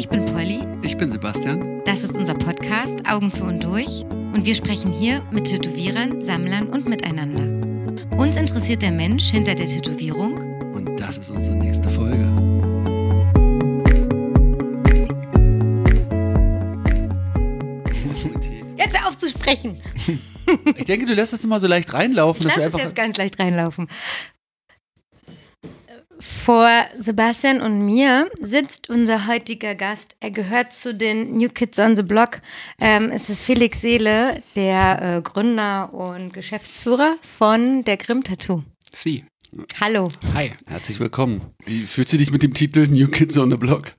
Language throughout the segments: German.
Ich bin Polly. Ich bin Sebastian. Das ist unser Podcast Augen zu und durch. Und wir sprechen hier mit Tätowierern, Sammlern und miteinander. Uns interessiert der Mensch hinter der Tätowierung. Und das ist unsere nächste Folge. Jetzt hör auf zu sprechen. Ich denke, du lässt es immer so leicht reinlaufen. Lass es jetzt ganz leicht reinlaufen. Vor Sebastian und mir sitzt unser heutiger Gast. Er gehört zu den New Kids on the Block. Es ist Felix Seele, der Gründer und Geschäftsführer von der Grimm Tattoo. Sie. Hallo. Hi. Herzlich willkommen. Wie fühlst du dich mit dem Titel New Kids on the Block?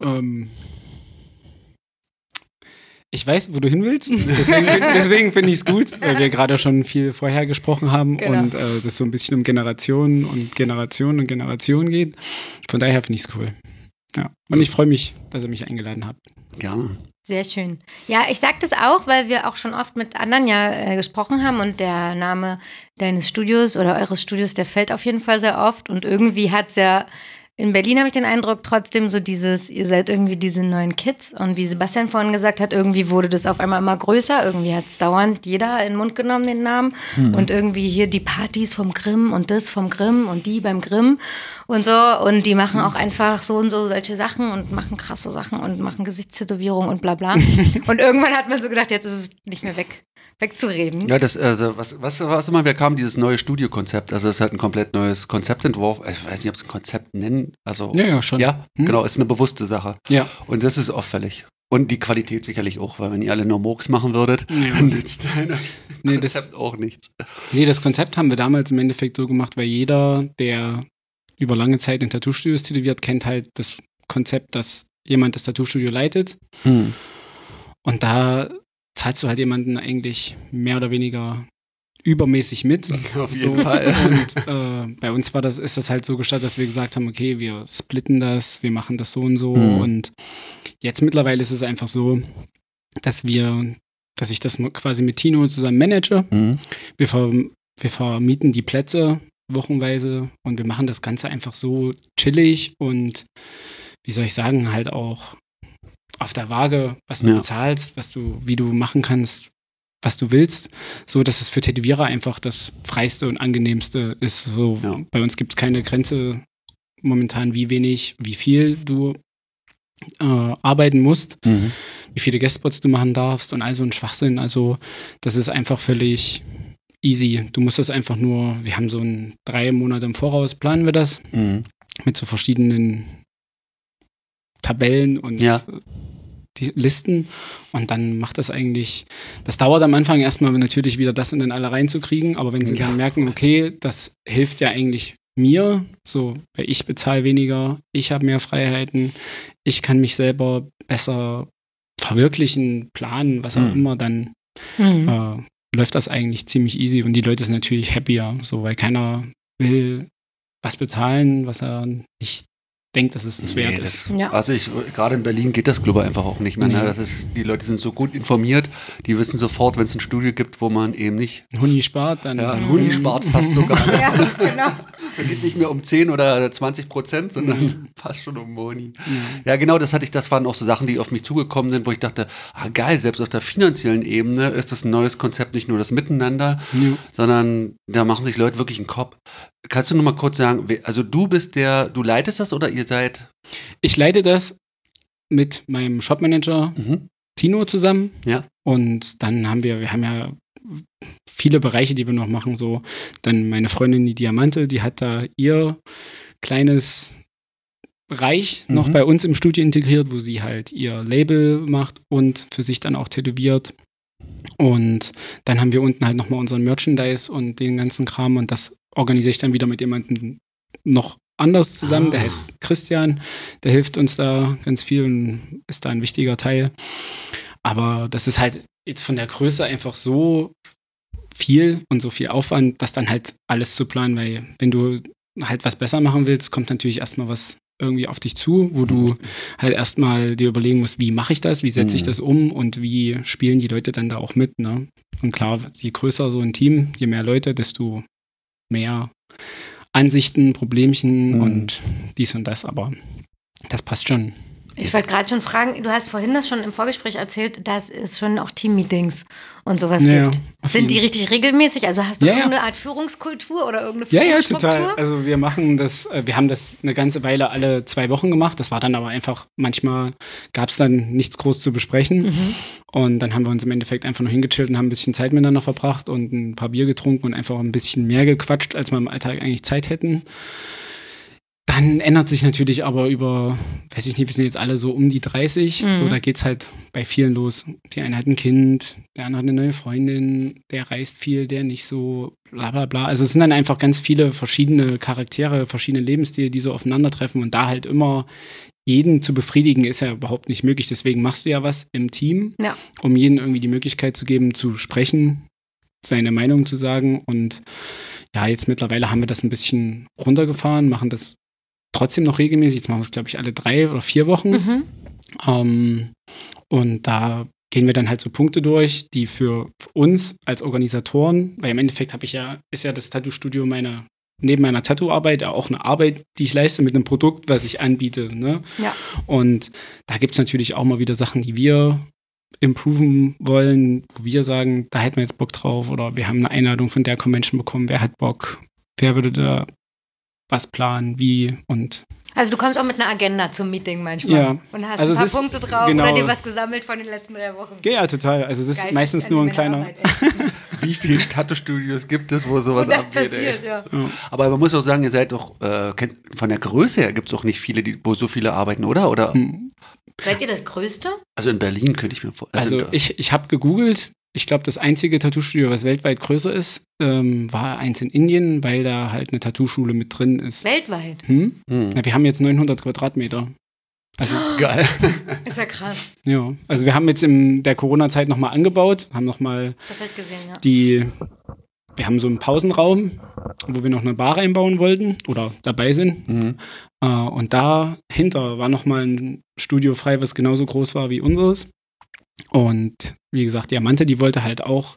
Ich weiß, wo du hin willst. Deswegen finde ich es gut, weil wir gerade schon viel vorher gesprochen haben und das so ein bisschen um Generationen und Generation geht. Von daher finde ich es cool. Ja. Und ich freue mich, dass ihr mich eingeladen habt. Gerne. Sehr schön. Ja, ich sage das auch, weil wir auch schon oft mit anderen gesprochen haben und der Name deines Studios oder eures Studios, der fällt auf jeden Fall sehr oft und irgendwie hat es ja in Berlin, habe ich den Eindruck, trotzdem so dieses, ihr seid irgendwie diese neuen Kids und wie Sebastian vorhin gesagt hat, irgendwie wurde das auf einmal immer größer, irgendwie hat es dauernd jeder in den Mund genommen, den Namen und irgendwie hier die Partys vom Grimm und das vom Grimm und die beim Grimm und so und die machen auch einfach so und so solche Sachen und machen krasse Sachen und machen Gesichtstätowierungen und bla bla und irgendwann hat man so gedacht, jetzt ist es nicht mehr wegzureden. Ja, das, also, was immer wieder kam, dieses neue Studiokonzept, also das ist halt ein komplett neues Konzeptentwurf, ich weiß nicht, ob es ein Konzept nennen, also. Ja, schon. Ja, genau, ist eine bewusste Sache. Ja. Und das ist auffällig. Und die Qualität sicherlich auch, weil wenn ihr alle nur Murks machen würdet, dann nützt dein Konzept auch nichts. Nee, das Konzept haben wir damals im Endeffekt so gemacht, weil jeder, der über lange Zeit in Tattoo-Studios tätowiert, kennt halt das Konzept, dass jemand das Tattoo-Studio leitet. Und da zahlst du halt jemanden eigentlich mehr oder weniger übermäßig mit. Auf jeden Fall. Und bei uns ist das halt so gestaltet, dass wir gesagt haben, okay, wir splitten das, wir machen das so und so. Und jetzt mittlerweile ist es einfach so, dass ich das quasi mit Tino zusammen manage. Wir vermieten die Plätze wochenweise und wir machen das Ganze einfach so chillig und wie soll ich sagen, halt auch auf der Waage, was du bezahlst, wie du machen kannst, was du willst, so dass es für Tätowierer einfach das freiste und angenehmste ist. So, bei uns gibt es keine Grenze momentan, wie wenig, wie viel du arbeiten musst, wie viele Guestspots du machen darfst und all so ein Schwachsinn. Also das ist einfach völlig easy. Du musst das einfach nur, wir haben so 3 Monate im Voraus, planen wir das mit so verschiedenen Tabellen und die Listen und dann macht das eigentlich, das dauert am Anfang erstmal natürlich wieder das in den alle reinzukriegen, aber wenn sie dann merken, okay, das hilft ja eigentlich mir, so, weil ich bezahle weniger, ich habe mehr Freiheiten, ich kann mich selber besser verwirklichen, planen, was auch immer, dann läuft das eigentlich ziemlich easy und die Leute sind natürlich happier, so, weil keiner will was bezahlen, was er nicht denkt, dass es das wert ist. Also gerade in Berlin geht das, glaube ich, einfach auch nicht mehr. Ne? Die Leute sind so gut informiert, die wissen sofort, wenn es ein Studio gibt, wo man eben nicht ein Huni spart, dann. Ja, ein Huni spart fast sogar. Ja, genau. Es geht nicht mehr um 10 oder 20%, sondern fast schon um Huni. Ja, genau, das waren auch so Sachen, die auf mich zugekommen sind, wo ich dachte, geil, selbst auf der finanziellen Ebene ist das ein neues Konzept, nicht nur das Miteinander, sondern da machen sich Leute wirklich einen Kopf. Kannst du nur mal kurz sagen, also du leitest das oder ihr seid? Ich leite das mit meinem Shopmanager Tino zusammen. Ja. Und dann haben wir haben ja viele Bereiche, die wir noch machen, so. Dann meine Freundin, die Diamante, die hat da ihr kleines Bereich noch bei uns im Studio integriert, wo sie halt ihr Label macht und für sich dann auch tätowiert. Und dann haben wir unten halt nochmal unseren Merchandise und den ganzen Kram und das organisiere ich dann wieder mit jemandem noch anders zusammen, der heißt Christian, der hilft uns da ganz viel und ist da ein wichtiger Teil. Aber das ist halt jetzt von der Größe einfach so viel und so viel Aufwand, das dann halt alles zu planen, weil wenn du halt was besser machen willst, kommt natürlich erstmal was irgendwie auf dich zu, wo du halt erstmal dir überlegen musst, wie mache ich das, wie setze ich das um und wie spielen die Leute dann da auch mit, ne? Und klar, je größer so ein Team, je mehr Leute, desto mehr Ansichten, Problemchen und dies und das, aber das passt schon. Ich wollte gerade schon fragen, du hast vorhin das schon im Vorgespräch erzählt, dass es schon auch Teammeetings und sowas gibt. Sind die richtig regelmäßig? Also hast du irgendeine Art Führungskultur oder irgendeine Führungsstruktur? Ja, total. Also wir haben das eine ganze Weile alle 2 Wochen gemacht. Das war dann aber einfach, manchmal gab es dann nichts groß zu besprechen. Und dann haben wir uns im Endeffekt einfach nur hingechillt und haben ein bisschen Zeit miteinander verbracht und ein paar Bier getrunken und einfach ein bisschen mehr gequatscht, als wir im Alltag eigentlich Zeit hätten. Dann ändert sich natürlich aber weiß ich nicht, wir sind jetzt alle so um die 30, so da geht's halt bei vielen los. Die eine hat ein Kind, der andere hat eine neue Freundin, der reist viel, der nicht so, bla bla bla. Also es sind dann einfach ganz viele verschiedene Charaktere, verschiedene Lebensstile, die so aufeinandertreffen und da halt immer jeden zu befriedigen, ist ja überhaupt nicht möglich. Deswegen machst du ja was im Team, um jedem irgendwie die Möglichkeit zu geben, zu sprechen, seine Meinung zu sagen und ja, jetzt mittlerweile haben wir das ein bisschen runtergefahren, machen das trotzdem noch regelmäßig, jetzt machen wir es, glaube ich, alle 3 oder 4 Wochen. Und da gehen wir dann halt so Punkte durch, die für uns als Organisatoren, weil im Endeffekt ist ja das Tattoo-Studio neben meiner Tattoo-Arbeit auch eine Arbeit, die ich leiste mit einem Produkt, was ich anbiete. Ne? Ja. Und da gibt es natürlich auch mal wieder Sachen, die wir improven wollen, wo wir sagen, da hätten wir jetzt Bock drauf oder wir haben eine Einladung von der Convention bekommen, wer hat Bock, wer würde da was planen, wie und. Also du kommst auch mit einer Agenda zum Meeting manchmal und hast ein paar Punkte drauf oder dir was gesammelt von den letzten 3 Wochen. Ja, total. Also es ist meistens nur ein kleiner. Wie viele Tattoo-Studios gibt es, wo sowas abgeht? Passiert, ja. Aber man muss auch sagen, ihr seid doch, von der Größe her gibt es auch nicht viele, wo so viele arbeiten, oder? Seid ihr das Größte? Also in Berlin könnte ich mir vorstellen. Also ich habe gegoogelt. Ich glaube, das einzige Tattoo-Studio, was weltweit größer ist, war eins in Indien, weil da halt eine Tattoo-Schule mit drin ist. Weltweit? Na, wir haben jetzt 900 Quadratmeter. Also geil. Ist ja krass. Ja, also wir haben jetzt in der Corona-Zeit nochmal angebaut, haben nochmal das hab ich gesehen, wir haben so einen Pausenraum, wo wir noch eine Bar reinbauen wollten oder dabei sind. Und dahinter war nochmal ein Studio frei, was genauso groß war wie unseres. Und wie gesagt, Diamante, die wollte halt auch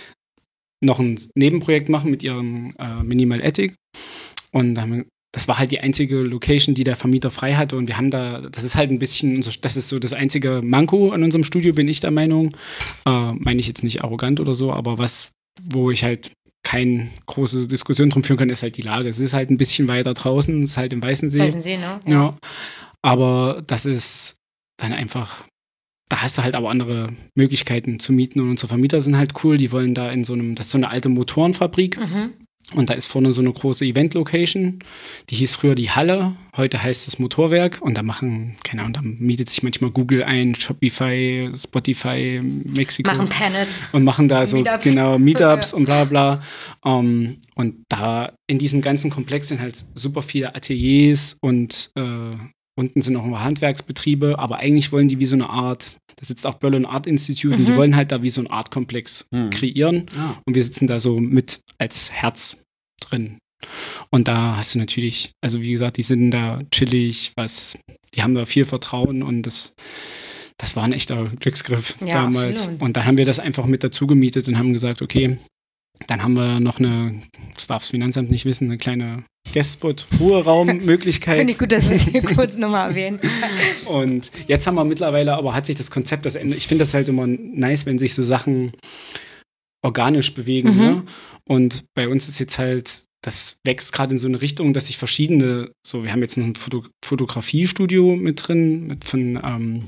noch ein Nebenprojekt machen mit ihrem Minimal Attic. Und das war halt die einzige Location, die der Vermieter frei hatte. Und wir haben das ist halt ein bisschen, das ist so das einzige Manko an unserem Studio, bin ich der Meinung. Meine ich jetzt nicht arrogant oder so, aber wo ich halt keine große Diskussion drum führen kann, ist halt die Lage. Es ist halt ein bisschen weiter draußen, es ist halt im Weißensee. Weißensee, ne? Ja. Aber das ist dann einfach. Da hast du halt aber andere Möglichkeiten zu mieten und unsere Vermieter sind halt cool, die wollen da das ist so eine alte Motorenfabrik und da ist vorne so eine große Event-Location, die hieß früher die Halle, heute heißt es Motorwerk und da keine Ahnung, da mietet sich manchmal Google ein, Shopify, Spotify, Mexiko. Machen Panels. Und machen da so, Meetups. genau, Meetups und bla bla. Und da in diesem ganzen Komplex sind halt super viele Ateliers und unten sind auch immer Handwerksbetriebe, aber eigentlich wollen die wie so eine Art, da sitzt auch Berlin Art Institute und die wollen halt da wie so ein Artkomplex kreieren und wir sitzen da so mit als Herz drin. Und da hast du natürlich, also wie gesagt, die sind da chillig, die haben da viel Vertrauen und das war ein echter Glücksgriff damals. Absolut. Und dann haben wir das einfach mit dazu gemietet und haben gesagt, okay, dann haben wir noch das darf das Finanzamt nicht wissen, eine kleine Guestspot-Ruheraummöglichkeit. Finde ich gut, dass wir es hier kurz nochmal erwähnen. Und jetzt haben wir mittlerweile, aber hat sich das Konzept, ich finde das halt immer nice, wenn sich so Sachen organisch bewegen. Ne? Und bei uns ist jetzt halt, das wächst gerade in so eine Richtung, dass sich wir haben jetzt noch ein Fotografiestudio mit drin, von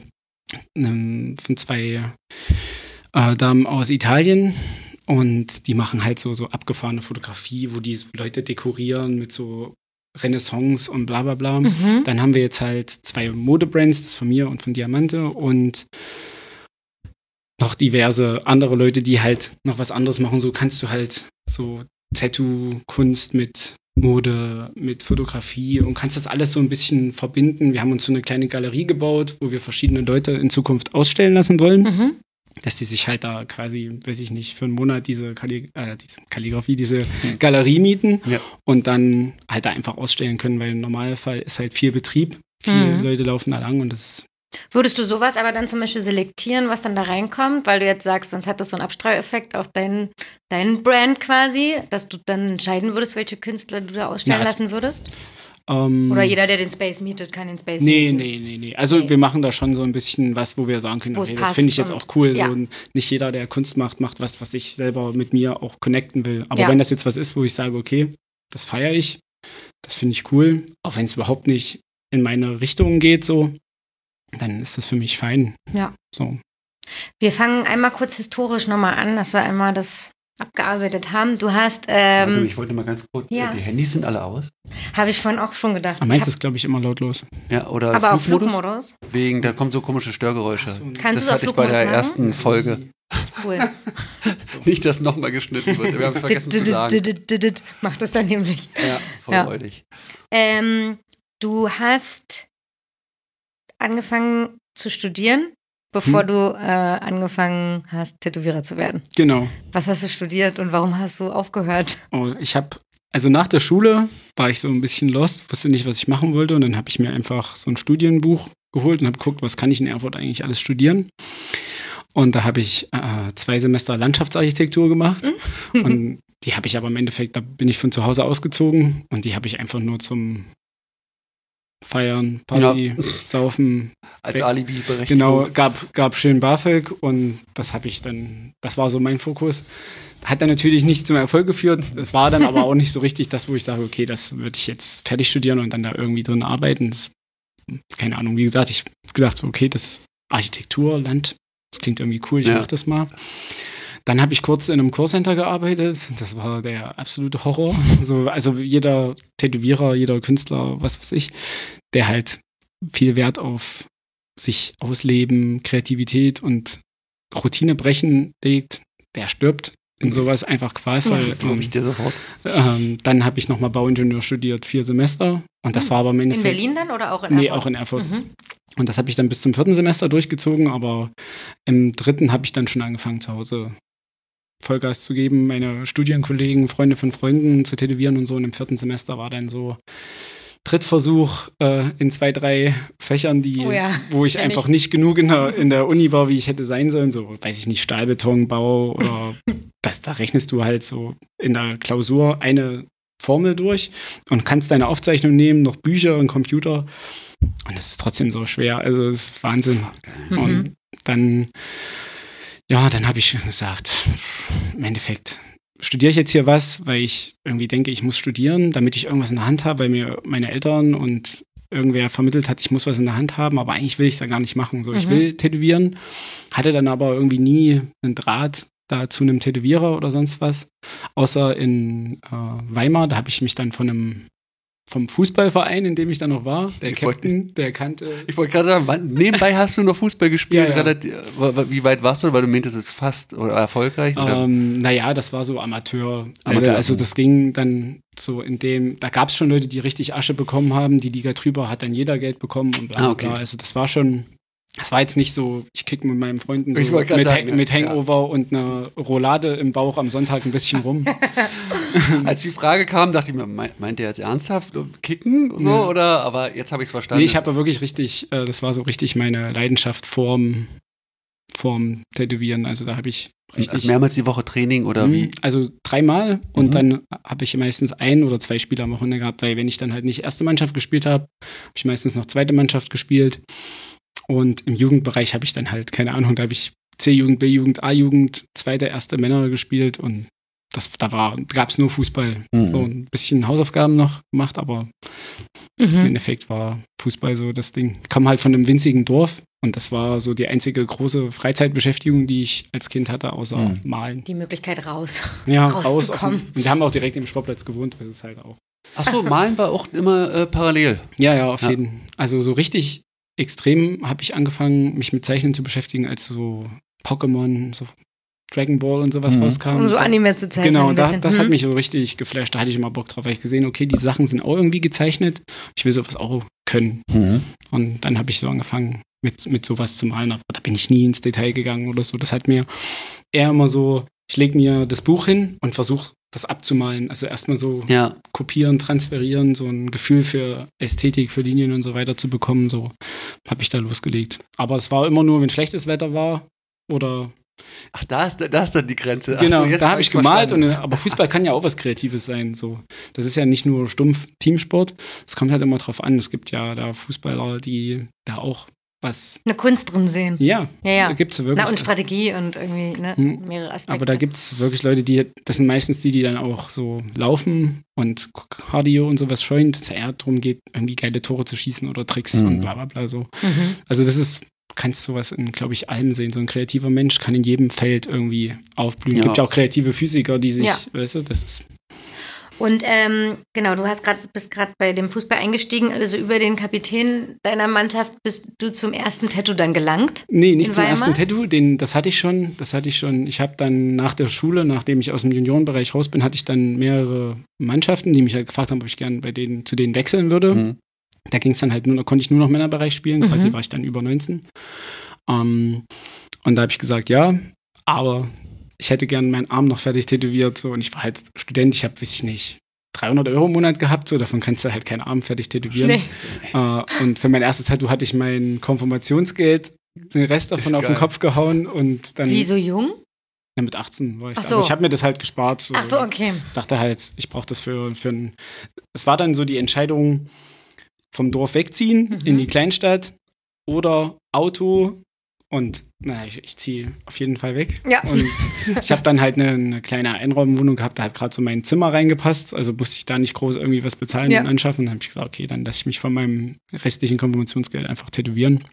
2 Damen aus Italien. Und die machen halt so abgefahrene Fotografie, wo die Leute dekorieren mit so Renaissance und bla bla bla. Dann haben wir jetzt halt 2 Modebrands, das von mir und von Diamante und noch diverse andere Leute, die halt noch was anderes machen. So kannst du halt so Tattoo-Kunst mit Mode, mit Fotografie und kannst das alles so ein bisschen verbinden. Wir haben uns so eine kleine Galerie gebaut, wo wir verschiedene Leute in Zukunft ausstellen lassen wollen. Dass die sich halt da quasi, weiß ich nicht, für einen Monat diese Kalligrafie, diese Galerie mieten und dann halt da einfach ausstellen können, weil im Normalfall ist halt viel Betrieb. Viele Leute laufen da lang und das. Würdest du sowas aber dann zum Beispiel selektieren, was dann da reinkommt, weil du jetzt sagst, sonst hat das so einen Abstrahleffekt auf deinen Brand quasi, dass du dann entscheiden würdest, welche Künstler du da ausstellen lassen würdest? Oder jeder, der den Space mietet, kann den Space mieten? Nee. Also wir machen da schon so ein bisschen was, wo wir sagen können, okay, das finde ich jetzt auch cool. Ja. So, nicht jeder, der Kunst macht was ich selber mit mir auch connecten will. Aber wenn das jetzt was ist, wo ich sage, okay, das feiere ich, das finde ich cool, auch wenn es überhaupt nicht in meine Richtung geht, so, dann ist das für mich fein. Ja. So. Wir fangen einmal kurz historisch nochmal an, dass wir einmal das abgearbeitet haben. Du hast... ich wollte mal ganz kurz, die Handys sind alle aus. Habe ich vorhin auch schon gedacht. Meins ist, glaube ich, immer lautlos. Ja, oder aber auf Flugmodus? Da kommen so komische Störgeräusche. So, kannst das hatte ich bei der ersten Folge. Cool. Nicht, dass nochmal geschnitten wird. Wir haben vergessen zu sagen. Macht das dann nämlich. Ja, voll freudig. Du hast angefangen zu studieren, bevor du angefangen hast, Tätowierer zu werden. Genau. Was hast du studiert und warum hast du aufgehört? Also nach der Schule war ich so ein bisschen lost, wusste nicht, was ich machen wollte und dann habe ich mir einfach so ein Studienbuch geholt und habe geguckt, was kann ich in Erfurt eigentlich alles studieren. Und da habe ich 2 Semester Landschaftsarchitektur gemacht und die habe ich aber im Endeffekt, da bin ich von zu Hause ausgezogen und die habe ich einfach nur zum Feiern, Party, Saufen. Als Alibi-Berechtigung. Genau, gab schön BAföG und das war so mein Fokus. Hat dann natürlich nicht zum Erfolg geführt. Es war dann aber auch nicht so richtig das, wo ich sage, okay, das würde ich jetzt fertig studieren und dann da irgendwie drin arbeiten. Keine Ahnung, wie gesagt, ich habe gedacht so, okay, das Architektur, Land, das klingt irgendwie cool, ich mache das mal. Dann habe ich kurz in einem Callcenter gearbeitet. Das war der absolute Horror. Also jeder Tätowierer, jeder Künstler, was weiß ich, der halt viel Wert auf sich ausleben, Kreativität und Routine brechen legt, der stirbt in sowas einfach qualvoll. Ja, glaube ich dir sofort. Dann habe ich nochmal Bauingenieur studiert, 4 Semester. Und das war aber im Endeffekt... In Berlin dann oder auch in Erfurt? Nee, auch in Erfurt. Und das habe ich dann bis zum 4. Semester durchgezogen, aber im 3. habe ich dann schon angefangen, zu Hause Vollgas zu geben, meine Studienkollegen, Freunde von Freunden zu tätowieren und so. Und im 4. Semester war dann so Drittversuch in 2, 3 Fächern, wo ich einfach nicht genug in der Uni war, wie ich hätte sein sollen. So, weiß ich nicht, Stahlbetonbau oder da rechnest du halt so in der Klausur eine Formel durch und kannst deine Aufzeichnung nehmen, noch Bücher und Computer. Und das ist trotzdem so schwer. Also das ist Wahnsinn. Und dann habe ich gesagt, im Endeffekt studiere ich jetzt hier was, weil ich irgendwie denke, ich muss studieren, damit ich irgendwas in der Hand habe, weil mir meine Eltern und irgendwer vermittelt hat, ich muss was in der Hand haben, aber eigentlich will ich es da gar nicht machen. So, ich will tätowieren, hatte dann aber irgendwie nie einen Draht da zu einem Tätowierer oder sonst was, außer in Weimar, da habe ich mich dann vom Fußballverein, in dem ich dann noch war, der Captain, der kannte... Ich wollte gerade sagen, nebenbei hast du noch Fußball gespielt. Ja. Wie weit warst du? Weil du meintest, es ist fast oder erfolgreich? Naja, das war so Amateur. Also das ging dann so da gab es schon Leute, die richtig Asche bekommen haben. Die Liga drüber hat dann jeder Geld bekommen und bla bla. Also das war jetzt nicht so, ich kicke mit meinen Freunden so mit Hangover und einer Roulade im Bauch am Sonntag ein bisschen rum. Als die Frage kam, dachte ich mir, meint der jetzt ernsthaft kicken? So, ja. Oder? Aber jetzt habe ich es verstanden. Nee, ich habe wirklich richtig, das war so richtig meine Leidenschaft vorm Tätowieren. Also da habe ich richtig... Also mehrmals die Woche Training oder wie? Also 3-mal und dann habe ich meistens 1 oder 2 Spieler am Wochenende gehabt, weil wenn ich dann halt nicht erste Mannschaft gespielt habe, habe ich meistens noch zweite Mannschaft gespielt. Und im Jugendbereich habe ich dann halt, keine Ahnung, da habe ich C-Jugend, B-Jugend, A-Jugend, zweite, erste Männer gespielt und gab es nur Fußball. So ein bisschen Hausaufgaben noch gemacht, aber im Endeffekt war Fußball so das Ding. Ich komme halt von einem winzigen Dorf und das war so die einzige große Freizeitbeschäftigung, die ich als Kind hatte, außer Malen. Die Möglichkeit rauszukommen. Und wir haben auch direkt im Sportplatz gewohnt, das ist halt auch. Ach so, Malen war auch immer parallel. Ja, auf jeden. Also so richtig extrem habe ich angefangen, mich mit Zeichnen zu beschäftigen, als so Pokémon, so Dragon Ball und sowas rauskam. Um so Anime zu zeichnen. Genau, das hat mich so richtig geflasht. Da hatte ich immer Bock drauf, weil ich gesehen, okay, die Sachen sind auch irgendwie gezeichnet. Ich will sowas auch können. Und dann habe ich so angefangen, mit sowas zu malen. Aber da bin ich nie ins Detail gegangen oder so. Das hat mir eher immer so, ich lege mir das Buch hin und versuche, das abzumalen. Also erstmal so kopieren, transferieren, so ein Gefühl für Ästhetik, für Linien und so weiter zu bekommen. So habe ich da losgelegt. Aber es war immer nur, wenn schlechtes Wetter war oder Ach, da ist dann die Grenze. Genau, Ach so, da habe ich gemalt. Aber Fußball kann ja auch was Kreatives sein. So. Das ist ja nicht nur stumpf Teamsport. Es kommt halt immer drauf an. Es gibt ja da Fußballer, die da auch was... Eine Kunst drin sehen. Ja, ja. Da gibt's wirklich... Na, und Strategie und irgendwie mehrere Aspekte. Aber da gibt es wirklich Leute, das sind meistens die dann auch so laufen und Cardio und sowas scheuen, dass es eher darum geht, irgendwie geile Tore zu schießen oder Tricks und bla bla bla so. Also das ist... kannst sowas in, glaube ich, allem sehen. So ein kreativer Mensch kann in jedem Feld irgendwie aufblühen. Es gibt ja auch kreative Physiker, die sich, weißt du, das ist... Und genau, du bist gerade bei dem Fußball eingestiegen, also über den Kapitän deiner Mannschaft bist du zum ersten Tattoo dann gelangt? Nee, nicht zum ersten Tattoo, das hatte ich schon. Ich habe dann nach der Schule, nachdem ich aus dem Juniorenbereich raus bin, hatte ich dann mehrere Mannschaften, die mich halt gefragt haben, ob ich gerne zu denen wechseln würde. Da ging es dann halt konnte ich nur noch Männerbereich spielen, quasi war ich dann über 19. Und da habe ich gesagt, ja, aber ich hätte gern meinen Arm noch fertig tätowiert. So. Und ich war halt Student, ich habe, weiß ich nicht, 300 € im Monat gehabt, so davon kannst du halt keinen Arm fertig tätowieren. Nee. Und für mein erstes Tattoo hatte ich mein Konfirmationsgeld, den Rest davon auf den Kopf gehauen und dann... Wie, so jung? Ja, mit 18 war ich da. So. Aber ich habe mir das halt gespart. So. Ach so, okay. Dachte halt, ich brauche das für ein... Es war dann so die Entscheidung, vom Dorf wegziehen in die Kleinstadt oder Auto und ich ziehe auf jeden Fall weg. Ja. Und ich habe dann halt eine kleine Einraumwohnung gehabt, da hat gerade so mein Zimmer reingepasst, also musste ich da nicht groß irgendwie was bezahlen und anschaffen. Dann habe ich gesagt, okay, dann lasse ich mich von meinem restlichen Konfirmationsgeld einfach tätowieren.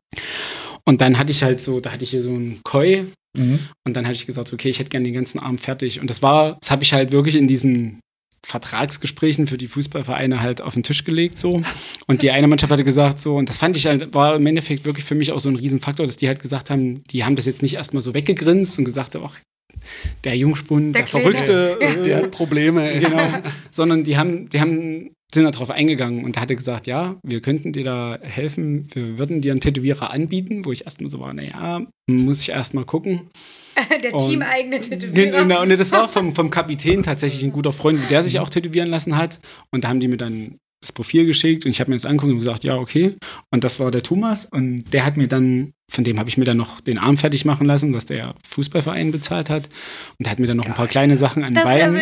Und dann hatte ich halt da hatte ich hier so einen Koi und dann hatte ich gesagt, okay, ich hätte gerne den ganzen Arm fertig. Und das habe ich halt wirklich in diesen Vertragsgesprächen für die Fußballvereine halt auf den Tisch gelegt so und die eine Mannschaft hatte gesagt so und das fand ich halt, war im Endeffekt wirklich für mich auch so ein Riesenfaktor, dass die halt gesagt haben, die haben das jetzt nicht erstmal so weggegrinst und gesagt, ach, der Jungspund, der Verrückte, der hat Probleme. Genau, sondern die sind da drauf eingegangen und da hat er gesagt, ja, wir könnten dir da helfen, wir würden dir einen Tätowierer anbieten, wo ich erstmal so war, muss ich erstmal gucken. Der teameigene Tätowierer. Genau, und das war vom Kapitän tatsächlich ein guter Freund, der sich auch tätowieren lassen hat. Und da haben die mir dann das Profil geschickt und ich habe mir das angeguckt und gesagt, ja, okay. Und das war der Thomas und der hat mir dann, von dem habe ich mir dann noch den Arm fertig machen lassen, was der Fußballverein bezahlt hat. Und der hat mir dann noch ein paar kleine Sachen an Beinen,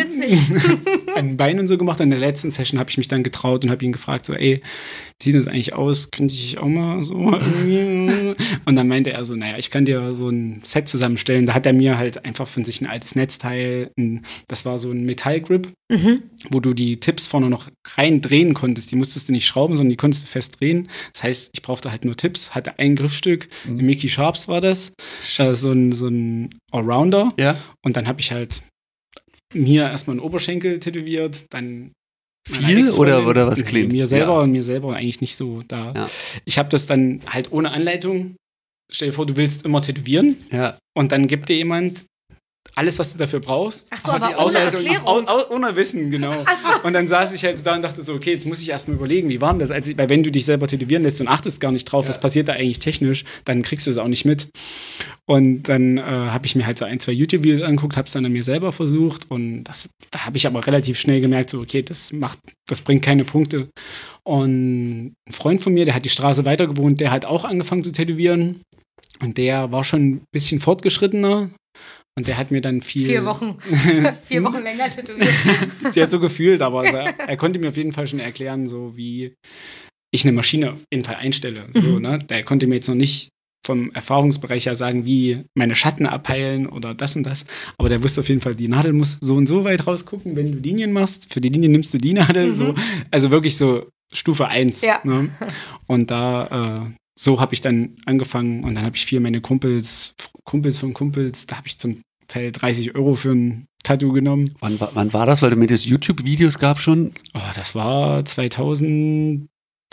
an den Beinen und so gemacht. Und in der letzten Session habe ich mich dann getraut und habe ihn gefragt, so, ey, wie sieht das eigentlich aus? Könnte ich auch mal so irgendwie? Und dann meinte er so, ich kann dir so ein Set zusammenstellen. Da hat er mir halt einfach von sich ein altes Netzteil, das war so ein Metallgrip, wo du die Tipps vorne noch rein drehen konntest. Die musstest du nicht schrauben, sondern die konntest du fest drehen. Das heißt, ich brauchte halt nur Tipps, hatte ein Griffstück, Mickey Sharps war das, so ein Allrounder. Ja. Und dann habe ich halt mir erstmal einen Oberschenkel tätowiert, dann viel oder was klebt? Mir selber eigentlich nicht so da. Ja. Ich habe das dann halt ohne Anleitung. Stell dir vor, du willst immer tätowieren und dann gibt dir jemand alles, was du dafür brauchst. Ach so, aber ohne Erklärung. Ohne Wissen, genau. Ach so. Und dann saß ich halt da und dachte so, okay, jetzt muss ich erstmal überlegen, wie war denn das? Weil wenn du dich selber tätowieren lässt und achtest gar nicht drauf, was passiert da eigentlich technisch, dann kriegst du es auch nicht mit. Und dann habe ich mir halt so 1, 2 YouTube-Videos angeguckt, habe es dann an mir selber versucht und da habe ich aber relativ schnell gemerkt, so okay, das bringt keine Punkte. Und ein Freund von mir, der hat die Straße weiter gewohnt, der hat auch angefangen zu tätowieren und der war schon ein bisschen fortgeschrittener. Und der hat mir dann 4 Wochen länger tätowiert. Der hat so gefühlt, aber er konnte mir auf jeden Fall schon erklären, so wie ich eine Maschine auf jeden Fall einstelle. So, ne? Der konnte mir jetzt noch nicht vom Erfahrungsbereich her sagen, wie meine Schatten abheilen oder das und das. Aber der wusste auf jeden Fall, die Nadel muss so und so weit rausgucken, wenn du Linien machst. Für die Linie nimmst du die Nadel. So. Also wirklich so Stufe 1. Ja. Ne? Und da so habe ich dann angefangen und dann habe ich viel meine Kumpels von Kumpels, da habe ich zum Teil 30 € für ein Tattoo genommen. Wann war das? Weil du mir das YouTube-Videos gab schon? Oh, das war 2012,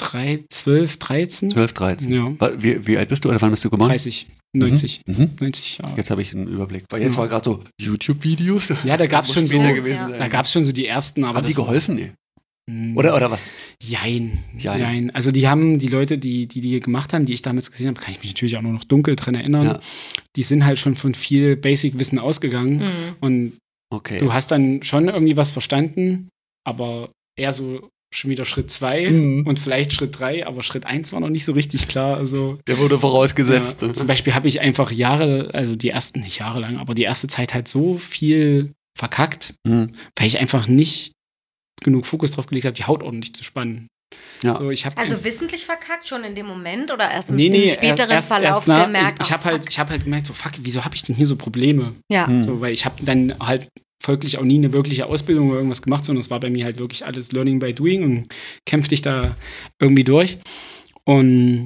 13. 12, 13. Ja. Wie alt bist du oder wann bist du geboren? 30. 90. 90 Jahre. Jetzt habe ich einen Überblick. Weil jetzt war gerade so YouTube-Videos. Ja, da gab es schon schon so die ersten. Aber haben die geholfen? Nee. Oder was? Jein. Also die Leute, die gemacht haben, die ich damals gesehen habe, kann ich mich natürlich auch nur noch dunkel dran erinnern, ja. Die sind halt schon von viel Basic-Wissen ausgegangen und du hast dann schon irgendwie was verstanden, aber eher so schon wieder Schritt 2 und vielleicht Schritt 3, aber Schritt 1 war noch nicht so richtig klar. Also, der wurde vorausgesetzt. Ja, zum Beispiel habe ich einfach nicht jahrelang, aber die erste Zeit halt so viel verkackt, weil ich einfach nicht genug Fokus drauf gelegt habe, die Haut ordentlich zu spannen. Ja. So, also wissentlich verkackt schon in dem Moment oder erst im Nee, späteren Verlauf gemerkt? Ich habe halt gemerkt, so fuck, wieso habe ich denn hier so Probleme? Ja. So, weil ich habe dann halt folglich auch nie eine wirkliche Ausbildung oder irgendwas gemacht, sondern es war bei mir halt wirklich alles Learning by Doing und kämpfte dich da irgendwie durch. Und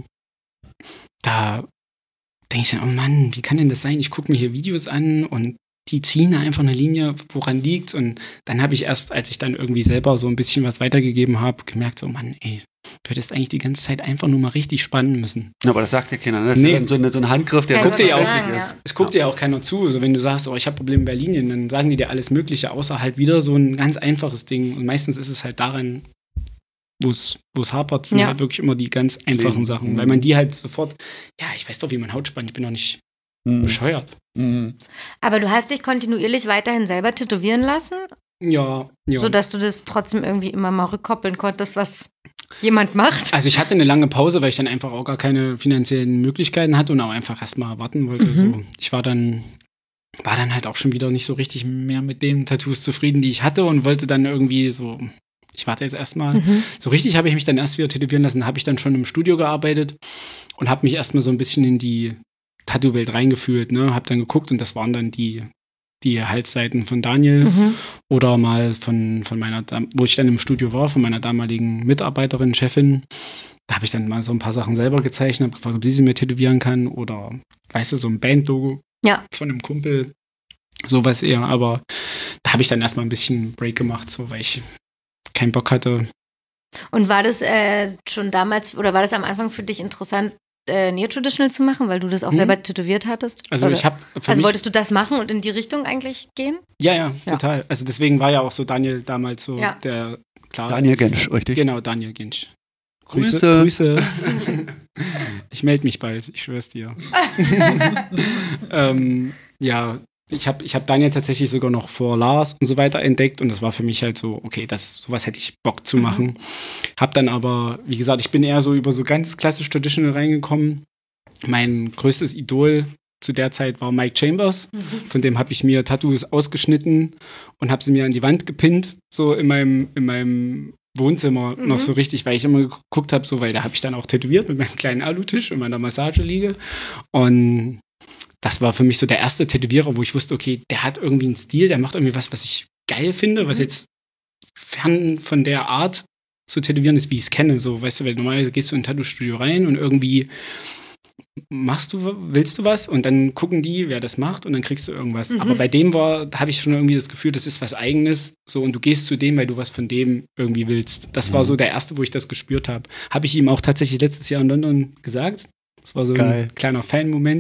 da denke ich dann, oh Mann, wie kann denn das sein? Ich gucke mir hier Videos an und die ziehen da einfach eine Linie, woran liegt. Und dann habe ich erst, als ich dann irgendwie selber so ein bisschen was weitergegeben habe, gemerkt, so Mann, ey, du hättest eigentlich die ganze Zeit einfach nur mal richtig spannen müssen. Ja, aber das sagt ja keiner. Das ist ja dann so ein Handgriff, der guckt dir ja auch ist. Es guckt dir ja auch keiner zu. Also wenn du sagst, oh, ich habe Probleme bei Linien, dann sagen die dir alles Mögliche, außer halt wieder so ein ganz einfaches Ding. Und meistens ist es halt daran, wo es hapert, sind halt wirklich immer die ganz einfachen Sachen. Weil man die halt sofort, ja, ich weiß doch, wie man Haut spannt, ich bin doch nicht bescheuert. Aber du hast dich kontinuierlich weiterhin selber tätowieren lassen? Ja. Sodass du das trotzdem irgendwie immer mal rückkoppeln konntest, was jemand macht? Also ich hatte eine lange Pause, weil ich dann einfach auch gar keine finanziellen Möglichkeiten hatte und auch einfach erstmal warten wollte. So. Ich war dann halt auch schon wieder nicht so richtig mehr mit den Tattoos zufrieden, die ich hatte und wollte dann irgendwie so, ich warte jetzt erstmal. So richtig habe ich mich dann erst wieder tätowieren lassen, habe ich dann schon im Studio gearbeitet und habe mich erstmal so ein bisschen in die Tattoo-Welt reingefühlt, ne? Hab dann geguckt und das waren dann die Halsseiten von Daniel oder mal von meiner, wo ich dann im Studio war, von meiner damaligen Mitarbeiterin, Chefin. Da habe ich dann mal so ein paar Sachen selber gezeichnet, habe gefragt, ob sie mir tätowieren kann oder, weißt du, so ein Bandlogo von einem Kumpel, sowas eher. Aber da habe ich dann erstmal ein bisschen Break gemacht, so, weil ich keinen Bock hatte. Und war das schon damals, oder war das am Anfang für dich interessant, Neo-Traditional zu machen, weil du das auch selber tätowiert hattest? Also wolltest du das machen und in die Richtung eigentlich gehen? Ja, total. Also deswegen war ja auch so Daniel damals so der, klar. Daniel Gensch, richtig? Genau, Daniel Gensch. Grüße. Ich melde mich bald, ich schwör's dir. Ja, ich hab Daniel tatsächlich sogar noch vor Lars und so weiter entdeckt und das war für mich halt so, okay, sowas hätte ich Bock zu machen. Hab dann aber, wie gesagt, ich bin eher so über so ganz klassisch Traditional reingekommen. Mein größtes Idol zu der Zeit war Mike Chambers. Von dem habe ich mir Tattoos ausgeschnitten und habe sie mir an die Wand gepinnt, so in meinem Wohnzimmer noch so richtig, weil ich immer geguckt habe, so, weil da habe ich dann auch tätowiert mit meinem kleinen Alutisch und meiner Massageliege und das war für mich so der erste Tätowierer, wo ich wusste, okay, der hat irgendwie einen Stil, der macht irgendwie was ich geil finde, was jetzt fern von der Art zu tätowieren ist, wie ich es kenne. So, weißt du, weil normalerweise gehst du in ein Tattoo-Studio rein und irgendwie willst du was und dann gucken die, wer das macht und dann kriegst du irgendwas. Aber bei dem da habe ich schon irgendwie das Gefühl, das ist was Eigenes, so, und du gehst zu dem, weil du was von dem irgendwie willst. Das war so der erste, wo ich das gespürt habe. Habe ich ihm auch tatsächlich letztes Jahr in London gesagt. Das war so ein kleiner Fan-Moment.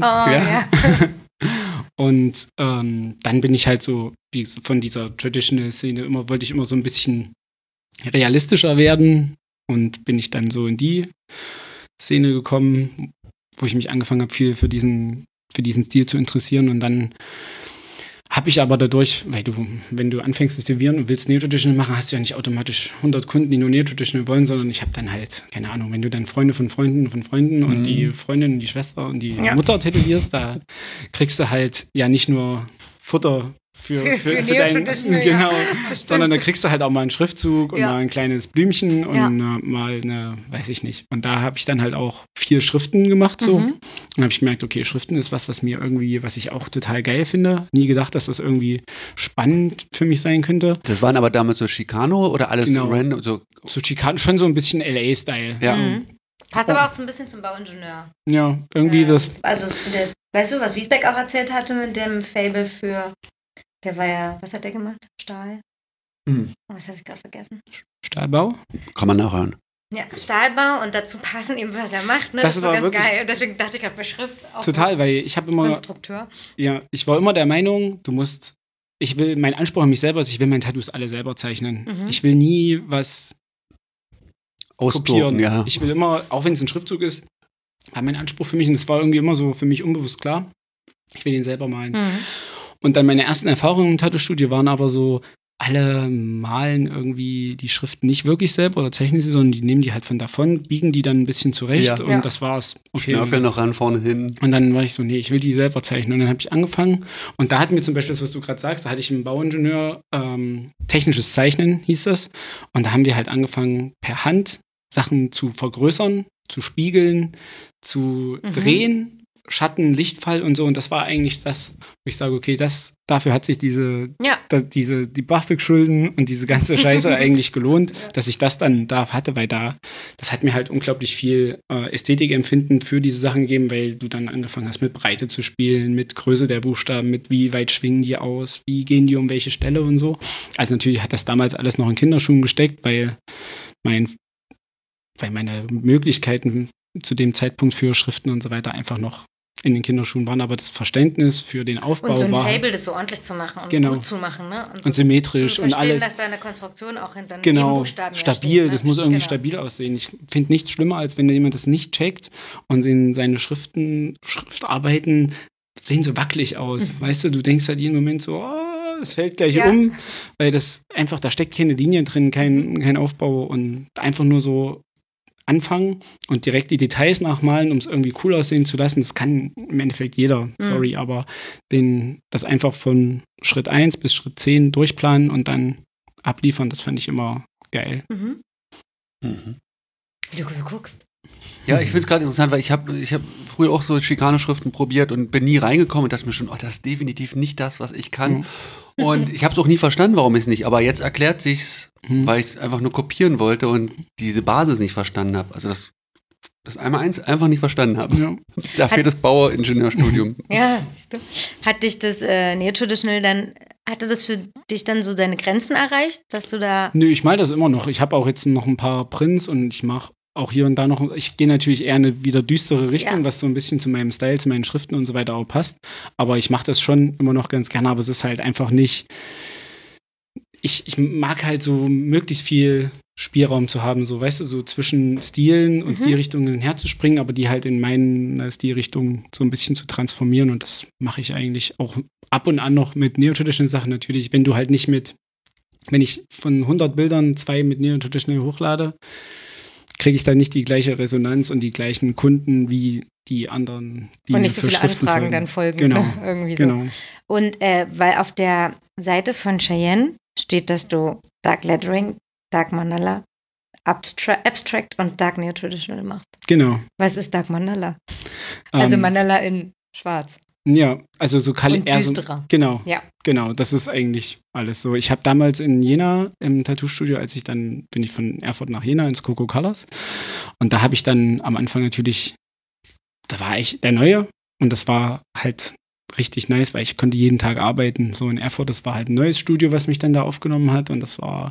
Und dann bin ich halt so, wie von dieser Traditional-Szene, wollte ich immer so ein bisschen realistischer werden und bin ich dann so in die Szene gekommen, wo ich mich angefangen habe, viel für diesen Stil zu interessieren. Und dann habe ich aber dadurch, weil wenn du anfängst zu tätowieren und willst Neo-Traditional machen, hast du ja nicht automatisch 100 Kunden, die nur Neo-Traditional wollen, sondern ich habe dann halt, keine Ahnung, wenn du dann Freunde von Freunden und die Freundin und die Schwester und die Mutter tätowierst, da kriegst du halt ja nicht nur Futter für dein, genau, sondern da kriegst du halt auch mal einen Schriftzug und mal ein kleines Blümchen und mal eine, weiß ich nicht. Und da habe ich dann halt auch 4 Schriften gemacht, so. Und habe ich gemerkt, okay, Schriften ist was ich auch total geil finde. Nie gedacht, dass das irgendwie spannend für mich sein könnte. Das waren aber damals so Chicano oder alles random? So Chicano, schon so ein bisschen LA-Style. Ja. So. Passt aber auch so ein bisschen zum Bauingenieur. Ja, irgendwie das. Also weißt du, was Wiesbeck auch erzählt hatte mit dem Fable für, der war ja, was hat der gemacht? Stahl? Was habe ich gerade vergessen? Stahlbau? Kann man nachhören. Ja, Stahlbau und dazu passen eben, was er macht. Ne? Das ist war ganz wirklich geil. Und deswegen dachte ich gerade bei Schrift auch. Total, weil ich habe immer. Konstrukteur. Ja, ich war immer der Meinung, mein Anspruch an mich selber ist, ich will meine Tattoos alle selber zeichnen. Ich will nie was kopieren. Ja. Ich will immer, auch wenn es ein Schriftzug ist, war mein Anspruch für mich, und das war irgendwie immer so für mich unbewusst klar, ich will den selber malen. Und dann meine ersten Erfahrungen im Tattoo-Studio waren aber so, alle malen irgendwie die Schriften nicht wirklich selber oder zeichnen sie, sondern die nehmen die halt von davon, biegen die dann ein bisschen zurecht und das war's. Okay. Schnörkel noch ran, vorne hin. Und dann war ich so, nee, ich will die selber zeichnen. Und dann habe ich angefangen und da hatten wir zum Beispiel das, was du gerade sagst, da hatte ich einen Bauingenieur, technisches Zeichnen hieß das. Und da haben wir halt angefangen, per Hand Sachen zu vergrößern, zu spiegeln, zu drehen, Schatten, Lichtfall und so. Und das war eigentlich das, wo ich sage, okay, dafür hat sich die BAföG-Schulden und diese ganze Scheiße eigentlich gelohnt, dass ich das dann da hatte, weil das hat mir halt unglaublich viel Ästhetikempfinden für diese Sachen gegeben, weil du dann angefangen hast, mit Breite zu spielen, mit Größe der Buchstaben, mit wie weit schwingen die aus, wie gehen die um welche Stelle und so. Also natürlich hat das damals alles noch in Kinderschuhen gesteckt, weil meine Möglichkeiten zu dem Zeitpunkt für Schriften und so weiter einfach noch in den Kinderschuhen waren, aber das Verständnis für den Aufbau und so ein war Fable, das so ordentlich zu machen und gut zu machen, ne? Und symmetrisch zu und alles. dass da eine Konstruktion auch hinter genau, Nebenbuchstaben stabil, steht, ne? das muss irgendwie stabil aussehen. Ich finde nichts schlimmer, als wenn jemand das nicht checkt und in seine Schriftarbeiten sehen so wackelig aus. Weißt du denkst halt jeden Moment so, es fällt gleich um, weil das einfach, da steckt keine Linie drin, kein Aufbau und einfach nur so anfangen und direkt die Details nachmalen, um es irgendwie cool aussehen zu lassen. Das kann im Endeffekt jeder, sorry, aber das einfach von Schritt 1 bis Schritt 10 durchplanen und dann abliefern, das fand ich immer geil. Wie du guckst. Ja, ich finde es gerade interessant, weil ich hab früher auch so Schikaneschriften probiert und bin nie reingekommen und dachte mir schon, das ist definitiv nicht das, was ich kann. Und ich habe es auch nie verstanden, warum ich es nicht. Aber jetzt erklärt sich's, weil ich es einfach nur kopieren wollte und diese Basis nicht verstanden habe. Also das Einmaleins einfach nicht verstanden habe. Ja. Da fehlt das Bauingenieurstudium. Ja, siehst du. Hat dich das Neo-Traditional dann, hatte das für dich dann so seine Grenzen erreicht, dass du da... Nö, ich mal das immer noch. Ich habe auch jetzt noch ein paar Prints und ich mache auch hier und da noch, ich gehe natürlich eher eine wieder düstere Richtung, was so ein bisschen zu meinem Style, zu meinen Schriften und so weiter auch passt. Aber ich mache das schon immer noch ganz gerne, aber es ist halt einfach nicht, ich mag halt so möglichst viel Spielraum zu haben, so, weißt du, so zwischen Stilen und Stilrichtungen herzuspringen, aber die halt in meine Stilrichtung so ein bisschen zu transformieren und das mache ich eigentlich auch ab und an noch mit Neo-Traditional Sachen natürlich, wenn ich von 100 Bildern 2 mit Neo-Traditional hochlade, kriege ich dann nicht die gleiche Resonanz und die gleichen Kunden wie die anderen, die und nicht so für viele Schriften Anfragen folgen. dann folgen. Genau, ne? Irgendwie genau. So. Und weil auf der Seite von Cheyenne steht, dass du Dark Lettering, Dark Mandala, Abstract und Dark Neo-Traditional machst. Genau. Was ist Dark Mandala? Also Mandala in schwarz. Ja, also so düsterer. Genau, ja. Genau, das ist eigentlich alles so. Ich habe damals in Jena im Tattoo-Studio, bin ich von Erfurt nach Jena ins Coco Colors und da habe ich dann am Anfang natürlich, da war ich der Neue und das war halt richtig nice, weil ich konnte jeden Tag arbeiten. So in Erfurt, das war halt ein neues Studio, was mich dann da aufgenommen hat und das war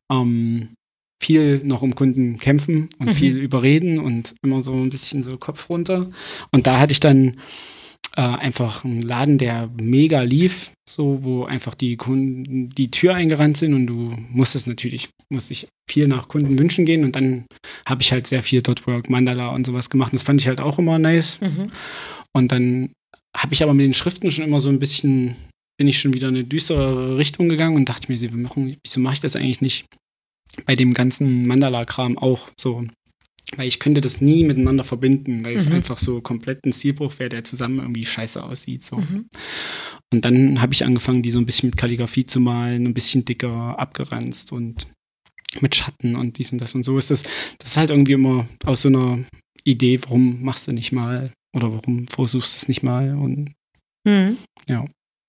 viel noch um Kunden kämpfen und viel überreden und immer so ein bisschen so Kopf runter. Und da hatte ich dann einfach einen Laden, der mega lief, so, wo einfach die Kunden die Tür eingerannt sind und du musste ich viel nach Kundenwünschen gehen und dann habe ich halt sehr viel Dotwork, Mandala und sowas gemacht und das fand ich halt auch immer nice. Und dann habe ich aber mit den Schriften schon immer so ein bisschen, bin ich schon wieder in eine düstere Richtung gegangen und dachte mir, wieso mache ich das eigentlich nicht bei dem ganzen Mandala-Kram auch so? Weil ich könnte das nie miteinander verbinden, weil es einfach so komplett ein Stilbruch wäre, der zusammen irgendwie scheiße aussieht. So. Und dann habe ich angefangen, die so ein bisschen mit Kalligrafie zu malen, ein bisschen dicker, abgeranzt und mit Schatten und dies und das und so ist das. Das ist halt irgendwie immer aus so einer Idee, warum machst du nicht mal oder warum versuchst du es nicht mal und ja.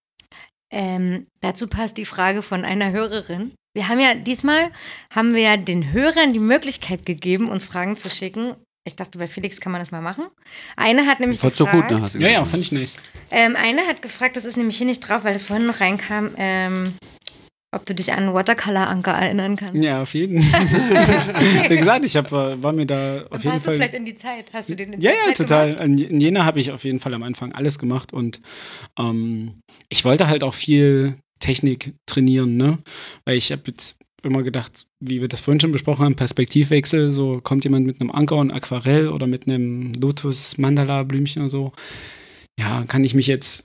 Dazu passt die Frage von einer Hörerin. Diesmal haben wir den Hörern die Möglichkeit gegeben, uns Fragen zu schicken. Ich dachte, bei Felix kann man das mal machen. Eine hat nämlich gefragt. So gut, ne? Hast du ja, fand ich nice. Eine hat gefragt, das ist nämlich hier nicht drauf, weil das vorhin noch reinkam, ob du dich an Watercolor-Anker erinnern kannst. Ja, auf jeden Fall. Wie gesagt, ich war mir da auf jeden Fall... Passt das vielleicht in die Zeit? Hast du den in die Zeit Ja, total. gemacht? In Jena habe ich auf jeden Fall am Anfang alles gemacht und ich wollte halt auch viel Technik trainieren, ne? Weil ich habe jetzt immer gedacht, wie wir das vorhin schon besprochen haben, Perspektivwechsel, so kommt jemand mit einem Anker und Aquarell oder mit einem Lotus-Mandala-Blümchen oder so, ja, kann ich mich jetzt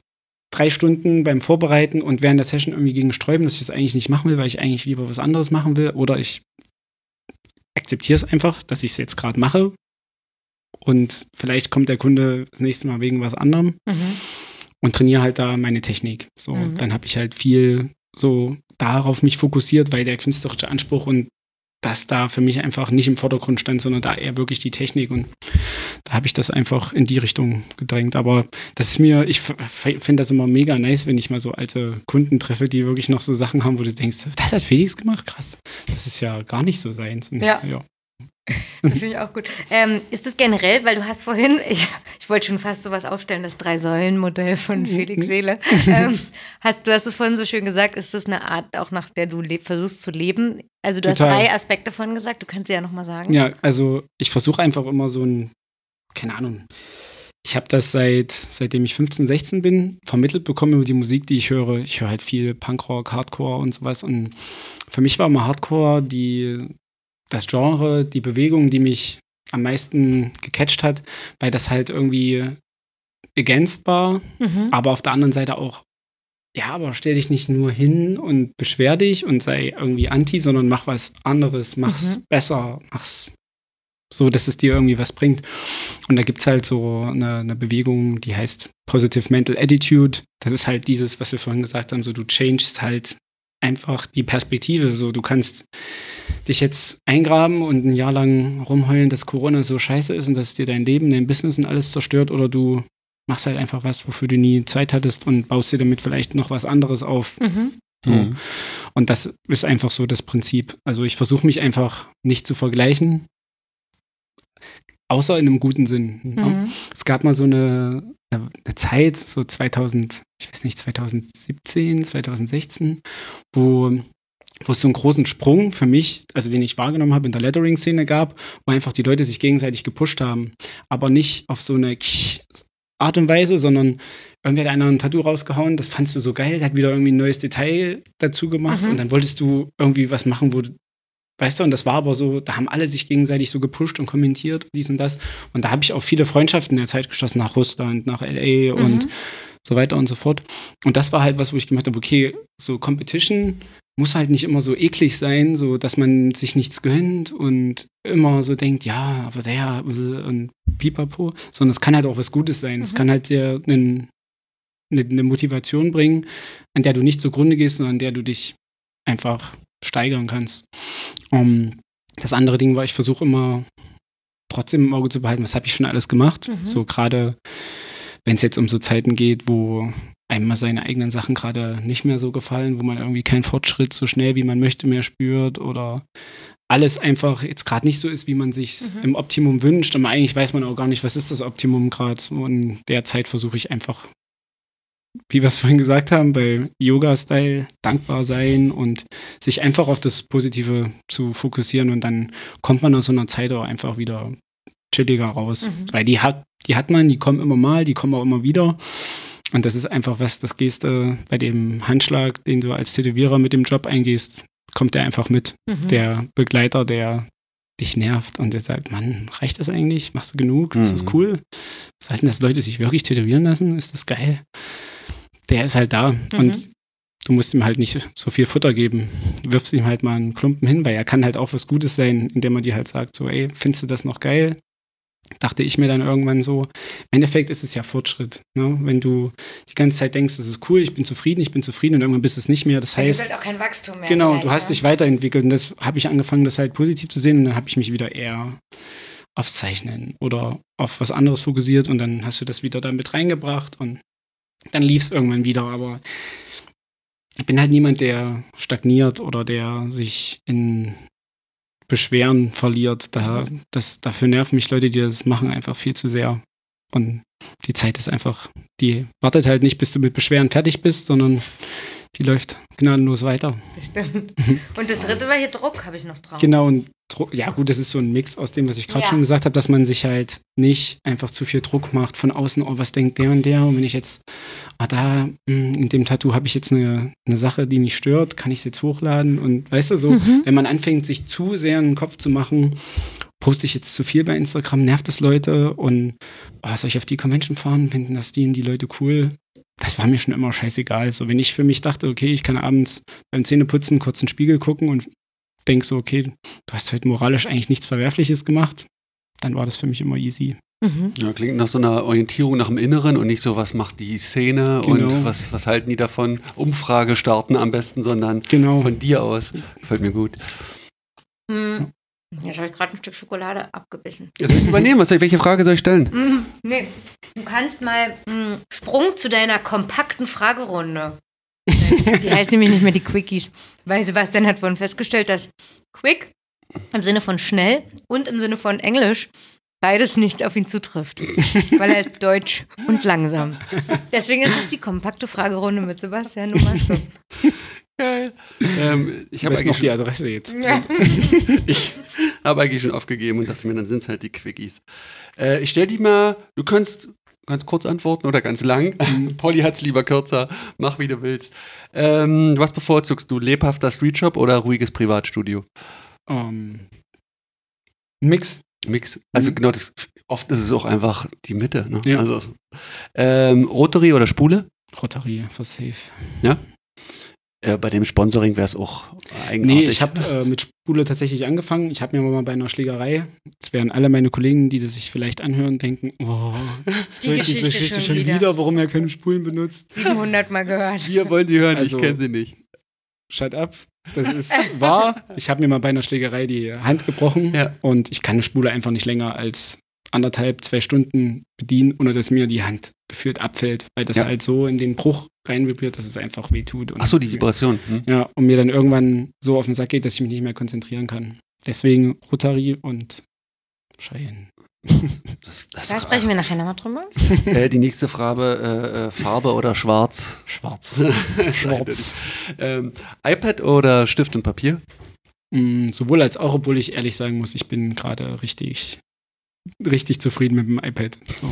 3 Stunden beim Vorbereiten und während der Session irgendwie gegen sträuben, dass ich das eigentlich nicht machen will, weil ich eigentlich lieber was anderes machen will. Oder ich akzeptiere es einfach, dass ich es jetzt gerade mache. Und vielleicht kommt der Kunde das nächste Mal wegen was anderem und trainiere halt da meine Technik. So, dann habe ich halt viel so darauf mich fokussiert, weil der künstlerische Anspruch und das da für mich einfach nicht im Vordergrund stand, sondern da eher wirklich die Technik und da habe ich das einfach in die Richtung gedrängt. Aber das ist mir, ich finde das immer mega nice, wenn ich mal so alte Kunden treffe, die wirklich noch so Sachen haben, wo du denkst, das hat Felix gemacht? Krass. Das ist ja gar nicht so seins. Und ja. Das finde ich auch gut. Ist das generell, weil du hast vorhin, ich wollte schon fast sowas aufstellen, das 3-Säulen-Modell von Felix Seele. Du hast es vorhin so schön gesagt, ist das eine Art, auch nach der du versuchst zu leben? Also du Total. hast 3 Aspekte davon gesagt, du kannst sie ja nochmal sagen. Ja, also ich versuche einfach immer so keine Ahnung, ich habe das seitdem ich 15, 16 bin, vermittelt bekommen über die Musik, die ich höre. Ich höre halt viel Punkrock, Hardcore und sowas und für mich war immer Hardcore das Genre, die Bewegung, die mich am meisten gecatcht hat, weil das halt irgendwie against war, aber auf der anderen Seite auch, ja, aber stell dich nicht nur hin und beschwer dich und sei irgendwie anti, sondern mach was anderes, mach's besser, mach's so, dass es dir irgendwie was bringt. Und da gibt's halt so eine Bewegung, die heißt Positive Mental Attitude. Das ist halt dieses, was wir vorhin gesagt haben, so du changest halt einfach die Perspektive. So, du kannst dich jetzt eingraben und ein Jahr lang rumheulen, dass Corona so scheiße ist und dass es dir dein Leben, dein Business und alles zerstört, oder du machst halt einfach was, wofür du nie Zeit hattest und baust dir damit vielleicht noch was anderes auf. So. Und das ist einfach so das Prinzip. Also ich versuche mich einfach nicht zu vergleichen, außer in einem guten Sinn. Ja. Es gab mal so eine Zeit, so 2017, 2016, wo es so einen großen Sprung für mich, also den ich wahrgenommen habe, in der Lettering-Szene gab, wo einfach die Leute sich gegenseitig gepusht haben. Aber nicht auf so eine Art und Weise, sondern irgendwie hat einer ein Tattoo rausgehauen, das fandst du so geil, hat wieder irgendwie ein neues Detail dazu gemacht und dann wolltest du irgendwie was machen, wo du, weißt du, und das war aber so, da haben alle sich gegenseitig so gepusht und kommentiert, dies und das. Und da habe ich auch viele Freundschaften in der Zeit geschlossen, nach Russland, nach L.A. und so weiter und so fort. Und das war halt was, wo ich gemerkt habe, okay, so Competition muss halt nicht immer so eklig sein, so dass man sich nichts gönnt und immer so denkt, ja, aber der und pipapo, sondern es kann halt auch was Gutes sein. Es kann halt dir eine Motivation bringen, an der du nicht zugrunde gehst, sondern an der du dich einfach steigern kannst. Das andere Ding war, ich versuche immer trotzdem im Auge zu behalten, was habe ich schon alles gemacht. So gerade, wenn es jetzt um so Zeiten geht, wo einem mal seine eigenen Sachen gerade nicht mehr so gefallen, wo man irgendwie keinen Fortschritt so schnell, wie man möchte, mehr spürt oder alles einfach jetzt gerade nicht so ist, wie man sich im Optimum wünscht. Aber eigentlich weiß man auch gar nicht, was ist das Optimum gerade. Und in der Zeit versuche ich einfach, wie wir es vorhin gesagt haben, bei Yoga-Style dankbar sein und sich einfach auf das Positive zu fokussieren und dann kommt man aus so einer Zeit auch einfach wieder chilliger raus. Weil die hat man, die kommen immer mal, die kommen auch immer wieder. Und das ist einfach was, das gehst bei dem Handschlag, den du als Tätowierer mit dem Job eingehst, kommt der einfach mit. Der Begleiter, der dich nervt und der sagt, Mann, reicht das eigentlich? Machst du genug? Ist das cool? Sollten das Leute sich wirklich tätowieren lassen? Ist das geil? Der ist halt da und du musst ihm halt nicht so viel Futter geben. Du wirfst ihm halt mal einen Klumpen hin, weil er kann halt auch was Gutes sein, indem er dir halt sagt, so, ey, findest du das noch geil? Dachte ich mir dann irgendwann so. Im Endeffekt ist es ja Fortschritt. Ne? Wenn du die ganze Zeit denkst, das ist cool, ich bin zufrieden und irgendwann bist du es nicht mehr. Das heißt, halt auch kein Wachstum mehr. Genau, du hast dich weiterentwickelt und das habe ich angefangen, das halt positiv zu sehen und dann habe ich mich wieder eher aufs Zeichnen oder auf was anderes fokussiert und dann hast du das wieder da mit reingebracht und dann lief es irgendwann wieder, aber ich bin halt niemand, der stagniert oder der sich in Beschweren verliert. Dafür nerven mich Leute, die das machen, einfach viel zu sehr. Und die Zeit ist einfach, die wartet halt nicht, bis du mit Beschweren fertig bist, sondern die läuft gnadenlos weiter. Das stimmt. Und das dritte war hier Druck, habe ich noch drauf. Genau, und Druck, ja gut, das ist so ein Mix aus dem, was ich gerade schon gesagt habe, dass man sich halt nicht einfach zu viel Druck macht von außen, oh, was denkt der und der? Und wenn ich jetzt, da in dem Tattoo habe ich jetzt eine Sache, die mich stört, kann ich es jetzt hochladen? Und weißt du, so, wenn man anfängt, sich zu sehr in den Kopf zu machen, poste ich jetzt zu viel bei Instagram, nervt das Leute und soll ich auf die Convention fahren, finden das die Leute cool? Das war mir schon immer scheißegal. So, wenn ich für mich dachte, okay, ich kann abends beim Zähneputzen kurz in den Spiegel gucken und denk so, okay, du hast heute moralisch eigentlich nichts Verwerfliches gemacht, dann war das für mich immer easy. Ja, klingt nach so einer Orientierung nach dem Inneren und nicht so, was macht die Szene und was halten die davon? Umfrage starten am besten, sondern von dir aus. Gefällt mir gut. Jetzt habe ich gerade ein Stück Schokolade abgebissen. Ja, soll ich übernehmen? Welche Frage soll ich stellen? Nee, du kannst mal Sprung zu deiner kompakten Fragerunde. Die heißt nämlich nicht mehr die Quickies, weil Sebastian hat vorhin festgestellt, dass Quick im Sinne von schnell und im Sinne von Englisch beides nicht auf ihn zutrifft, weil er ist deutsch und langsam. Deswegen ist es die kompakte Fragerunde mit Sebastian Nummer 5. Geil. Ich habe noch die Adresse jetzt. Ja. Ich habe eigentlich schon aufgegeben und dachte mir, dann sind es halt die Quickies. Ich stell dich mal, du kannst ganz kurz antworten oder ganz lang. Polly hat es lieber kürzer. Mach, wie du willst. Was bevorzugst du? Lebhafter Streetshop oder ruhiges Privatstudio? Mix. Also genau, oft ist es auch einfach die Mitte. Ne? Ja. Also, Rotary oder Spule? Rotary, for safe. Ja? Bei dem Sponsoring wäre es auch eigenartig. Nee, ich habe mit Spule tatsächlich angefangen. Ich habe mir mal bei einer Schlägerei, jetzt werden alle meine Kollegen, die das sich vielleicht anhören, denken, Die Geschichte schon wieder. Warum er keine Spulen benutzt. 700 Mal gehört. Wir wollen die hören, Also, ich kenne sie nicht. Shut up. Das ist wahr. Ich habe mir mal bei einer Schlägerei die Hand gebrochen und ich kann eine Spule einfach nicht länger als 1,5-2 Stunden bedienen, ohne dass mir die Hand gefühlt abfällt, weil das halt so in den Bruch reinvibriert, dass es einfach wehtut. Ach so, die Vibration. Ja, und mir dann irgendwann so auf den Sack geht, dass ich mich nicht mehr konzentrieren kann. Deswegen Rotary und Cheyenne. Da sprechen wir nachher nochmal drüber. Die nächste Frage, Farbe oder Schwarz? Schwarz. Schwarz. iPad oder Stift und Papier? Sowohl als auch, obwohl ich ehrlich sagen muss, ich bin gerade richtig zufrieden mit dem iPad. So.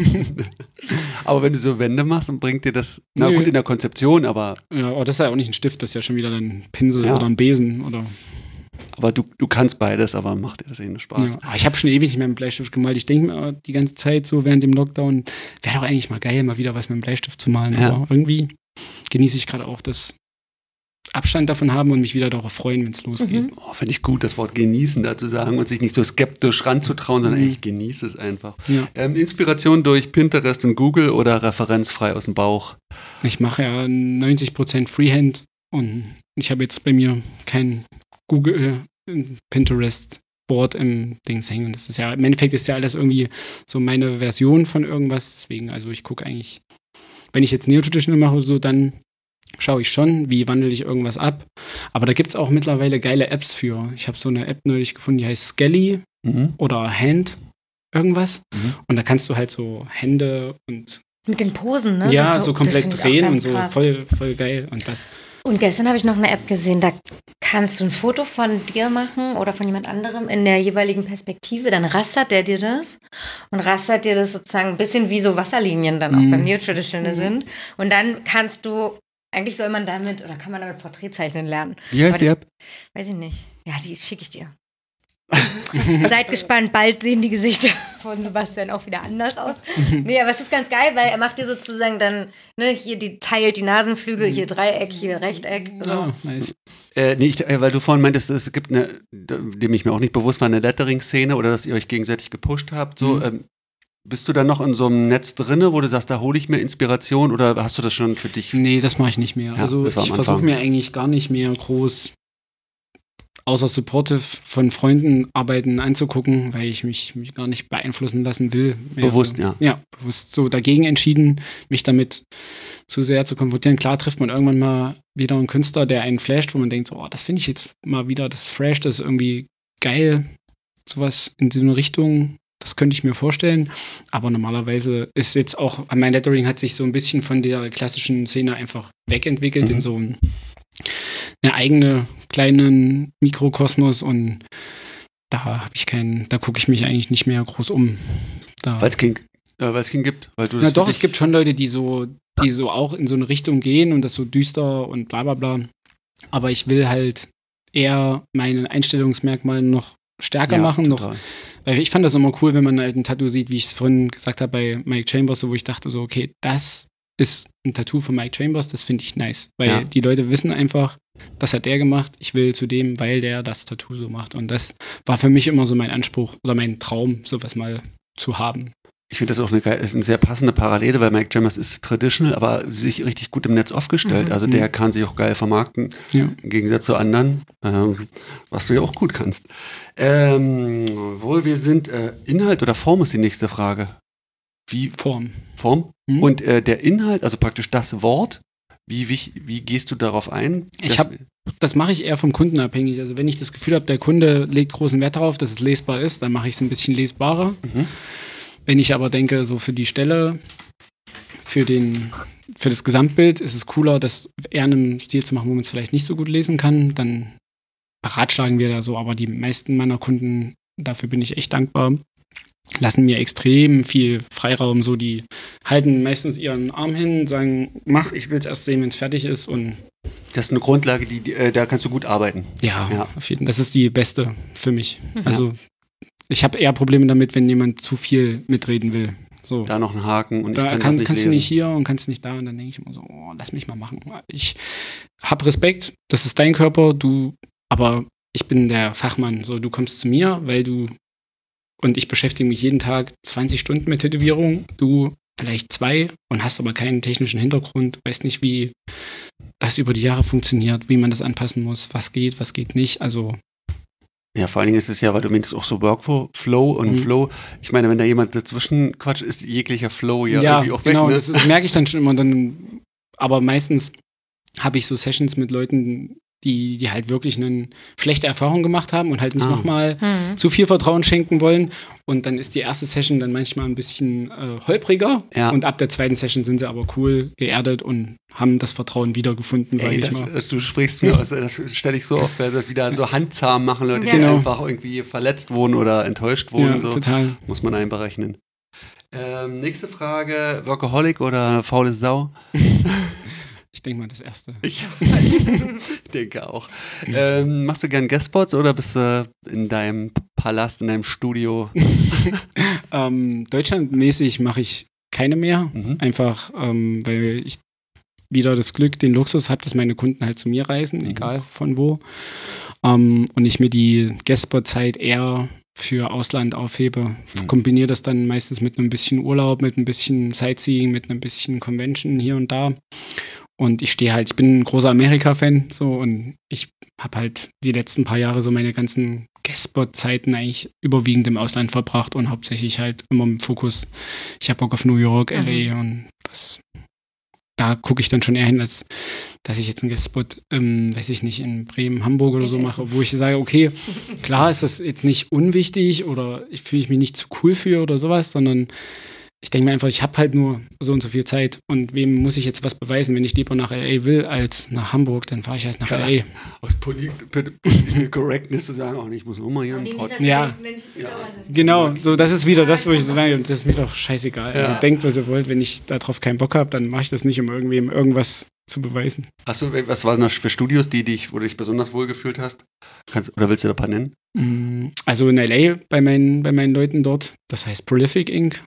Aber wenn du so Wände machst, dann bringt dir das, na gut, in der Konzeption, aber... Ja, aber das ist ja auch nicht ein Stift, das ist ja schon wieder ein Pinsel oder ein Besen oder... Aber du kannst beides, aber macht dir das nur Spaß. Ja, ich habe schon ewig nicht mehr mit Bleistift gemalt. Ich denke mir die ganze Zeit so während dem Lockdown, wäre doch eigentlich mal geil, mal wieder was mit dem Bleistift zu malen. Ja. Aber irgendwie genieße ich gerade auch das Abstand davon haben und mich wieder darauf freuen, wenn es losgeht. Finde ich gut, das Wort genießen da zu sagen und sich nicht so skeptisch ranzutrauen, sondern ich genieße es einfach. Ja. Inspiration durch Pinterest und Google oder referenzfrei aus dem Bauch? Ich mache ja 90% Freehand und ich habe jetzt bei mir kein Google, Pinterest Board im Dings hängen. Das ist ja, im Endeffekt ist ja alles irgendwie so meine Version von irgendwas. Deswegen, also ich gucke eigentlich, wenn ich jetzt Neo-Traditional mache oder so, dann schaue ich schon, wie wandle ich irgendwas ab. Aber da gibt es auch mittlerweile geile Apps für. Ich habe so eine App neulich gefunden, die heißt Skelly oder Hand irgendwas. Und da kannst du halt so Hände und mit den Posen, ne? Ja, so komplett drehen und so voll geil. Und gestern habe ich noch eine App gesehen, da kannst du ein Foto von dir machen oder von jemand anderem in der jeweiligen Perspektive, dann rastert der dir das und rastert dir das sozusagen ein bisschen wie so Wasserlinien dann auch beim Neo-Traditional sind. Und dann kannst du, eigentlich soll man damit, oder kann man damit Porträtzeichnen lernen. Wie heißt die App? Weiß ich nicht. Ja, die schicke ich dir. Seid gespannt, bald sehen die Gesichter von Sebastian auch wieder anders aus. Nee, aber es ist ganz geil, weil er macht dir sozusagen dann, ne, hier teilt die Nasenflügel, hier Dreieck, hier Rechteck. So. Oh, nice. Weil du vorhin meintest, es gibt dem ich mir auch nicht bewusst war, eine Lettering-Szene oder dass ihr euch gegenseitig gepusht habt. So, bist du da noch in so einem Netz drinne, wo du sagst, da hole ich mir Inspiration oder hast du das schon für dich? Nee, das mache ich nicht mehr. Ja, also ich versuche mir eigentlich gar nicht mehr groß außer supportive von Freunden Arbeiten anzugucken, weil ich mich gar nicht beeinflussen lassen will. Bewusst, so, ja, bewusst so dagegen entschieden, mich damit zu sehr zu konfrontieren. Klar trifft man irgendwann mal wieder einen Künstler, der einen flasht, wo man denkt, so, das finde ich jetzt mal wieder, das Fresh, das ist irgendwie geil, sowas in so eine Richtung, das könnte ich mir vorstellen. Aber normalerweise ist jetzt auch, mein Lettering hat sich so ein bisschen von der klassischen Szene einfach wegentwickelt in so eine eigene kleinen Mikrokosmos und da gucke ich mich eigentlich nicht mehr groß um. Weil es keinen gibt. Weil du Na doch, es gibt schon Leute, die so auch in so eine Richtung gehen und das so düster und bla bla bla. Aber ich will halt eher meine Einstellungsmerkmale noch stärker machen. Noch, weil ich fand das immer cool, wenn man halt ein Tattoo sieht, wie ich es vorhin gesagt habe bei Mike Chambers, so, wo ich dachte so, okay, das ist ein Tattoo von Mike Chambers, das finde ich nice. Weil die Leute wissen einfach, das hat der gemacht, ich will zu dem, weil der das Tattoo so macht. Und das war für mich immer so mein Anspruch oder mein Traum, sowas mal zu haben. Ich finde das auch eine sehr passende Parallele, weil Mike Chambers ist traditional, aber sich richtig gut im Netz aufgestellt. Also der kann sich auch geil vermarkten, im Gegensatz zu anderen, was du ja auch gut kannst. Wir sind Inhalt oder Form ist die nächste Frage. Wie? Form. Und der Inhalt, also praktisch das Wort, wie gehst du darauf ein? Das mache ich eher vom Kunden abhängig. Also wenn ich das Gefühl habe, der Kunde legt großen Wert darauf, dass es lesbar ist, dann mache ich es ein bisschen lesbarer. Wenn ich aber denke, so für die Stelle, für das Gesamtbild ist es cooler, das eher in einem Stil zu machen, wo man es vielleicht nicht so gut lesen kann, dann beratschlagen wir da so. Aber die meisten meiner Kunden, dafür bin ich echt dankbar, lassen mir extrem viel Freiraum. So, die halten meistens ihren Arm hin, sagen, mach, ich will es erst sehen, wenn es fertig ist. Und das ist eine Grundlage, da kannst du gut arbeiten. Ja. Auf jeden Fall. Das ist die beste für mich. Also ich habe eher Probleme damit, wenn jemand zu viel mitreden will. So. Da noch einen Haken und da kannst du nicht hier und kannst nicht da. Und dann denke ich immer so, lass mich mal machen. Ich habe Respekt, das ist dein Körper, aber ich bin der Fachmann. So, du kommst zu mir, und ich beschäftige mich jeden Tag 20 Stunden mit Tätowierung, du vielleicht 2 und hast aber keinen technischen Hintergrund, weißt nicht, wie das über die Jahre funktioniert, wie man das anpassen muss, was geht nicht. Also ja, vor allen Dingen ist es ja, weil du meinst auch so Workflow und Flow. Ich meine, wenn da jemand dazwischen quatscht, ist jeglicher Flow irgendwie auch weg. Genau, ne? Das merke ich dann schon immer. Aber meistens habe ich so Sessions mit Leuten, die halt wirklich eine schlechte Erfahrung gemacht haben und halt nicht nochmal zu viel Vertrauen schenken wollen. Und dann ist die erste Session dann manchmal ein bisschen holpriger. Ja. Und ab der zweiten Session sind sie aber cool, geerdet und haben das Vertrauen wiedergefunden, sage ich mal. Du sprichst mir aus, das stelle ich so oft, weil das wieder so handzahm machen, Leute, die einfach irgendwie verletzt wurden oder enttäuscht wurden. Ja, so. Total. Muss man einberechnen. Nächste Frage, Workaholic oder faule Sau? Ich denke mal das Erste. Ich denke auch. Machst du gern Guestspots oder bist du in deinem Palast, in deinem Studio? Deutschlandmäßig mache ich keine mehr. Einfach, weil ich wieder das Glück, den Luxus habe, dass meine Kunden halt zu mir reisen, egal von wo. Und ich mir die Guestspot-Zeit eher für Ausland aufhebe. Kombiniere das dann meistens mit einem bisschen Urlaub, mit ein bisschen Sightseeing, mit einem bisschen Convention hier und da. Und ich bin ein großer Amerika-Fan, so, und ich habe halt die letzten paar Jahre so meine ganzen Guestspot-Zeiten eigentlich überwiegend im Ausland verbracht und hauptsächlich halt immer im Fokus. Ich habe Bock auf New York, LA und da gucke ich dann schon eher hin, als dass ich jetzt einen Guestspot, weiß ich nicht, in Bremen, Hamburg oder so mache, wo ich sage, okay, klar ist das jetzt nicht unwichtig oder ich fühle mich nicht zu cool für oder sowas, sondern ich denke mir einfach, ich habe halt nur so und so viel Zeit und wem muss ich jetzt was beweisen? Wenn ich lieber nach L.A. will als nach Hamburg, dann fahre ich halt nach L.A. Aus Political Correctness zu sagen, ich muss auch mal hier einen Podcast. Ja, genau, so das ist wieder das, wo ich so sage, das ist mir doch scheißegal. Ja. Also denkt, was ihr wollt, wenn ich darauf keinen Bock habe, dann mache ich das nicht, um irgendwem irgendwas zu beweisen. Achso, was waren das für Studios, wo du dich besonders wohl gefühlt hast? Oder willst du da ein paar nennen? Also in L.A. bei meinen Leuten dort, das heißt Prolific Inc.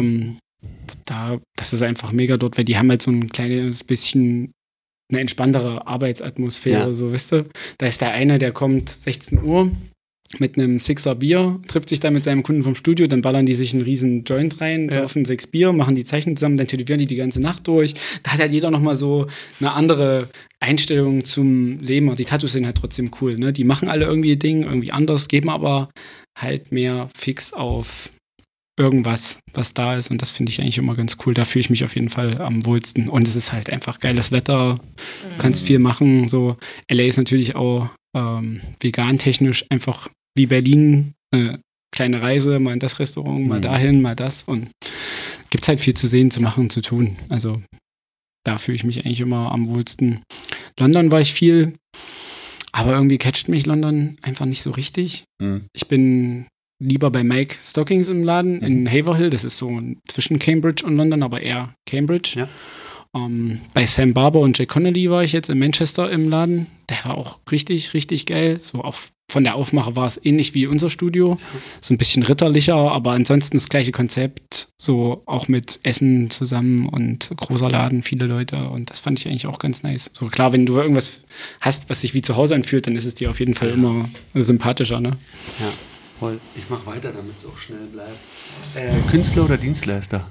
Das ist einfach mega dort, weil die haben halt so ein kleines bisschen eine entspanntere Arbeitsatmosphäre, so, weißt du. Da ist der eine, der kommt 16 Uhr mit einem 6er Bier, trifft sich da mit seinem Kunden vom Studio, dann ballern die sich einen riesen Joint rein, saufen 6 Bier, machen die Zeichnung zusammen, dann tätowieren die ganze Nacht durch. Da hat halt jeder nochmal so eine andere Einstellung zum Leben. Die Tattoos sind halt trotzdem cool, ne? Die machen alle irgendwie ihr Ding, irgendwie anders, geben aber halt mehr fix auf irgendwas, was da ist, und das finde ich eigentlich immer ganz cool. Da fühle ich mich auf jeden Fall am wohlsten. Und es ist halt einfach geiles Wetter, du kannst viel machen. So. LA ist natürlich auch vegan-technisch einfach wie Berlin, kleine Reise, mal in das Restaurant, mal dahin, mal das, und gibt halt viel zu sehen, zu machen, zu tun. Also da fühle ich mich eigentlich immer am wohlsten. London war ich viel, Aber irgendwie catcht mich London einfach nicht so richtig. Ich bin lieber bei Mike Stockings im Laden in Haverhill. Das ist so zwischen Cambridge und London, aber eher Cambridge. Ja. Bei Sam Barber und Jay Connolly war ich jetzt in Manchester im Laden. Der war auch richtig, richtig geil. So auch von der Aufmache war es ähnlich wie unser Studio. So ein bisschen ritterlicher, aber ansonsten das gleiche Konzept. So auch mit Essen zusammen und großer Laden, viele Leute. Und das fand ich eigentlich auch ganz nice. So klar, wenn du irgendwas hast, was sich wie zu Hause anfühlt, dann ist es dir auf jeden Fall immer sympathischer, ne? Ja, voll. Ich mache weiter, damit es auch schnell bleibt. Künstler oder Dienstleister?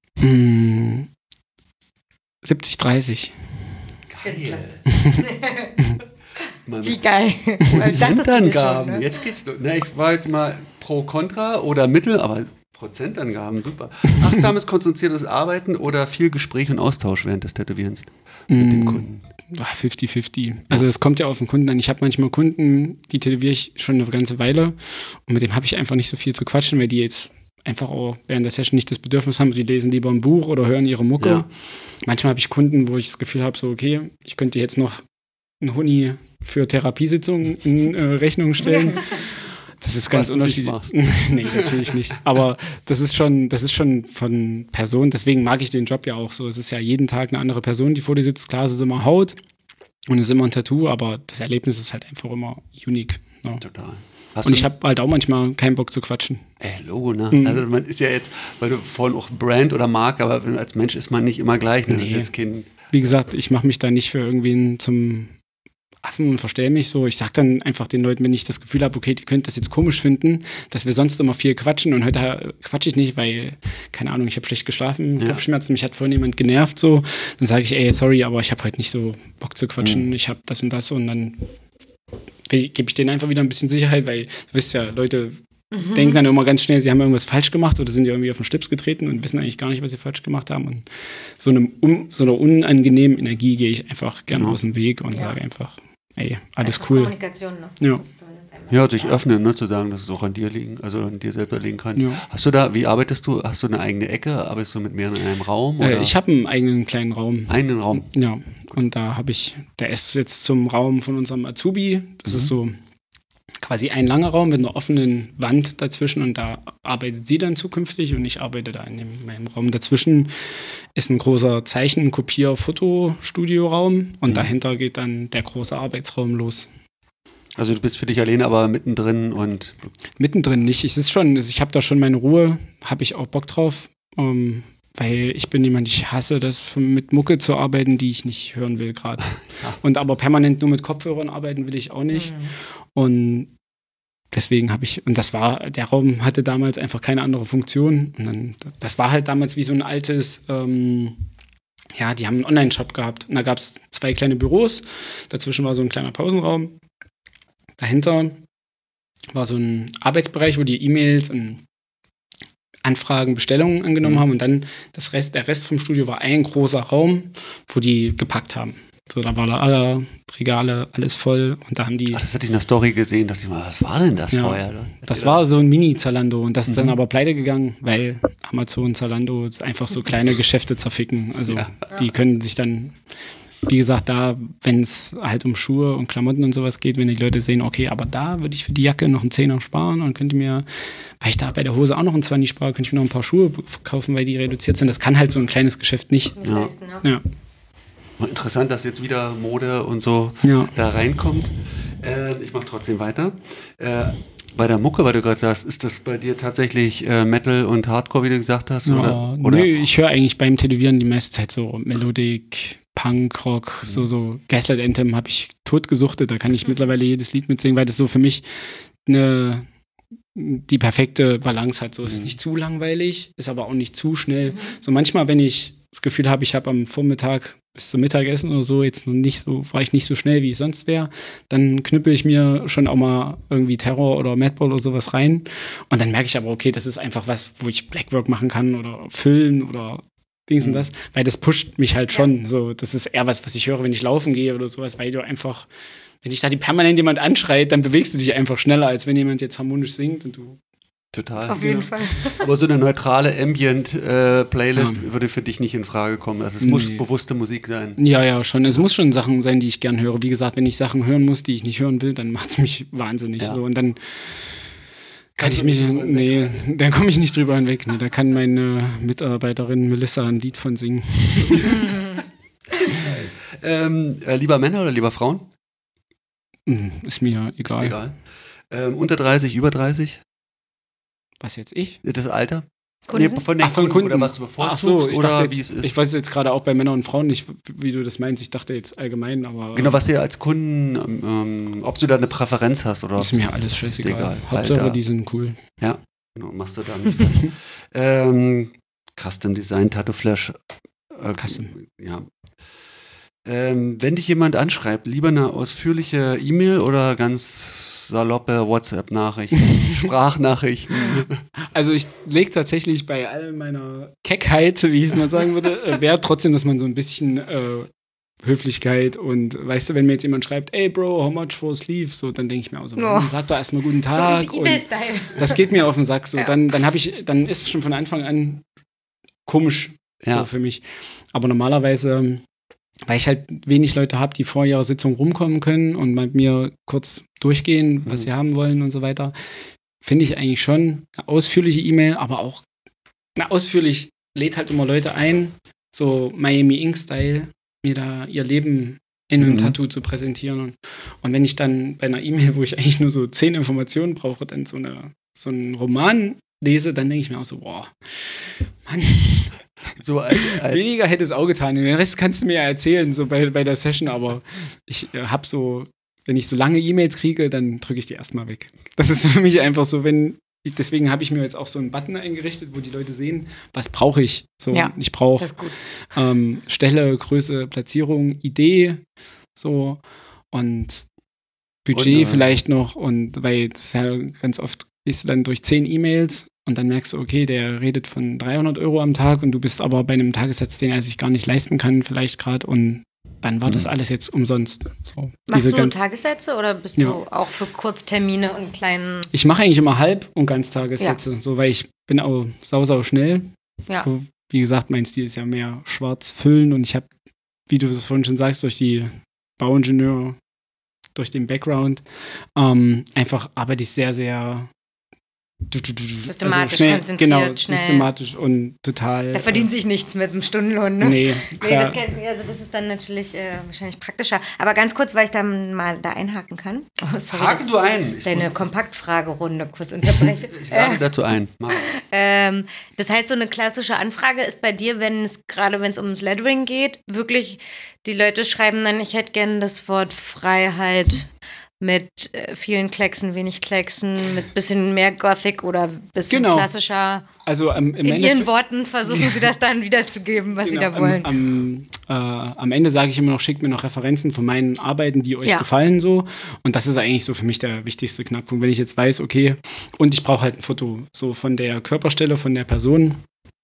70-30. Geil. Wie geil. Prozentangaben. Schon, ne? Jetzt geht's los. Na, ich war jetzt mal pro, contra oder mittel, aber Prozentangaben, super. Achtsames, konzentriertes Arbeiten oder viel Gespräch und Austausch während des Tätowierens mit dem Kunden? 50-50. Also es kommt ja auf den Kunden an. Ich habe manchmal Kunden, die tätowiere ich schon eine ganze Weile und mit dem habe ich einfach nicht so viel zu quatschen, weil die jetzt einfach auch während der Session nicht das Bedürfnis haben, die lesen lieber ein Buch oder hören ihre Mucke. Ja. Manchmal habe ich Kunden, wo ich das Gefühl habe, so okay, ich könnte jetzt noch einen Huni für Therapiesitzungen in Rechnung stellen. Das ist ganz unterschiedlich. Nee, natürlich nicht. Aber das ist schon von Person, deswegen mag ich den Job ja auch so. Es ist ja jeden Tag eine andere Person, die vor dir sitzt. Klar, es ist immer Haut und es ist immer ein Tattoo, aber das Erlebnis ist halt einfach immer unique. Ja. Total. Und ich habe halt auch manchmal keinen Bock zu quatschen. Logo, ne? Also man ist ja jetzt, weil du vorhin auch Brand oder Marke, aber als Mensch ist man nicht immer gleich. Ne? Nee. Das ist jetzt kein Wie gesagt, ich mache mich da nicht für irgendwen zum Affen und verstell mich so. Ich sag dann einfach den Leuten, wenn ich das Gefühl habe, okay, die könnten das jetzt komisch finden, dass wir sonst immer viel quatschen und heute quatsche ich nicht, weil, keine Ahnung, ich habe schlecht geschlafen, Kopfschmerzen, mich hat vorhin jemand genervt so. Dann sage ich, ey, sorry, aber ich habe heute nicht so Bock zu quatschen, ich habe das und dann gebe ich denen einfach wieder ein bisschen Sicherheit, weil du wisst ja, Leute denken dann immer ganz schnell, sie haben irgendwas falsch gemacht oder sind irgendwie auf den Schlips getreten und wissen eigentlich gar nicht, was sie falsch gemacht haben. Und so einer unangenehmen Energie gehe ich einfach gerne aus dem Weg und sage einfach, ey, alles einfach cool. Kommunikation, ne? Ja. Ja, sich öffnen, ne, zu sagen, dass es auch an dir liegen, also an dir selber liegen kannst. Ja. Hast du da, wie arbeitest du? Hast du eine eigene Ecke? Arbeitest du mit mehreren in einem Raum? Oder? Ich habe einen eigenen kleinen Raum. Einen Raum? Ja, und da habe ich, der ist jetzt zum Raum von unserem Azubi. Das ist so quasi ein langer Raum mit einer offenen Wand dazwischen und da arbeitet sie dann zukünftig und ich arbeite da in meinem Raum. Dazwischen ist ein großer Zeichen-, Kopier-, Fotostudioraum und dahinter geht dann der große Arbeitsraum los. Also du bist für dich alleine, aber mittendrin und... Mittendrin nicht. Ich habe da schon meine Ruhe, habe ich auch Bock drauf, weil ich bin jemand, ich hasse das, mit Mucke zu arbeiten, die ich nicht hören will gerade. Und aber permanent nur mit Kopfhörern arbeiten will ich auch nicht. Und deswegen der Raum hatte damals einfach keine andere Funktion. Und dann, das war halt damals wie so ein altes, die haben einen Online-Shop gehabt. Und da gab es 2 kleine Büros, dazwischen war so ein kleiner Pausenraum. Dahinter war so ein Arbeitsbereich, wo die E-Mails und Anfragen, Bestellungen angenommen haben und dann der Rest vom Studio war ein großer Raum, wo die gepackt haben. So, da waren alle Regale, alles voll und da haben die... Ach, das hatte ich in der Story gesehen, dachte ich mal, was war denn das vorher? Das war so ein Mini-Zalando und das ist dann aber pleite gegangen, weil Amazon, Zalando einfach so kleine Geschäfte zerficken. Also die können sich dann... Wie gesagt, da, wenn es halt um Schuhe und Klamotten und sowas geht, wenn die Leute sehen, okay, aber da würde ich für die Jacke noch einen Zehner sparen und könnte mir, weil ich da bei der Hose auch noch einen 20 spare, könnte ich mir noch ein paar Schuhe kaufen, weil die reduziert sind. Das kann halt so ein kleines Geschäft nicht. Leisten, Ja. Interessant, dass jetzt wieder Mode und so da reinkommt. Ich mache trotzdem weiter. Bei der Mucke, weil du gerade sagst, ist das bei dir tatsächlich Metal und Hardcore, wie du gesagt hast? Oder? Nö, ich höre eigentlich beim Tätowieren die meiste Zeit so Melodic, Punk, Rock, so Gaslight Anthem habe ich totgesuchtet, da kann ich mittlerweile jedes Lied mitsingen, weil das so für mich die perfekte Balance hat. So, es ist nicht zu langweilig, ist aber auch nicht zu schnell. So manchmal, wenn ich das Gefühl habe, ich habe am Vormittag bis zum Mittagessen oder so jetzt noch nicht so, war ich nicht so schnell, wie ich sonst wäre, dann knüppel ich mir schon auch mal irgendwie Terror oder Madball oder sowas rein und dann merke ich aber, okay, das ist einfach was, wo ich Blackwork machen kann oder füllen oder Dings und das, weil das pusht mich halt schon. So, das ist eher was ich höre, wenn ich laufen gehe oder sowas, weil du einfach, wenn dich da permanent jemand anschreit, dann bewegst du dich einfach schneller, als wenn jemand jetzt harmonisch singt und du Total. Auf jeden Fall. Aber so eine neutrale Ambient-Playlist würde für dich nicht in Frage kommen. Also es muss bewusste Musik sein. Ja, schon. Es muss schon Sachen sein, die ich gern höre. Wie gesagt, wenn ich Sachen hören muss, die ich nicht hören will, dann macht es mich wahnsinnig so. Und dann kann ich mich, dann komme ich nicht drüber hinweg. Nee, da kann meine Mitarbeiterin Melissa ein Lied von singen. Lieber Männer oder lieber Frauen? Ist mir egal. Ist egal. Unter 30, über 30? Was jetzt ich? Das Alter? Kunden? Nee, von den Kunden. Oder was du bevorzugst oder wie es ist. Ich weiß jetzt gerade auch bei Männern und Frauen nicht, wie du das meinst. Ich dachte jetzt allgemein, aber... Genau, was dir als Kunden, ob du da eine Präferenz hast oder... Ist mir alles scheißegal. Hauptsache, Alter. Die sind cool. Ja, genau, machst du da nicht. Custom Design, Tattoo Flash. Custom. Ja. Wenn dich jemand anschreibt, lieber eine ausführliche E-Mail oder ganz saloppe WhatsApp-Nachrichten, Sprachnachrichten? Also ich lege tatsächlich bei all meiner Keckheit, wie ich es mal sagen würde, Wert trotzdem, dass man so ein bisschen Höflichkeit und weißt du, wenn mir jetzt jemand schreibt, ey Bro, how much for a sleeve? So, dann denke ich mir auch so, sag doch erstmal guten Tag. So und das geht mir auf den Sack. So. Ja. Dann ist es schon von Anfang an komisch so für mich. Aber normalerweise, weil ich halt wenig Leute habe, die vor ihrer Sitzung rumkommen können und mit mir kurz durchgehen, was sie haben wollen und so weiter, finde ich eigentlich schon eine ausführliche E-Mail, aber auch ausführlich lädt halt immer Leute ein, so Miami Ink-Style, mir da ihr Leben in einem Tattoo zu präsentieren. Und wenn ich dann bei einer E-Mail, wo ich eigentlich nur so 10 Informationen brauche, dann so einen Roman lese, dann denke ich mir auch so, boah, Mann. So als weniger hätte es auch getan. Den Rest kannst du mir ja erzählen, so bei der Session, aber ich habe so, wenn ich so lange E-Mails kriege, dann drücke ich die erstmal weg. Das ist für mich einfach so, deswegen habe ich mir jetzt auch so einen Button eingerichtet, wo die Leute sehen, was brauche ich. So, ich brauche Stelle, Größe, Platzierung, Idee, so und Budget vielleicht noch, und weil das ja ganz oft gehst du dann durch 10 E-Mails und dann merkst du, okay, der redet von 300 € am Tag und du bist aber bei einem Tagessatz, den er sich gar nicht leisten kann, vielleicht gerade, und dann war das alles jetzt umsonst. So, machst du Tagessätze oder bist du auch für Kurztermine und kleinen... Ich mache eigentlich immer Halb- und Ganztagessätze, so, weil ich bin auch sau schnell. Ja. So, wie gesagt, mein Stil ist ja mehr schwarz füllen und ich habe, wie du es vorhin schon sagst, durch die Bauingenieur, durch den Background, einfach arbeite ich sehr, sehr systematisch, schnell, konzentriert, genau, schnell. Systematisch und total. Da verdient sich nichts mit einem Stundenlohn, ne? Nee, das ist dann natürlich wahrscheinlich praktischer. Aber ganz kurz, weil ich da mal einhaken kann. Oh, sorry, Haken du ein. Deine Kompaktfragerunde kurz unterbreche. Ich lade dazu ein. Das heißt, so eine klassische Anfrage ist bei dir, gerade wenn es ums Lettering geht, wirklich, die Leute schreiben dann, ich hätte gerne das Wort Freiheit mit vielen Klecksen, wenig Klecksen, mit bisschen mehr Gothic oder bisschen klassischer. Also in ihren Worten versuchen sie das dann wiederzugeben, was sie da wollen. Am Ende sage ich immer noch, schickt mir noch Referenzen von meinen Arbeiten, die euch gefallen, so. Und das ist eigentlich so für mich der wichtigste Knackpunkt, wenn ich jetzt weiß, okay, und ich brauche halt ein Foto so von der Körperstelle, von der Person,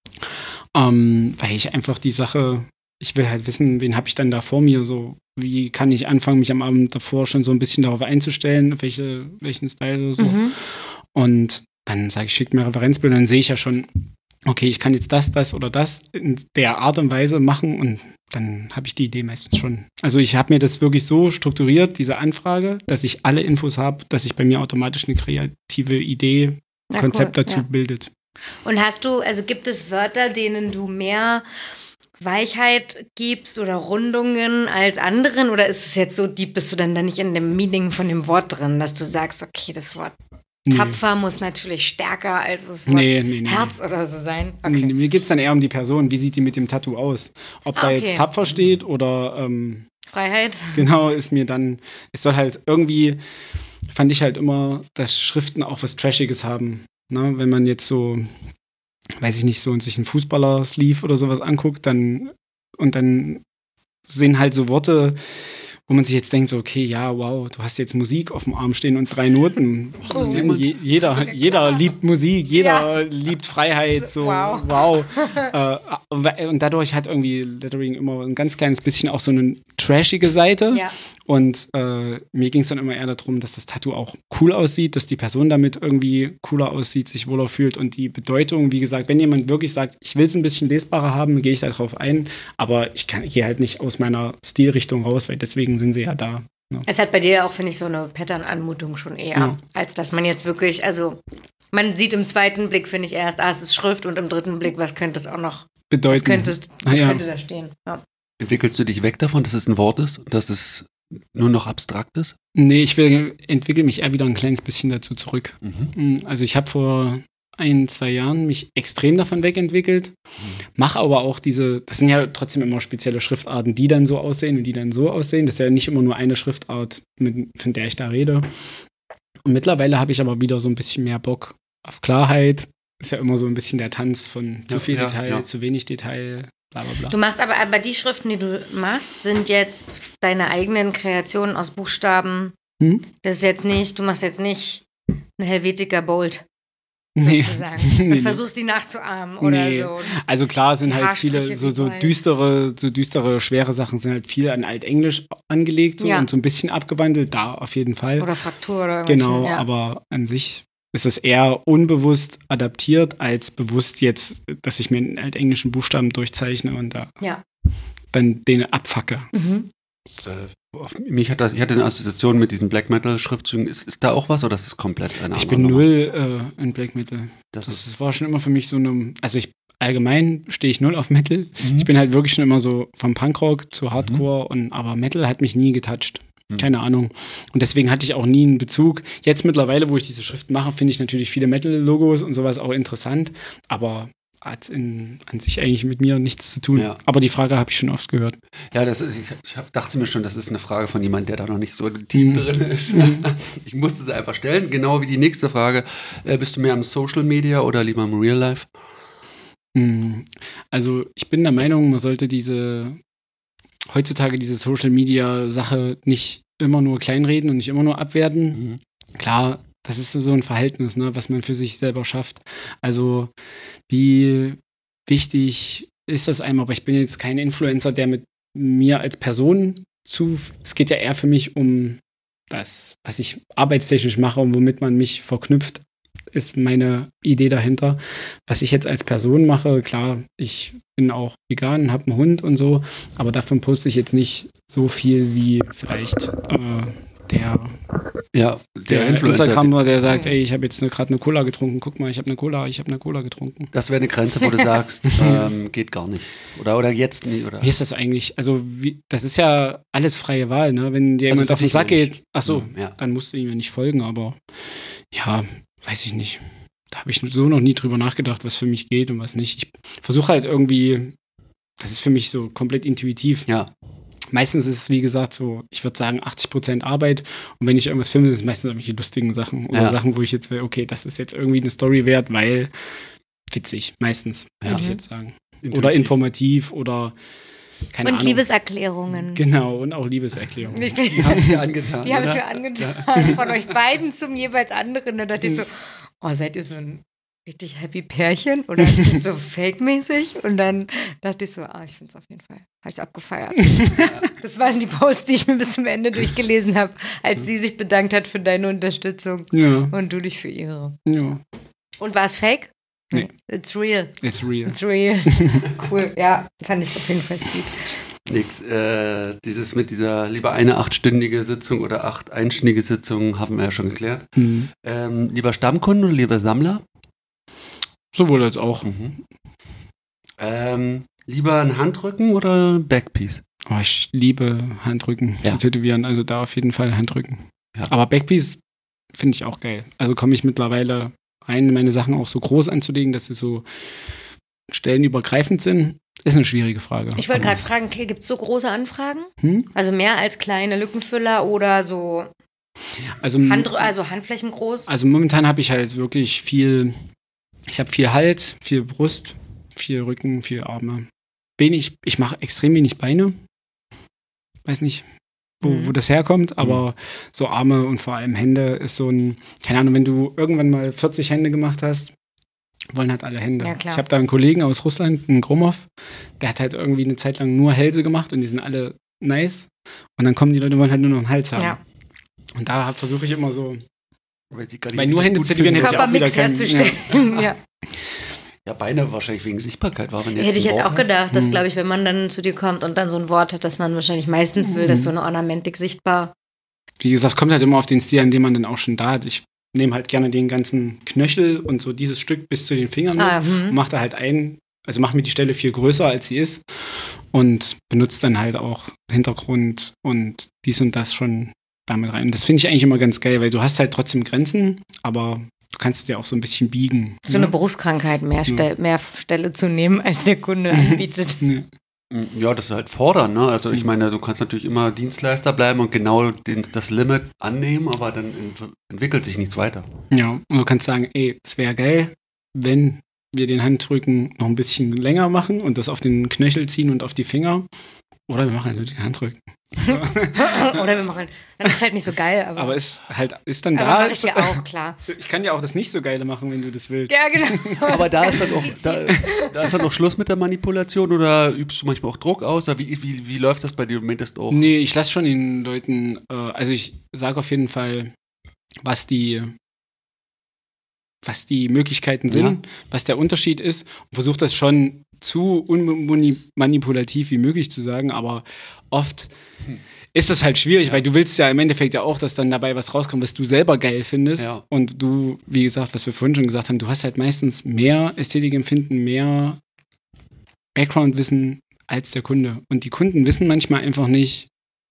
weil ich einfach die Sache, ich will halt wissen, wen habe ich dann da vor mir, so. Wie kann ich anfangen, mich am Abend davor schon so ein bisschen darauf einzustellen, welchen Style oder so. Und dann sage ich, schick mir Referenzbilder, dann sehe ich ja schon, okay, ich kann jetzt das oder das in der Art und Weise machen, und dann habe ich die Idee meistens schon. Also ich habe mir das wirklich so strukturiert, diese Anfrage, dass ich alle Infos habe, dass sich bei mir automatisch eine kreative Idee, Konzept dazu bildet. Und gibt es Wörter, denen du mehr Weichheit gibst oder Rundungen als anderen, oder ist es jetzt so deep, bist du dann da nicht in dem Meaning von dem Wort drin, dass du sagst, okay, das Wort tapfer muss natürlich stärker als das Wort Herz oder so sein? Okay. Mir geht es dann eher um die Person, wie sieht die mit dem Tattoo aus? Ob da jetzt tapfer steht oder Freiheit. Genau, es soll halt irgendwie, fand ich halt immer, dass Schriften auch was Trashiges haben. Ne? Wenn man jetzt so, weiß ich nicht, so sich einen Fußballer-Sleeve oder sowas anguckt, dann sind halt so Worte, wo man sich jetzt denkt, so, okay, ja, wow, du hast jetzt Musik auf dem Arm stehen und 3 Noten. Jeder liebt Musik, jeder liebt Freiheit, so, wow. Und dadurch hat irgendwie Lettering immer ein ganz kleines bisschen auch so eine trashige Seite. Ja. Und mir ging es dann immer eher darum, dass das Tattoo auch cool aussieht, dass die Person damit irgendwie cooler aussieht, sich wohler fühlt und die Bedeutung, wie gesagt, wenn jemand wirklich sagt, ich will es ein bisschen lesbarer haben, gehe ich da drauf ein, aber ich gehe halt nicht aus meiner Stilrichtung raus, weil deswegen sind sie ja da. Ne? Es hat bei dir auch, finde ich, so eine Pattern-Anmutung schon eher, als dass man jetzt wirklich, also man sieht im zweiten Blick, finde ich erst, es ist Schrift und im dritten Blick, was könnte es auch noch bedeuten? Was könnte da stehen? Ja. Entwickelst du dich weg davon, dass es ein Wort ist und dass es nur noch abstrakt ist? Nee, ich entwickle mich eher wieder ein kleines bisschen dazu zurück. Also ich habe vor 1-2 Jahren mich extrem davon wegentwickelt, mache aber auch das sind ja trotzdem immer spezielle Schriftarten, die dann so aussehen und die dann so aussehen. Das ist ja nicht immer nur eine Schriftart, von der ich da rede. Und mittlerweile habe ich aber wieder so ein bisschen mehr Bock auf Klarheit. Ist ja immer so ein bisschen der Tanz von zu viel Detail, zu wenig Detail. Blablabla. Du machst aber die Schriften, die du machst, sind jetzt deine eigenen Kreationen aus Buchstaben. Das ist jetzt nicht, du machst jetzt nicht eine Helvetica Bold. Sozusagen. Nee. Und versuchst die nachzuahmen oder so. Also klar sind halt viele so düstere, schwere Sachen sind halt viel an Altenglisch angelegt und so ein bisschen abgewandelt, da auf jeden Fall. Oder Fraktur oder irgendwas. Genau, aber an sich ist es eher unbewusst adaptiert, als bewusst jetzt, dass ich mir einen altenglischen Buchstaben durchzeichne und da dann den abfacke. Ich hatte eine Assoziation mit diesen Black Metal Schriftzügen. Ist da auch was oder ist das komplett eine andere? Ich bin null in Black Metal. Das war schon immer für mich so eine, also allgemein stehe ich null auf Metal. Ich bin halt wirklich schon immer so vom Punkrock zu Hardcore aber Metal hat mich nie getoucht. Keine Ahnung. Und deswegen hatte ich auch nie einen Bezug. Jetzt mittlerweile, wo ich diese Schrift mache, finde ich natürlich viele Metal-Logos und sowas auch interessant, aber hat an sich eigentlich mit mir nichts zu tun. Ja. Aber die Frage habe ich schon oft gehört. Ja, ich dachte mir schon, das ist eine Frage von jemandem, der da noch nicht so tief drin ist. Ich musste sie einfach stellen, genau wie die nächste Frage. Bist du mehr am Social Media oder lieber im Real Life? Also ich bin der Meinung, man sollte heutzutage diese Social-Media-Sache nicht immer nur kleinreden und nicht immer nur abwerten. Klar, das ist so ein Verhältnis, ne, was man für sich selber schafft. Also wie wichtig ist das einem? Aber ich bin jetzt kein Influencer, der mit mir als Person es geht ja eher für mich um das, was ich arbeitstechnisch mache und womit man mich verknüpft, ist meine Idee dahinter. Was ich jetzt als Person mache, klar, ich bin auch vegan, habe einen Hund und so, aber davon poste ich jetzt nicht so viel wie vielleicht der Influencer, Instagrammer, der sagt, ey, ich habe jetzt gerade eine Cola getrunken, guck mal, ich habe eine Cola getrunken. Das wäre eine Grenze, wo du sagst, geht gar nicht. Oder jetzt nie. Oder? Wie ist das eigentlich? Also das ist ja alles freie Wahl, ne? Wenn dir jemand auf den Sack geht, dann musst du ihm ja nicht folgen, aber ja, weiß ich nicht. Da habe ich so noch nie drüber nachgedacht, was für mich geht und was nicht. Ich versuche halt irgendwie, das ist für mich so komplett intuitiv. Ja. Meistens ist es, wie gesagt, so, ich würde sagen, 80% Arbeit. Und wenn ich irgendwas filme, sind es meistens irgendwelche lustigen Sachen. Oder Sachen, wo ich jetzt will, okay, das ist jetzt irgendwie eine Story wert, weil witzig, meistens, würde ich jetzt sagen. Intuitiv. Oder informativ oder keine Ahnung. Und Liebeserklärungen. Genau, und auch Liebeserklärungen. Die haben es dir angetan. Die haben es mir angetan. Von euch beiden zum jeweils anderen. Da dachte ich so, seid ihr so ein richtig happy Pärchen? Oder ist das so fake-mäßig? Und dann dachte ich so, ich finde es auf jeden Fall. Habe ich abgefeiert. Das waren die Posts, die ich mir bis zum Ende durchgelesen habe, als sie sich bedankt hat für deine Unterstützung. Ja. Und du dich für ihre. Ja. Und war es fake? Nee. It's real. It's real. It's real. Cool. Ja, fand ich auf jeden Fall sweet. Nix. Dieses mit dieser lieber eine 8-stündige Sitzung oder 8 einstündige Sitzungen haben wir ja schon geklärt. Lieber Stammkunden oder lieber Sammler? Sowohl als auch. Lieber ein Handrücken oder Backpiece? Ich liebe Handrücken zu tätowieren, also da auf jeden Fall Handrücken. Ja. Aber Backpiece finde ich auch geil. Also komme ich mittlerweile rein, meine Sachen auch so groß anzulegen, dass sie so stellenübergreifend sind. Ist eine schwierige Frage. Ich wollte gerade fragen, gibt es so große Anfragen? Also mehr als kleine Lückenfüller oder so also Handflächen groß? Also momentan habe ich halt wirklich viel Hals, viel Brust, viel Rücken, viel Arme. Ich mache extrem wenig Beine. Weiß nicht. wo das herkommt, aber so Arme und vor allem Hände ist so ein, keine Ahnung, wenn du irgendwann mal 40 Hände gemacht hast, wollen halt alle Hände. Ja, klar. Ich habe da einen Kollegen aus Russland, einen Gromov, der hat halt irgendwie eine Zeit lang nur Hälse gemacht und die sind alle nice und dann kommen die Leute, wollen halt nur noch einen Hals haben. Ja. Und da versuche ich immer so, Weil weil nur Hände tätowieren hätte ich auch wieder Körpermix keinen. herzustellen. Ja. Ja, Beine wahrscheinlich wegen Sichtbarkeit war. Wenn Hätte ich ein jetzt Wort auch hast. gedacht, dass, glaube ich, wenn man dann zu dir kommt und dann so ein Wort hat, dass man wahrscheinlich meistens will, dass so eine Ornamentik sichtbar. Wie gesagt, es kommt halt immer auf den Stil, an dem man dann auch schon da hat. Ich nehme halt gerne den ganzen Knöchel und so dieses Stück bis zu den Fingern und mache da halt mache mir die Stelle viel größer, als sie ist und benutze dann halt auch Hintergrund und dies und das schon damit rein. Das finde ich eigentlich immer ganz geil, weil du hast halt trotzdem Grenzen, aber du kannst dir auch so ein bisschen biegen. So eine Berufskrankheit, mehr Stelle zu nehmen, als der Kunde anbietet. Ja, das ist halt fordern, ne? Also ich meine, du kannst natürlich immer Dienstleister bleiben und genau das Limit annehmen, aber dann entwickelt sich nichts weiter. Ja, und du kannst sagen, ey, es wäre geil, wenn wir den Handrücken noch ein bisschen länger machen und das auf den Knöchel ziehen und auf die Finger. Oder wir machen halt nur den Handrücken. Oder wir machen, dann ist halt nicht so geil, aber es ist dann aber da. mach ich ja auch, klar. Ich kann ja auch das nicht so Geile machen, wenn du das willst. Ja, genau. Aber da ist dann auch, da ist dann auch Schluss mit der Manipulation oder übst du manchmal auch Druck aus? Oder wie läuft das bei dir? Du meintest auch. Nee, ich lasse schon den Leuten, also ich sage auf jeden Fall, was die Möglichkeiten sind, was der Unterschied ist und versuche das schon zu unmanipulativ wie möglich zu sagen, aber oft ist das halt schwierig, weil du willst ja im Endeffekt ja auch, dass dann dabei was rauskommt, was du selber geil findest und du, wie gesagt, was wir vorhin schon gesagt haben, du hast halt meistens mehr Ästhetikempfinden, mehr Background-Wissen als der Kunde und die Kunden wissen manchmal einfach nicht,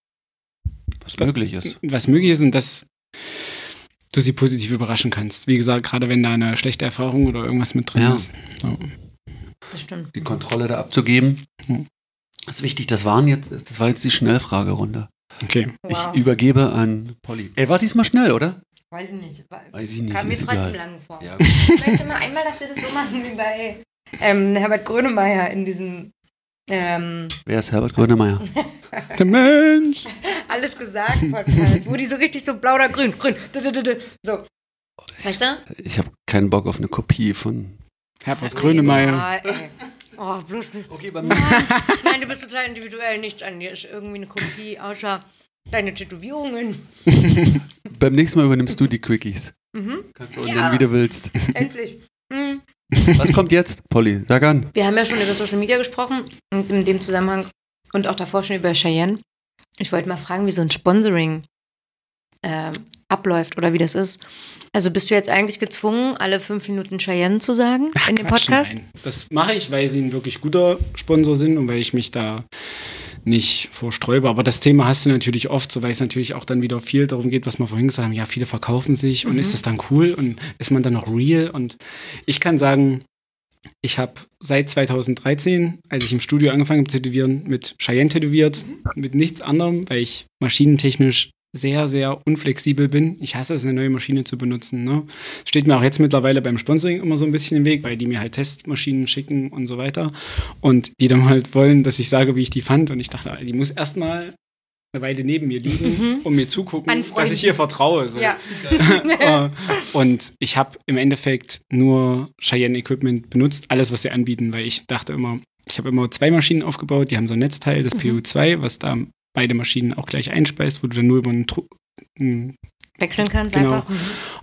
was möglich ist und dass du sie positiv überraschen kannst. Wie gesagt, gerade wenn da eine schlechte Erfahrung oder irgendwas mit drin ist. Ja. Das stimmt. Die Kontrolle da abzugeben. Das ist wichtig, das war jetzt die Schnellfragerunde. Okay. Wow. Ich übergebe an Polly. War diesmal schnell, oder? Weiß ich nicht. Weiß ich nicht, Kam mir ist trotzdem egal. lang vor. Ja, Ich möchte mal einmal, dass wir das so machen wie bei Herbert Grönemeyer in diesem Wer ist Herbert Grönemeyer? Der Mensch! Alles gesagt Podcast, wo die so richtig so blau oder grün, so. Weißt du? Ich habe keinen Bock auf eine Kopie von Herbert Grönemeyer. Ja, ey. Oh, bloß nicht. Okay, bei mir. Nein, du bist total individuell, nichts an dir ist irgendwie eine Kopie, außer deine Tätowierungen. Beim nächsten Mal übernimmst du die Quickies. Kannst du nennen, wie du willst. Endlich. Mhm. Was kommt jetzt, Polly? Sag an. Wir haben ja schon über Social Media gesprochen und in dem Zusammenhang und auch davor schon über Cheyenne. Ich wollte mal fragen, wie so ein Sponsoring abläuft oder wie das ist. Also bist du jetzt eigentlich gezwungen, alle 5 Minuten Cheyenne zu sagen in dem Podcast? Nein. Das mache ich, weil sie ein wirklich guter Sponsor sind und weil ich mich da nicht vorsträube. Aber das Thema hast du natürlich oft, so weil es natürlich auch dann wieder viel darum geht, was wir vorhin gesagt haben, ja, viele verkaufen sich und ist das dann cool und ist man dann noch real? Und ich kann sagen, ich habe seit 2013, als ich im Studio angefangen habe zu tätowieren, mit Cheyenne tätowiert, mit nichts anderem, weil ich maschinentechnisch sehr, sehr unflexibel bin. Ich hasse es, eine neue Maschine zu benutzen. Ne? Steht mir auch jetzt mittlerweile beim Sponsoring immer so ein bisschen im Weg, weil die mir halt Testmaschinen schicken und so weiter. Und die dann halt wollen, dass ich sage, wie ich die fand. Und ich dachte, die muss erstmal eine Weile neben mir liegen und mir zugucken, dass ich ihr vertraue. So. Ja. Und ich habe im Endeffekt nur Cheyenne-Equipment benutzt, alles, was sie anbieten, weil ich dachte immer, ich habe immer 2 Maschinen aufgebaut, die haben so ein Netzteil, das PU2, was da beide Maschinen auch gleich einspeist, wo du dann nur über einen Wechseln kannst genau. einfach.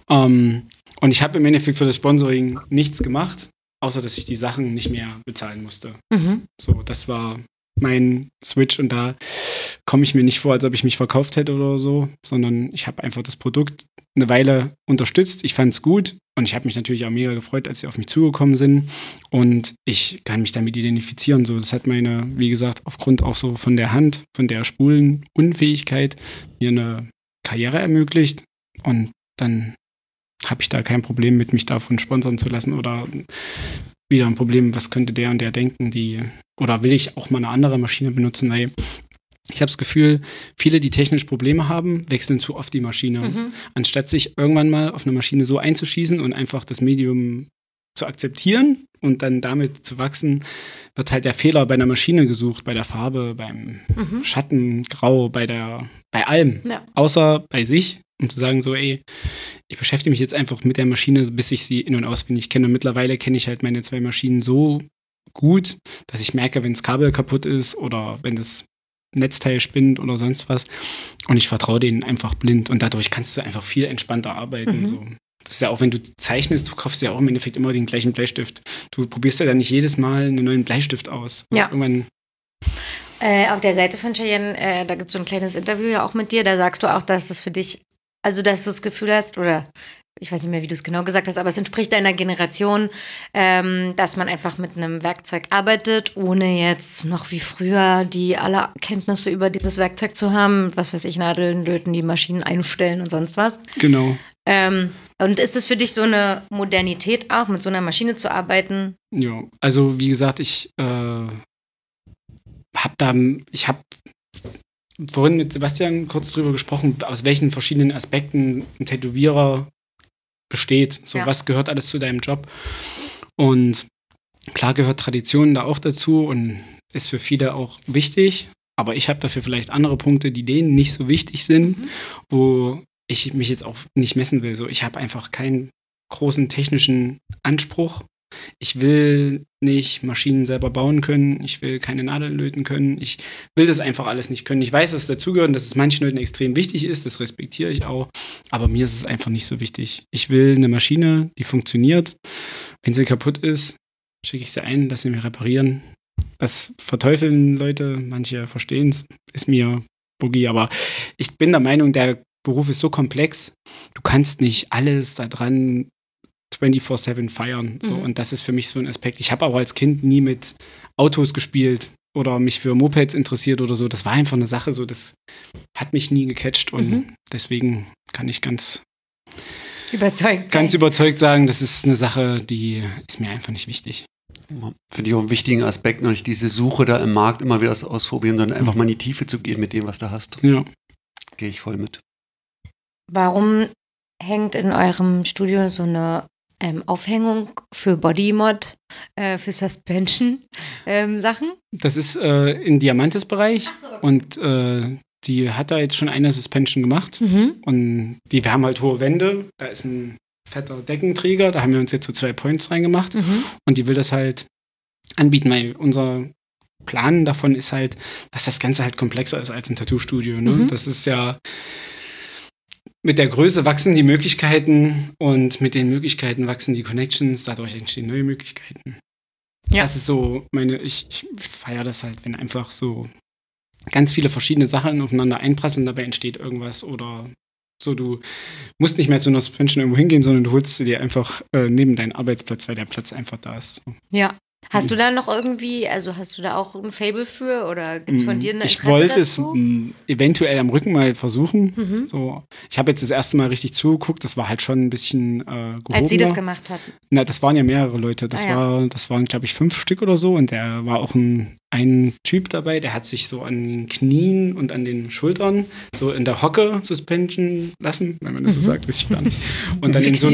Und ich habe im Endeffekt für das Sponsoring nichts gemacht, außer dass ich die Sachen nicht mehr bezahlen musste. So, das war mein Switch und da komme ich mir nicht vor, als ob ich mich verkauft hätte oder so, sondern ich habe einfach das Produkt eine Weile unterstützt. Ich fand es gut und ich habe mich natürlich auch mega gefreut, als sie auf mich zugekommen sind und ich kann mich damit identifizieren. So, das hat meine, wie gesagt, aufgrund auch so von der Hand, von der Spulenunfähigkeit mir eine Karriere ermöglicht und dann habe ich da kein Problem mit, mich davon sponsern zu lassen oder wieder ein Problem, was könnte der und der denken, oder will ich auch mal eine andere Maschine benutzen, weil ich habe das Gefühl, viele, die technisch Probleme haben, wechseln zu oft die Maschine, anstatt sich irgendwann mal auf eine Maschine so einzuschießen und einfach das Medium zu akzeptieren und dann damit zu wachsen, wird halt der Fehler bei einer Maschine gesucht, bei der Farbe, beim Schatten, Grau, bei allem. Ja. Außer bei sich, um zu sagen so, ey, ich beschäftige mich jetzt einfach mit der Maschine, bis ich sie in- und auswendig kenne. Und mittlerweile kenne ich halt meine 2 Maschinen so gut, dass ich merke, wenn das Kabel kaputt ist oder wenn das Netzteil spinnt oder sonst was. Und ich vertraue denen einfach blind. Und dadurch kannst du einfach viel entspannter arbeiten. So. Das ist ja auch, wenn du zeichnest, du kaufst ja auch im Endeffekt immer den gleichen Bleistift. Du probierst ja dann nicht jedes Mal einen neuen Bleistift aus. Ja. Auf der Seite von Cheyenne, da gibt es so ein kleines Interview ja auch mit dir, da sagst du auch, dass es für dich, also dass du das Gefühl hast, oder ich weiß nicht mehr, wie du es genau gesagt hast, aber es entspricht deiner Generation, dass man einfach mit einem Werkzeug arbeitet, ohne jetzt noch wie früher die alle Kenntnisse über dieses Werkzeug zu haben, was weiß ich, Nadeln, Löten, die Maschinen einstellen und sonst was. Genau. Und ist es für dich so eine Modernität auch, mit so einer Maschine zu arbeiten? Ja, also wie gesagt, ich habe vorhin mit Sebastian kurz drüber gesprochen, aus welchen verschiedenen Aspekten ein Tätowierer besteht. So, was gehört alles zu deinem Job? Und klar gehört Tradition da auch dazu und ist für viele auch wichtig, aber ich habe dafür vielleicht andere Punkte, die denen nicht so wichtig sind, wo ich mich jetzt auch nicht messen will. So, ich habe einfach keinen großen technischen Anspruch. Ich will nicht Maschinen selber bauen können. Ich will keine Nadeln löten können. Ich will das einfach alles nicht können. Ich weiß, dass es dazugehört und dass es manchen Leuten extrem wichtig ist. Das respektiere ich auch. Aber mir ist es einfach nicht so wichtig. Ich will eine Maschine, die funktioniert. Wenn sie kaputt ist, schicke ich sie ein, lasse sie mir reparieren. Das verteufeln Leute. Manche verstehen es. Ist mir Boogie. Aber ich bin der Meinung, der Beruf ist so komplex. Du kannst nicht alles da dran 24/7 feiern. So. Und das ist für mich so ein Aspekt. Ich habe auch als Kind nie mit Autos gespielt oder mich für Mopeds interessiert oder so. Das war einfach eine Sache, so, das hat mich nie gecatcht und deswegen kann ich ganz überzeugt sagen, das ist eine Sache, die ist mir einfach nicht wichtig. Finde ich auch einen wichtigen Aspekt, noch nicht diese Suche da im Markt immer wieder das ausprobieren, sondern einfach mal in die Tiefe zu gehen mit dem, was du hast. Ja. Gehe ich voll mit. Warum hängt in eurem Studio so eine Aufhängung für Bodymod, für Suspension-Sachen? Das ist im Diamantes-Bereich. Ach so, okay. Und die hat da jetzt schon eine Suspension gemacht. Und wir haben halt hohe Wände. Da ist ein fetter Deckenträger. Da haben wir uns jetzt so 2 Points reingemacht. Und die will das halt anbieten, weil unser Plan davon ist halt, dass das Ganze halt komplexer ist als ein Tattoo-Studio. Ne? Das ist ja... Mit der Größe wachsen die Möglichkeiten und mit den Möglichkeiten wachsen die Connections, dadurch entstehen neue Möglichkeiten. Ja. Das ist so ich feiere das halt, wenn einfach so ganz viele verschiedene Sachen aufeinander einprasseln, dabei entsteht irgendwas oder so, du musst nicht mehr zu einer Suspension irgendwo hingehen, sondern du holst sie dir einfach neben deinen Arbeitsplatz, weil der Platz einfach da ist. So. Ja. Hast du da noch irgendwie, also hast du da auch ein Fable für oder gibt es von dir eine Interesse Ich wollte dazu? es eventuell am Rücken mal versuchen. So, ich habe jetzt das erste Mal richtig zugeguckt, das war halt schon ein bisschen gehobener. Als sie das gemacht hatten? Na, das waren ja mehrere Leute. Das waren, glaube ich, 5 Stück oder so und der war auch ein Typ dabei, der hat sich so an den Knien und an den Schultern so in der Hocke suspension lassen, wenn man das so sagt, weiß ich gar nicht. Und dann in so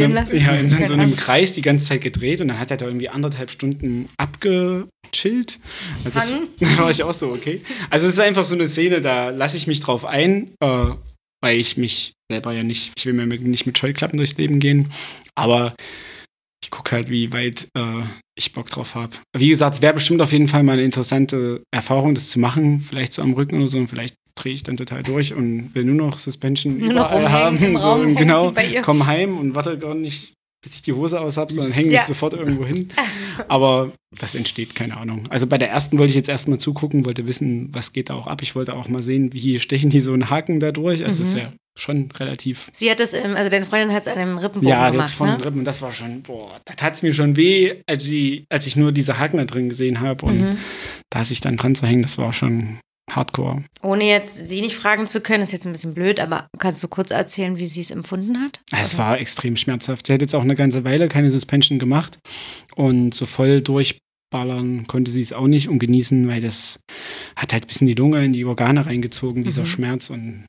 einem Kreis die ganze Zeit gedreht und dann hat er da irgendwie 1,5 Stunden abgechillt. Das war ich auch so, okay. Also es ist einfach so eine Szene, da lasse ich mich drauf ein, weil ich mich selber ja nicht, ich will mir nicht mit Scheuklappen durchs Leben gehen, aber ich gucke halt, wie weit ich Bock drauf habe. Wie gesagt, es wäre bestimmt auf jeden Fall mal eine interessante Erfahrung, das zu machen. Vielleicht so am Rücken oder so. Und vielleicht drehe ich dann total durch und will nur noch Suspension überall haben. So, und genau, komm heim und warte gar nicht, bis ich die Hose aus habe, sondern hänge mich sofort irgendwo hin. Aber das entsteht, keine Ahnung. Also bei der ersten wollte ich jetzt erstmal zugucken, wollte wissen, was geht da auch ab. Ich wollte auch mal sehen, wie stechen die so einen Haken da durch. Also es ist ja schon relativ... Sie hat das, also deine Freundin hat es an einem Rippenbogen gemacht, jetzt von Rippen. Und das war schon, da tat es mir schon weh, als ich nur diese Haken da drin gesehen habe. Und da sich dann dran zu hängen, das war schon hardcore. Ohne jetzt sie nicht fragen zu können, ist jetzt ein bisschen blöd, aber kannst du kurz erzählen, wie sie es empfunden hat? Es war extrem schmerzhaft. Sie hat jetzt auch eine ganze Weile keine Suspension gemacht und so voll durchballern konnte sie es auch nicht und genießen, weil das hat halt ein bisschen die Lunge in die Organe reingezogen, dieser Schmerz und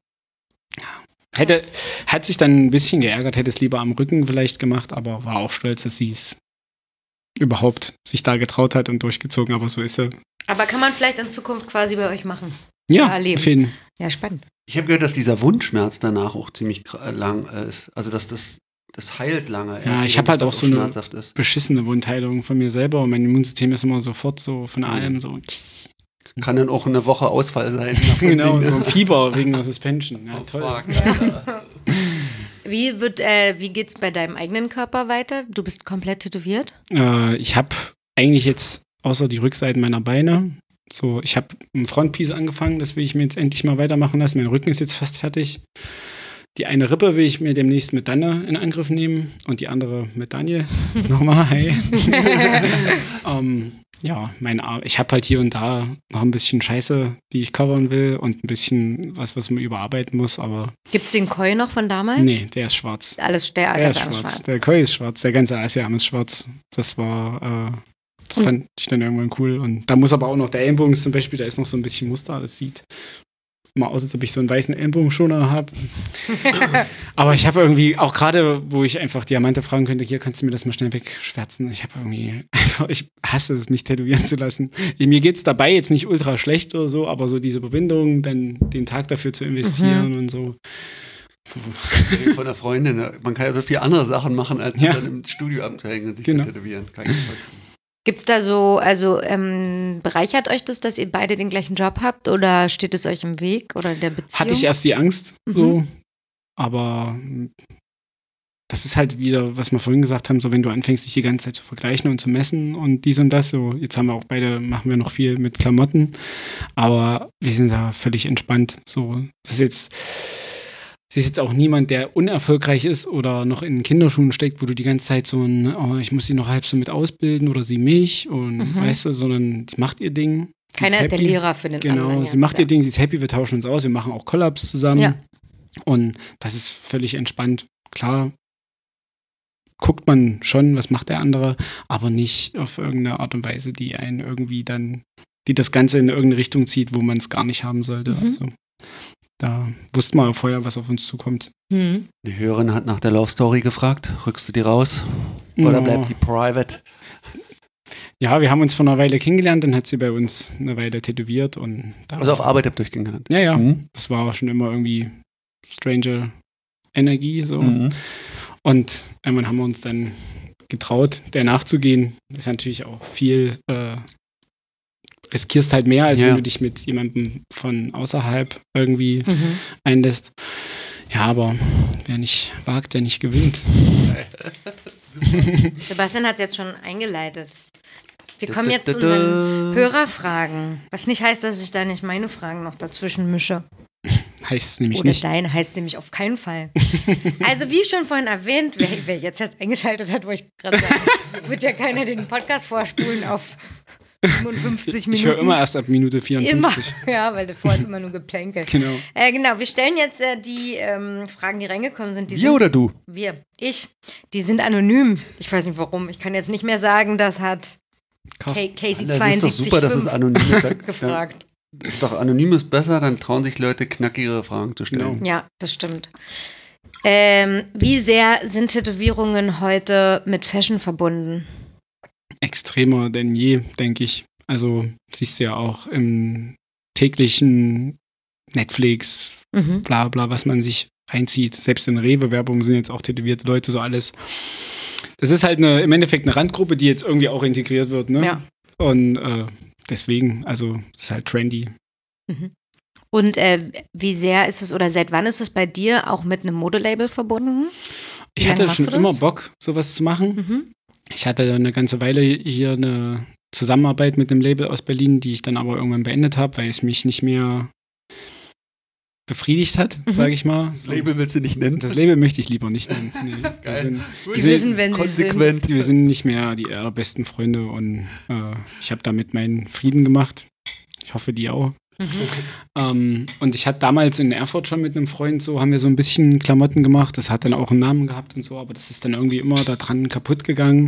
hat sich dann ein bisschen geärgert, hätte es lieber am Rücken vielleicht gemacht, aber war auch stolz, dass sie es überhaupt sich da getraut hat und durchgezogen, aber so ist er. Aber kann man vielleicht in Zukunft quasi bei euch machen? Ja, erleben. auf jeden Fall. Ja, spannend. Ich habe gehört, dass dieser Wundschmerz danach auch ziemlich lang ist. Also, dass das heilt lange. Ja, ich habe halt auch so eine ist. beschissene Wundheilung von mir selber und mein Immunsystem ist immer sofort so von allem so. Kann dann auch eine Woche Ausfall sein. Genau, so ein Fieber wegen der Suspension. Ja, toll. Fuck, Wie geht's bei deinem eigenen Körper weiter? Du bist komplett tätowiert? Ich habe eigentlich jetzt außer die Rückseiten meiner Beine ich habe ein Frontpiece angefangen, das will ich mir jetzt endlich mal weitermachen lassen. Mein Rücken ist jetzt fast fertig. Die eine Rippe will ich mir demnächst mit Danne in Angriff nehmen und die andere mit Daniel. Nochmal, hi. Ja, mein Arm. Ich habe halt hier und da noch ein bisschen Scheiße, die ich covern will und ein bisschen was man überarbeiten muss, aber... Gibt's den Koi noch von damals? Nee, der ist schwarz. Der ist schwarz. Der Koi ist schwarz, der ganze Asiarm ist schwarz. Das war... Das fand ich dann irgendwann cool. Und da muss aber auch noch der Ellenbogen zum Beispiel, da ist noch so ein bisschen Muster. Das sieht mal aus, als ob ich so einen weißen Ellenbogenschoner habe. Aber ich habe irgendwie, auch gerade, wo ich einfach Diamante fragen könnte, hier kannst du mir das mal schnell wegschwärzen. Ich hasse es, mich tätowieren zu lassen. Mir geht's dabei jetzt nicht ultra schlecht oder so, aber so diese Überwindung, dann den Tag dafür zu investieren und so. Von der Freundin, ne? Man kann ja so viele andere Sachen machen, als dann im Studio abzuhängen und sich zu tätowieren. Kann ich Gibt's da bereichert euch das, dass ihr beide den gleichen Job habt oder steht es euch im Weg oder der Beziehung? Hatte ich erst die Angst, so, aber das ist halt wieder, was wir vorhin gesagt haben, so wenn du anfängst, dich die ganze Zeit zu vergleichen und zu messen und dies und das, so, jetzt haben wir auch beide, machen wir noch viel mit Klamotten, aber wir sind da völlig entspannt, so, sie ist jetzt auch niemand, der unerfolgreich ist oder noch in Kinderschuhen steckt, wo du die ganze Zeit ich muss sie noch halb so mit ausbilden oder sie mich und weißt du, sondern sie macht ihr Ding. Keiner ist der Lehrer für den anderen. Genau, sie macht ihr Ding, sie ist happy, wir tauschen uns aus, wir machen auch Collabs zusammen. Ja. Und das ist völlig entspannt. Klar, guckt man schon, was macht der andere, aber nicht auf irgendeine Art und Weise, die einen irgendwie dann, die das Ganze in irgendeine Richtung zieht, wo man es gar nicht haben sollte. Also. Da wussten wir vorher, was auf uns zukommt. Die Hörerin hat nach der Love Story gefragt. Rückst du die raus? Oder bleibt die private? Ja, wir haben uns vor einer Weile kennengelernt, dann hat sie bei uns eine Weile tätowiert. Also auf Arbeit habt ihr euch kennengelernt? Ja. Das war schon immer irgendwie strange Energie. So. Und irgendwann haben wir uns dann getraut, der nachzugehen. Das ist natürlich auch viel... riskierst halt mehr, als wenn du dich mit jemandem von außerhalb irgendwie einlässt. Ja, aber wer nicht wagt, der nicht gewinnt. Sebastian hat es jetzt schon eingeleitet. Wir kommen jetzt zu unseren Hörerfragen. Was nicht heißt, dass ich da nicht meine Fragen noch dazwischen mische. Heißt es nämlich Oder nicht. Dein heißt nämlich auf keinen Fall. Also wie schon vorhin erwähnt, wer jetzt erst eingeschaltet hat, wo ich gerade sage, es wird ja keiner den Podcast vorspulen auf 55 Minuten. Ich höre immer erst ab Minute 54. Immer, ja, weil davor ist immer nur Geplänkel. Genau. Genau, wir stellen jetzt die Fragen, die reingekommen sind. Wir oder du? Ich. Die sind anonym. Ich weiß nicht warum. Ich kann jetzt nicht mehr sagen, das hat Casey 72 Das ist doch super, dass es anonym ist. gefragt. Ist doch anonym ist besser, dann trauen sich Leute knackigere Fragen zu stellen. Genau. Ja, das stimmt. Wie sehr sind Tätowierungen heute mit Fashion verbunden? Extremer denn je, denke ich. Also siehst du ja auch im täglichen Netflix, bla bla, was man sich reinzieht. Selbst in Rewe-Werbungen sind jetzt auch tätowierte Leute, so alles. Das ist halt im Endeffekt eine Randgruppe, die jetzt irgendwie auch integriert wird, ne? Ja. Und deswegen, also es ist halt trendy. Und wie sehr ist es oder seit wann ist es bei dir auch mit einem Modelabel verbunden? Ich hatte schon immer Bock, sowas zu machen. Ich hatte eine ganze Weile hier eine Zusammenarbeit mit einem Label aus Berlin, die ich dann aber irgendwann beendet habe, weil es mich nicht mehr befriedigt hat, sage ich mal. Das Label willst du nicht nennen? Das Label möchte ich lieber nicht nennen. Nee, Geil. Die wissen, wenn sie sind. Wir sind nicht mehr die allerbesten Freunde und ich habe damit meinen Frieden gemacht. Ich hoffe, die auch. Und ich hatte damals in Erfurt schon mit einem Freund haben wir so ein bisschen Klamotten gemacht. Das hat dann auch einen Namen gehabt und so, aber das ist dann irgendwie immer da dran kaputt gegangen.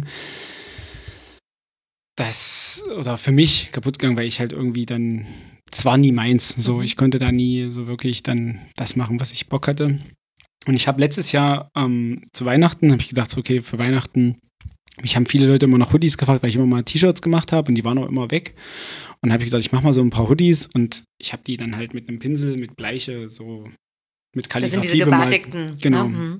Oder für mich kaputt gegangen, weil ich halt irgendwie dann, das war nie meins. So, ich konnte da nie so wirklich dann das machen, was ich Bock hatte. Und ich habe letztes Jahr zu Weihnachten, habe ich gedacht, so, okay, für Weihnachten mich haben viele Leute immer nach Hoodies gefragt, weil ich immer mal T-Shirts gemacht habe und die waren auch immer weg. Und dann habe ich gesagt, ich mache mal so ein paar Hoodies und ich habe die dann halt mit einem Pinsel, mit Bleiche, so mit Kalligrafie Das sind diese gebartigten. Genau. Ne?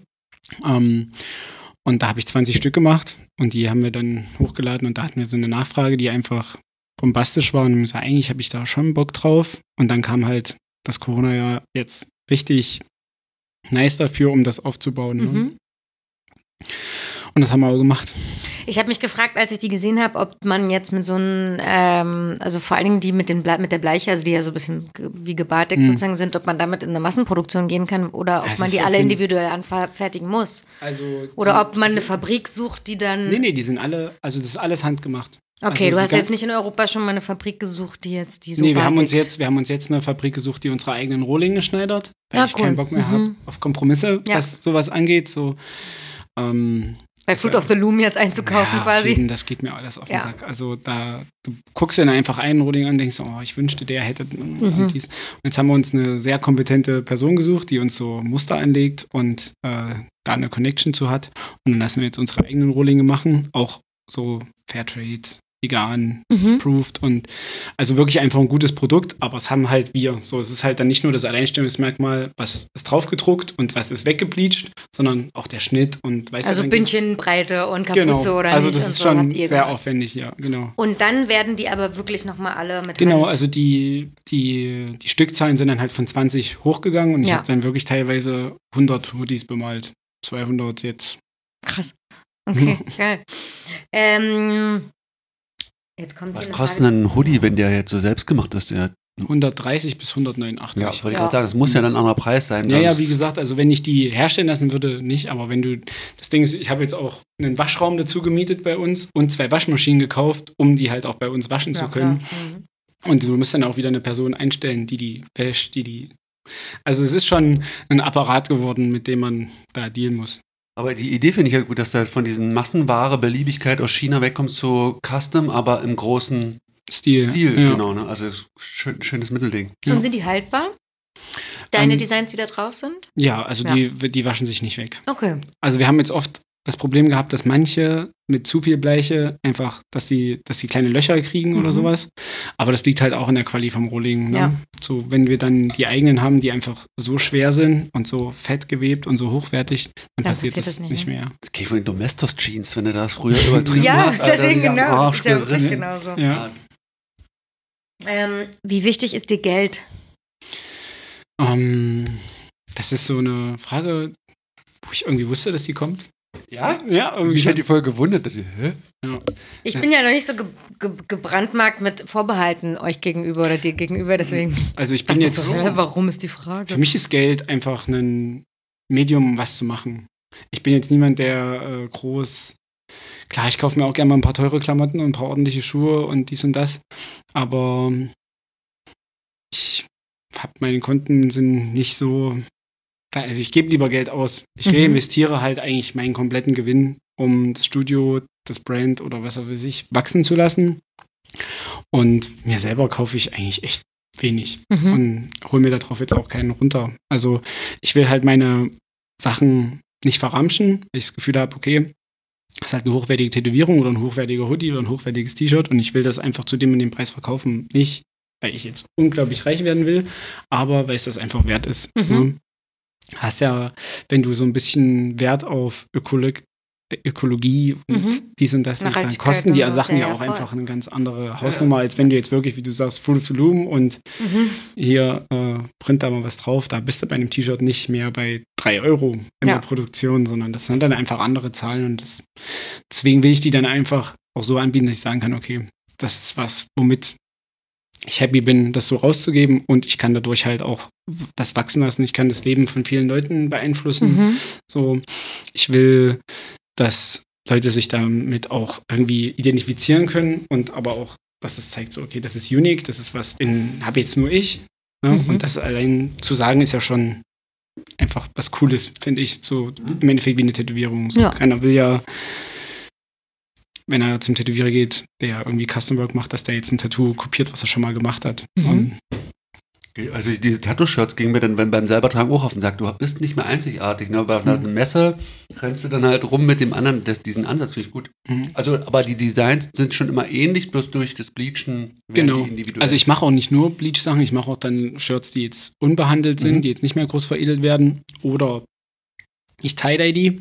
Und da habe ich 20 Stück gemacht und die haben wir dann hochgeladen und da hatten wir so eine Nachfrage, die einfach bombastisch war und ich gesagt, eigentlich habe ich da schon Bock drauf. Und dann kam halt das Corona-Jahr jetzt richtig nice dafür, um das aufzubauen. Ne? Und das haben wir auch gemacht. Ich habe mich gefragt, als ich die gesehen habe, ob man jetzt mit so einem, also vor allen Dingen die mit der Bleiche, also die ja so ein bisschen wie gebartigt sozusagen sind, ob man damit in eine Massenproduktion gehen kann oder ob man die alle individuell anfertigen muss. Also oder ob man eine Fabrik sucht, die dann... Nee, die sind alle, also das ist alles handgemacht. Okay, also du hast jetzt nicht in Europa schon mal eine Fabrik gesucht, die so Nee, wir haben uns jetzt eine Fabrik gesucht, die unsere eigenen Rohlinge schneidert, weil ich keinen Bock mehr habe auf Kompromisse, was sowas angeht, so... bei Fruit of the Loom jetzt einzukaufen quasi. Das geht mir alles auf den Sack. Also du guckst dir dann einfach einen Rohling an und denkst, oh, ich wünschte, der hätte und dies. Und jetzt haben wir uns eine sehr kompetente Person gesucht, die uns so Muster anlegt und da eine Connection zu hat. Und dann lassen wir jetzt unsere eigenen Rohlinge machen, auch so Fairtrade, vegan, approved und also wirklich einfach ein gutes Produkt, aber es haben halt wir. So, es ist halt dann nicht nur das Alleinstellungsmerkmal, was ist draufgedruckt und was ist weggebleached, sondern auch der Schnitt und also Bündchenbreite und Kapuze oder also nicht. Also das ist schon sehr aufwendig, ja, genau. Und dann werden die aber wirklich nochmal alle mit Genau, Hand. also die Stückzahlen sind dann halt von 20 hochgegangen und ich habe dann wirklich teilweise 100 Hoodies bemalt, 200 jetzt. Krass. Okay, geil. Jetzt kommt was kostet ein Hoodie, wenn der jetzt so selbst gemacht ist? 130 bis 189. Ja, wollte ich gerade sagen, das muss ja dann ein anderer Preis sein. Ja, wie gesagt, also wenn ich die herstellen lassen würde, nicht, aber wenn du, das Ding ist, ich habe jetzt auch einen Waschraum dazu gemietet bei uns und 2 Waschmaschinen gekauft, um die halt auch bei uns waschen zu können. Und du musst dann auch wieder eine Person einstellen, die wäscht, also es ist schon ein Apparat geworden, mit dem man da dealen muss. Aber die Idee finde ich ja gut, dass da von diesen Massenware, Beliebigkeit aus China wegkommt zu Custom, aber im großen Stil genau. Ne? Also schönes Mittelding. Und sind die haltbar? Deine Designs, die da drauf sind? Ja, also die waschen sich nicht weg. Okay. Also wir haben jetzt oft das Problem gehabt, dass manche mit zu viel Bleiche einfach, dass die kleine Löcher kriegen oder sowas. Aber das liegt halt auch in der Quali vom Rohling. Ne? Ja. So, wenn wir dann die eigenen haben, die einfach so schwer sind und so fett gewebt und so hochwertig, dann passiert das nicht mehr. Das geht von den Domestos-Jeans, wenn du das früher übertrieben hast. Ja, deswegen genau. Das ist ja wirklich genauso. Ja. Wie wichtig ist dir Geld? Das ist so eine Frage, wo ich irgendwie wusste, dass die kommt. Ja, irgendwie. Mich hat die voll gewundert. Ja. Ich bin ja noch nicht so gebrandmarkt mit Vorbehalten euch gegenüber oder dir gegenüber, deswegen. Also ich bin jetzt so, warum ist die Frage? Für mich ist Geld einfach ein Medium, um was zu machen. Ich bin jetzt niemand, der klar, ich kaufe mir auch gerne mal ein paar teure Klamotten und ein paar ordentliche Schuhe und dies und das, aber meine Konten sind nicht so. Also ich gebe lieber Geld aus. Ich reinvestiere halt eigentlich meinen kompletten Gewinn, um das Studio, das Brand oder was auch weiß ich, wachsen zu lassen. Und mir selber kaufe ich eigentlich echt wenig und hole mir darauf jetzt auch keinen runter. Also ich will halt meine Sachen nicht verramschen, weil ich das Gefühl habe, okay, das ist halt eine hochwertige Tätowierung oder ein hochwertiger Hoodie oder ein hochwertiges T-Shirt und ich will das einfach zu dem und dem Preis verkaufen. Nicht, weil ich jetzt unglaublich reich werden will, aber weil es das einfach wert ist. Ne? Hast ja, wenn du so ein bisschen Wert auf Ökologie und dies und das dann kosten die Sachen ja auch einfach eine ganz andere Hausnummer, als wenn du jetzt wirklich, wie du sagst, Fruit of the Loom und hier print da mal was drauf, da bist du bei einem T-Shirt nicht mehr bei 3 Euro in der Produktion, sondern das sind dann einfach andere Zahlen und deswegen will ich die dann einfach auch so anbieten, dass ich sagen kann, okay, das ist was, womit ich happy bin, das so rauszugeben und ich kann dadurch halt auch das wachsen lassen. Ich kann das Leben von vielen Leuten beeinflussen. So, ich will, dass Leute sich damit auch irgendwie identifizieren können und aber auch, dass das zeigt, so, okay, das ist unique, das ist was, habe jetzt nur ich. Ne? Und das allein zu sagen, ist ja schon einfach was Cooles, finde ich, so im Endeffekt wie eine Tätowierung. So, keiner will ja, wenn er zum Tätowierer geht, der irgendwie Custom Work macht, dass der jetzt ein Tattoo kopiert, was er schon mal gemacht hat. Und Also diese Tattoo-Shirts gingen mir dann beim selbertragen auch auf den Sack. Du bist nicht mehr einzigartig. Ne? Bei einer Messe rennst du dann halt rum mit dem anderen. Diesen Ansatz finde ich gut. Also, aber die Designs sind schon immer ähnlich, bloß durch das Bleachen werden die individuell. Also ich mache auch nicht nur Bleach-Sachen, ich mache auch dann Shirts, die jetzt unbehandelt sind, die jetzt nicht mehr groß veredelt werden. Oder ich tie-dye die.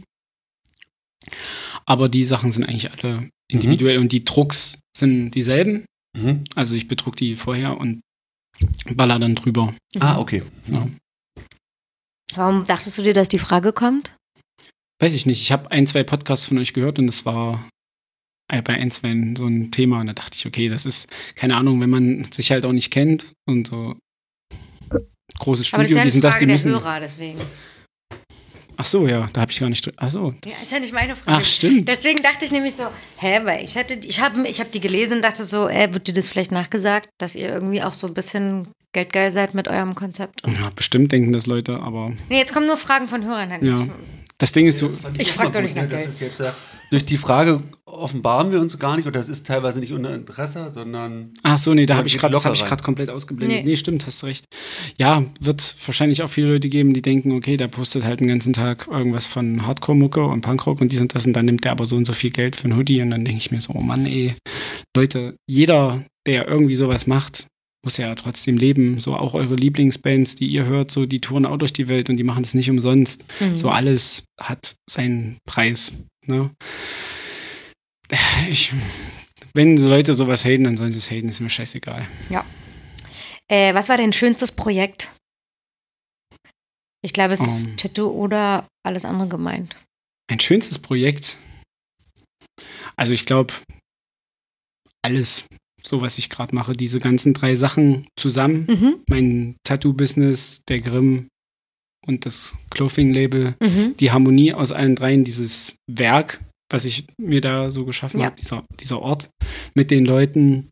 Aber die Sachen sind eigentlich alle individuell und die Drucks sind dieselben. Also ich bedruck die vorher und baller dann drüber. Ah, okay. Ja. Warum dachtest du dir, dass die Frage kommt? Weiß ich nicht. Ich habe 1-2 Podcasts von euch gehört und es war bei 1-2 so ein Thema. Und da dachte ich, okay, das ist, keine Ahnung, wenn man sich halt auch nicht kennt und so großes Aber Studio, das ist ja die sind das, die der müssen. Hörer, deswegen. Ach so, ja, da habe ich gar nicht. Ach so. Ja, ist ja nicht meine Frage. Ach, stimmt. Deswegen dachte ich nämlich so, weil ich habe die gelesen und dachte so, wird dir das vielleicht nachgesagt, dass ihr irgendwie auch so ein bisschen geldgeil seid mit eurem Konzept? Ja, bestimmt denken das Leute, aber. Nee, jetzt kommen nur Fragen von Hörern. Ja. Das Ding ist, Ich frag doch nicht nach Das Geld. ist jetzt, durch die Frage offenbaren wir uns gar nicht, oder das ist teilweise nicht unter Interesse, sondern. ach so, nee, das habe geht ich locker rein. gerade komplett ausgeblendet. Nee. Nee, stimmt, hast recht. Ja, wird wahrscheinlich auch viele Leute geben, die denken, okay, der postet halt den ganzen Tag irgendwas von Hardcore-Mucke und Punkrock und dies und das und dann nimmt der aber so und so viel Geld für einen Hoodie und dann denke ich mir so, oh Mann, Leute, jeder, der irgendwie sowas macht, muss ja trotzdem leben. So auch eure Lieblingsbands, die ihr hört, so die touren auch durch die Welt und die machen das nicht umsonst. So alles hat seinen Preis. Ne? Wenn so Leute sowas haten, dann sollen sie es haten, ist mir scheißegal. Ja. Was war dein schönstes Projekt? Ich glaube, es ist Tattoo oder alles andere gemeint. Mein schönstes Projekt? Also ich glaube, alles, so was ich gerade mache, diese ganzen 3 Sachen zusammen. Mein Tattoo-Business, der Grimm und das Clothing-Label. Die Harmonie aus allen 3, dieses Werk, was ich mir da so geschaffen habe, dieser Ort mit den Leuten.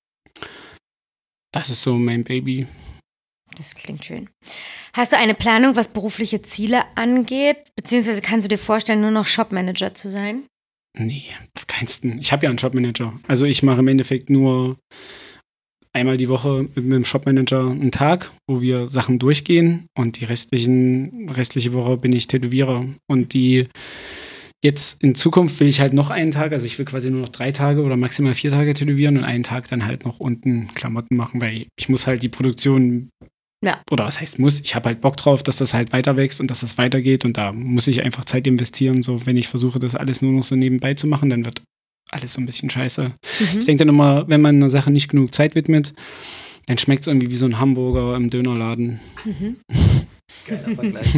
Das ist so mein Baby. Das klingt schön. Hast du eine Planung, was berufliche Ziele angeht? Beziehungsweise kannst du dir vorstellen, nur noch Shopmanager zu sein? Nee, auf keinsten. Ich habe ja einen Shopmanager. Also ich mache im Endeffekt nur einmal die Woche mit dem Shopmanager einen Tag, wo wir Sachen durchgehen und die restliche Woche bin ich Tätowierer. Und jetzt in Zukunft will ich halt noch einen Tag, also ich will quasi nur noch 3 Tage oder maximal 4 Tage tätowieren und einen Tag dann halt noch unten Klamotten machen, weil ich muss halt die Produktion, oder was heißt muss, ich habe halt Bock drauf, dass das halt weiter wächst und dass das weitergeht und da muss ich einfach Zeit investieren. So, wenn ich versuche, das alles nur noch so nebenbei zu machen, dann wird alles so ein bisschen scheiße. Ich denke dann immer, wenn man einer Sache nicht genug Zeit widmet, dann schmeckt es irgendwie wie so ein Hamburger im Dönerladen. Geiler Vergleich.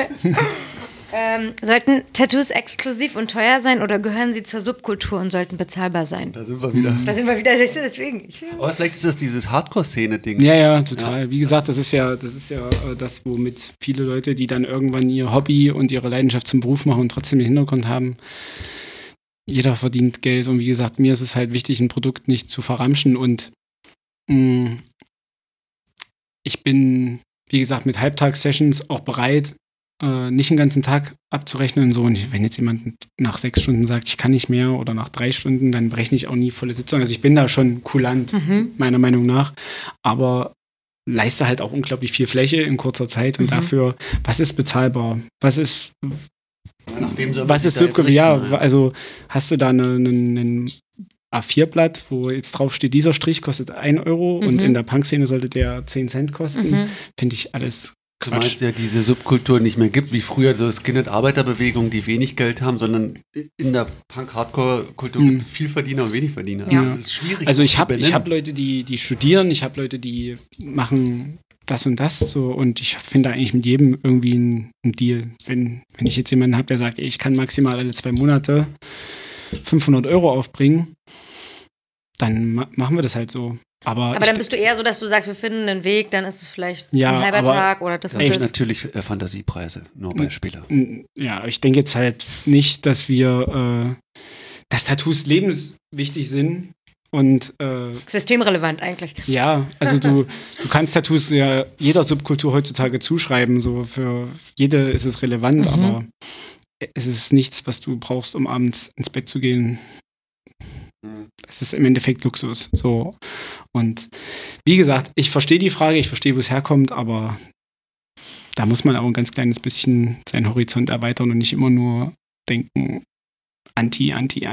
Sollten Tattoos exklusiv und teuer sein oder gehören sie zur Subkultur und sollten bezahlbar sein? Da sind wir wieder. Deswegen. Aber vielleicht ist das dieses Hardcore-Szene-Ding. Ja, total. Ja. Wie gesagt, das ist ja das, womit viele Leute, die dann irgendwann ihr Hobby und ihre Leidenschaft zum Beruf machen und trotzdem den Hintergrund haben, jeder verdient Geld. Und wie gesagt, mir ist es halt wichtig, ein Produkt nicht zu verramschen. Und ich bin, wie gesagt, mit Halbtags-Sessions auch bereit, nicht einen ganzen Tag abzurechnen. So. Und wenn jetzt jemand nach 6 Stunden sagt, ich kann nicht mehr oder nach 3 Stunden, dann berechne ich auch nie volle Sitzung. Also ich bin da schon kulant, meiner Meinung nach. Aber leiste halt auch unglaublich viel Fläche in kurzer Zeit. Und dafür, was ist bezahlbar? Was ist subkultur? Ja, also hast du da einen A4-Blatt, wo jetzt drauf steht, dieser Strich kostet 1 Euro und in der Punk-Szene sollte der 10 Cent kosten. Finde ich alles Quatsch. Du meinst ja, diese Subkultur nicht mehr gibt, wie früher so Skinhead-Arbeiterbewegungen, die wenig Geld haben, sondern in der Punk-Hardcore-Kultur gibt es viel Verdiener und wenig Verdiener. Ja. Das ist schwierig. Also ich hab Leute, die studieren, ich habe Leute, die machen das und das so und ich finde eigentlich mit jedem irgendwie einen Deal. Wenn ich jetzt jemanden habe, der sagt, ich kann maximal alle 2 Monate 500 Euro aufbringen, dann machen wir das halt so. Aber dann bist du eher so, dass du sagst, wir finden einen Weg, dann ist es vielleicht Ja, ein halber aber Tag oder das echt ist natürlich Fantasiepreise, nur bei Spieler. Ja, ich denke jetzt halt nicht, dass dass Tattoos lebenswichtig sind und systemrelevant eigentlich. ja, also du kannst Tattoos ja jeder Subkultur heutzutage zuschreiben, so für jede ist es relevant, aber es ist nichts, was du brauchst, um abends ins Bett zu gehen. Das ist im Endeffekt Luxus. So. Und wie gesagt, ich verstehe die Frage, ich verstehe, wo es herkommt, aber da muss man auch ein ganz kleines bisschen seinen Horizont erweitern und nicht immer nur denken, anti.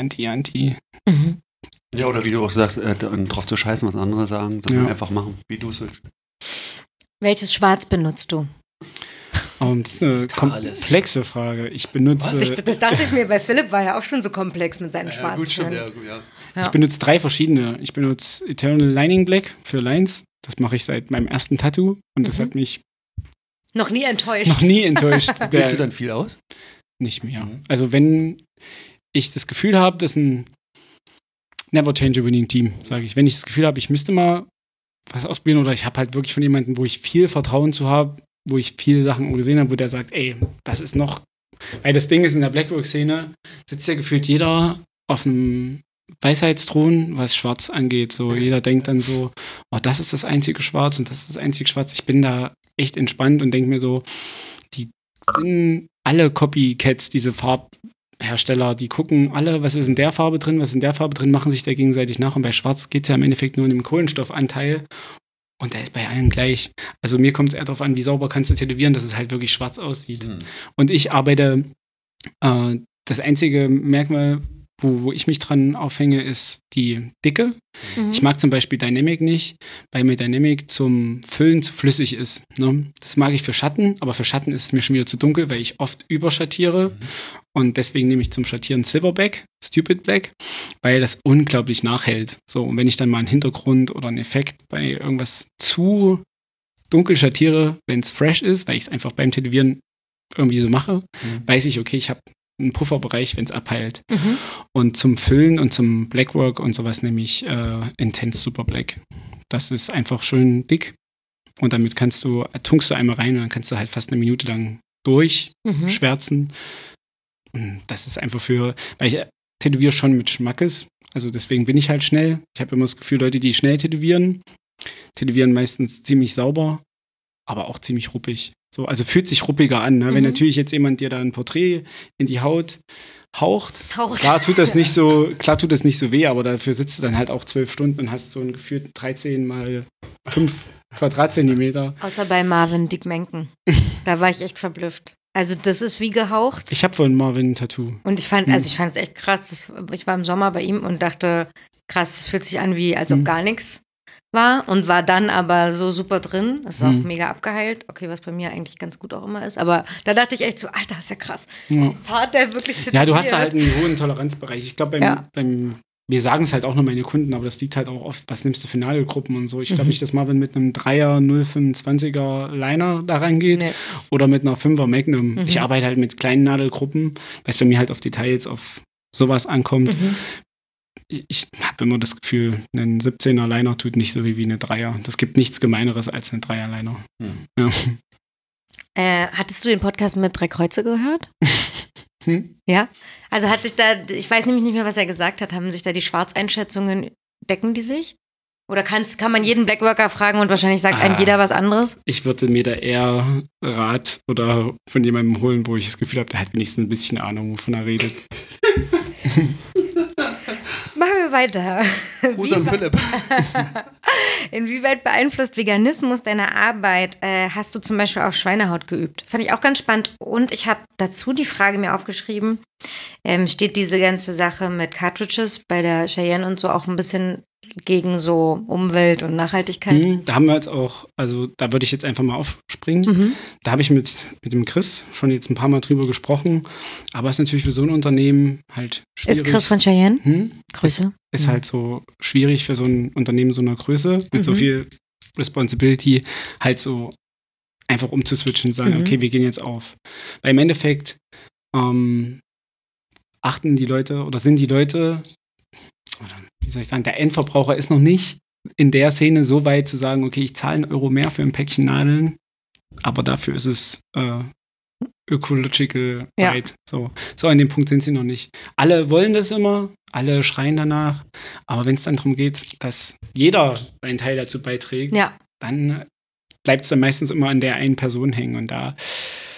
Mhm. Ja, oder wie du auch sagst, drauf zu scheißen, was andere sagen, sondern einfach machen, wie du es willst. Welches Schwarz benutzt du? Das ist eine komplexe Frage. Ich benutze. Das dachte ich mir, bei Philipp war ja auch schon so komplex mit seinen Schwarzen. Gut schon, ja. Ich benutze 3 verschiedene. Ich benutze Eternal Lining Black für Lines. Das mache ich seit meinem ersten Tattoo und das hat mich noch nie enttäuscht. Wählst du dann viel aus? Nicht mehr. Also wenn ich das Gefühl habe, dass ein Never change a winning team, sage ich. Wenn ich das Gefühl habe, ich müsste mal was ausprobieren oder ich habe halt wirklich von jemandem, wo ich viel Vertrauen zu habe, wo ich viele Sachen gesehen habe, wo der sagt, ey, das ist noch, weil das Ding ist, in der Blackwork-Szene sitzt ja gefühlt jeder auf einem Weisheitsthron, was Schwarz angeht. So, jeder denkt dann so, oh, das ist das einzige Schwarz und das ist das einzige Schwarz. Ich bin da echt entspannt und denke mir so, die sind alle Copycats, diese Farbhersteller, die gucken alle, was ist in der Farbe drin, was ist in der Farbe drin, machen sich da gegenseitig nach und bei Schwarz geht es ja im Endeffekt nur um den Kohlenstoffanteil und der ist bei allen gleich. Also mir kommt es eher darauf an, wie sauber kannst du tätowieren, dass es halt wirklich schwarz aussieht. Und ich arbeite, das einzige Merkmal, wo ich mich dran aufhänge, ist die Dicke. Ich mag zum Beispiel Dynamic nicht, weil mir Dynamic zum Füllen zu flüssig ist. Ne? Das mag ich für Schatten, aber für Schatten ist es mir schon wieder zu dunkel, weil ich oft überschattiere. Und deswegen nehme ich zum Schattieren Silverback, Stupid Black, weil das unglaublich nachhält. So, und wenn ich dann mal einen Hintergrund oder einen Effekt bei irgendwas zu dunkel schattiere, wenn es fresh ist, weil ich es einfach beim Tätowieren irgendwie so mache, weiß ich, okay, ich habe einen Pufferbereich, wenn es abheilt. Und zum Füllen und zum Blackwork und sowas nehme ich Intense Super Black. Das ist einfach schön dick und damit tunkst du einmal rein und dann kannst du halt fast eine Minute lang durchschwärzen. Und das ist einfach weil ich tätowiere schon mit Schmackes, also deswegen bin ich halt schnell. Ich habe immer das Gefühl, Leute, die schnell tätowieren meistens ziemlich sauber, aber auch ziemlich ruppig. So, also fühlt sich ruppiger an. Ne? Wenn natürlich jetzt jemand dir da ein Porträt in die Haut haucht. Klar tut das nicht so weh, aber dafür sitzt du dann halt auch 12 Stunden und hast so ein gefühlt 13 mal 5 Quadratzentimeter. Außer bei Marvin Dick Menken. Da war ich echt verblüfft. Also das ist wie gehaucht. Ich habe von Marvin ein Tattoo. Und ich fand es echt krass. Ich war im Sommer bei ihm und dachte, krass, es fühlt sich an wie, als ob gar nichts war und war dann aber so super drin. Das ist auch mega abgeheilt. Okay, was bei mir eigentlich ganz gut auch immer ist. Aber da dachte ich echt so, Alter, ist ja krass. Jetzt hat der wirklich tätowiert. Ja, du hast da halt einen hohen Toleranzbereich. Ich glaube, wir sagen es halt auch nur meine Kunden, aber das liegt halt auch oft, was nimmst du für Nadelgruppen und so. Ich glaube nicht, dass Marvin mit einem 3er 025er Liner da reingeht oder mit einer 5er Magnum. Ich arbeite halt mit kleinen Nadelgruppen, weil es bei mir halt auf Details, auf sowas ankommt. Ich habe immer das Gefühl, ein 17er Liner tut nicht so wie eine 3er. Das gibt nichts Gemeineres als eine 3er Liner. Ja. Hattest du den Podcast mit 3 Kreuze gehört? Ja? Also hat sich da, ich weiß nämlich nicht mehr, was er gesagt hat, haben sich da die Schwarzeinschätzungen, decken die sich? Oder kann man jeden Blackworker fragen und wahrscheinlich sagt einem jeder was anderes? Ich würde mir da eher Rat oder von jemandem holen, wo ich das Gefühl habe, der hat wenigstens ein bisschen Ahnung, wovon er redet. Machen wir weiter. Gruß an Philipp. Inwieweit beeinflusst Veganismus deine Arbeit? Hast du zum Beispiel auf Schweinehaut geübt? Fand ich auch ganz spannend. Und ich habe dazu die Frage mir aufgeschrieben, steht diese ganze Sache mit Cartridges bei der Cheyenne und so auch ein bisschen gegen so Umwelt und Nachhaltigkeit? Da haben wir jetzt auch, also da würde ich jetzt einfach mal aufspringen. Da habe ich mit dem Chris schon jetzt ein paar Mal drüber gesprochen, aber es ist natürlich für so ein Unternehmen halt schwierig. Ist Chris von Cheyenne? Grüße. Ist halt so schwierig für so ein Unternehmen so einer Größe mit so viel Responsibility halt so einfach umzuswitchen und sagen, okay, wir gehen jetzt auf. Weil im Endeffekt achten die Leute oder sind die Leute, oder wie soll ich sagen, der Endverbraucher ist noch nicht in der Szene so weit zu sagen, okay, ich zahle 1 Euro mehr für ein Päckchen Nadeln, aber dafür ist es ecological right. So an dem Punkt sind sie noch nicht. Alle wollen das immer, alle schreien danach, aber wenn es dann darum geht, dass jeder einen Teil dazu beiträgt, dann bleibt es dann meistens immer an der einen Person hängen und da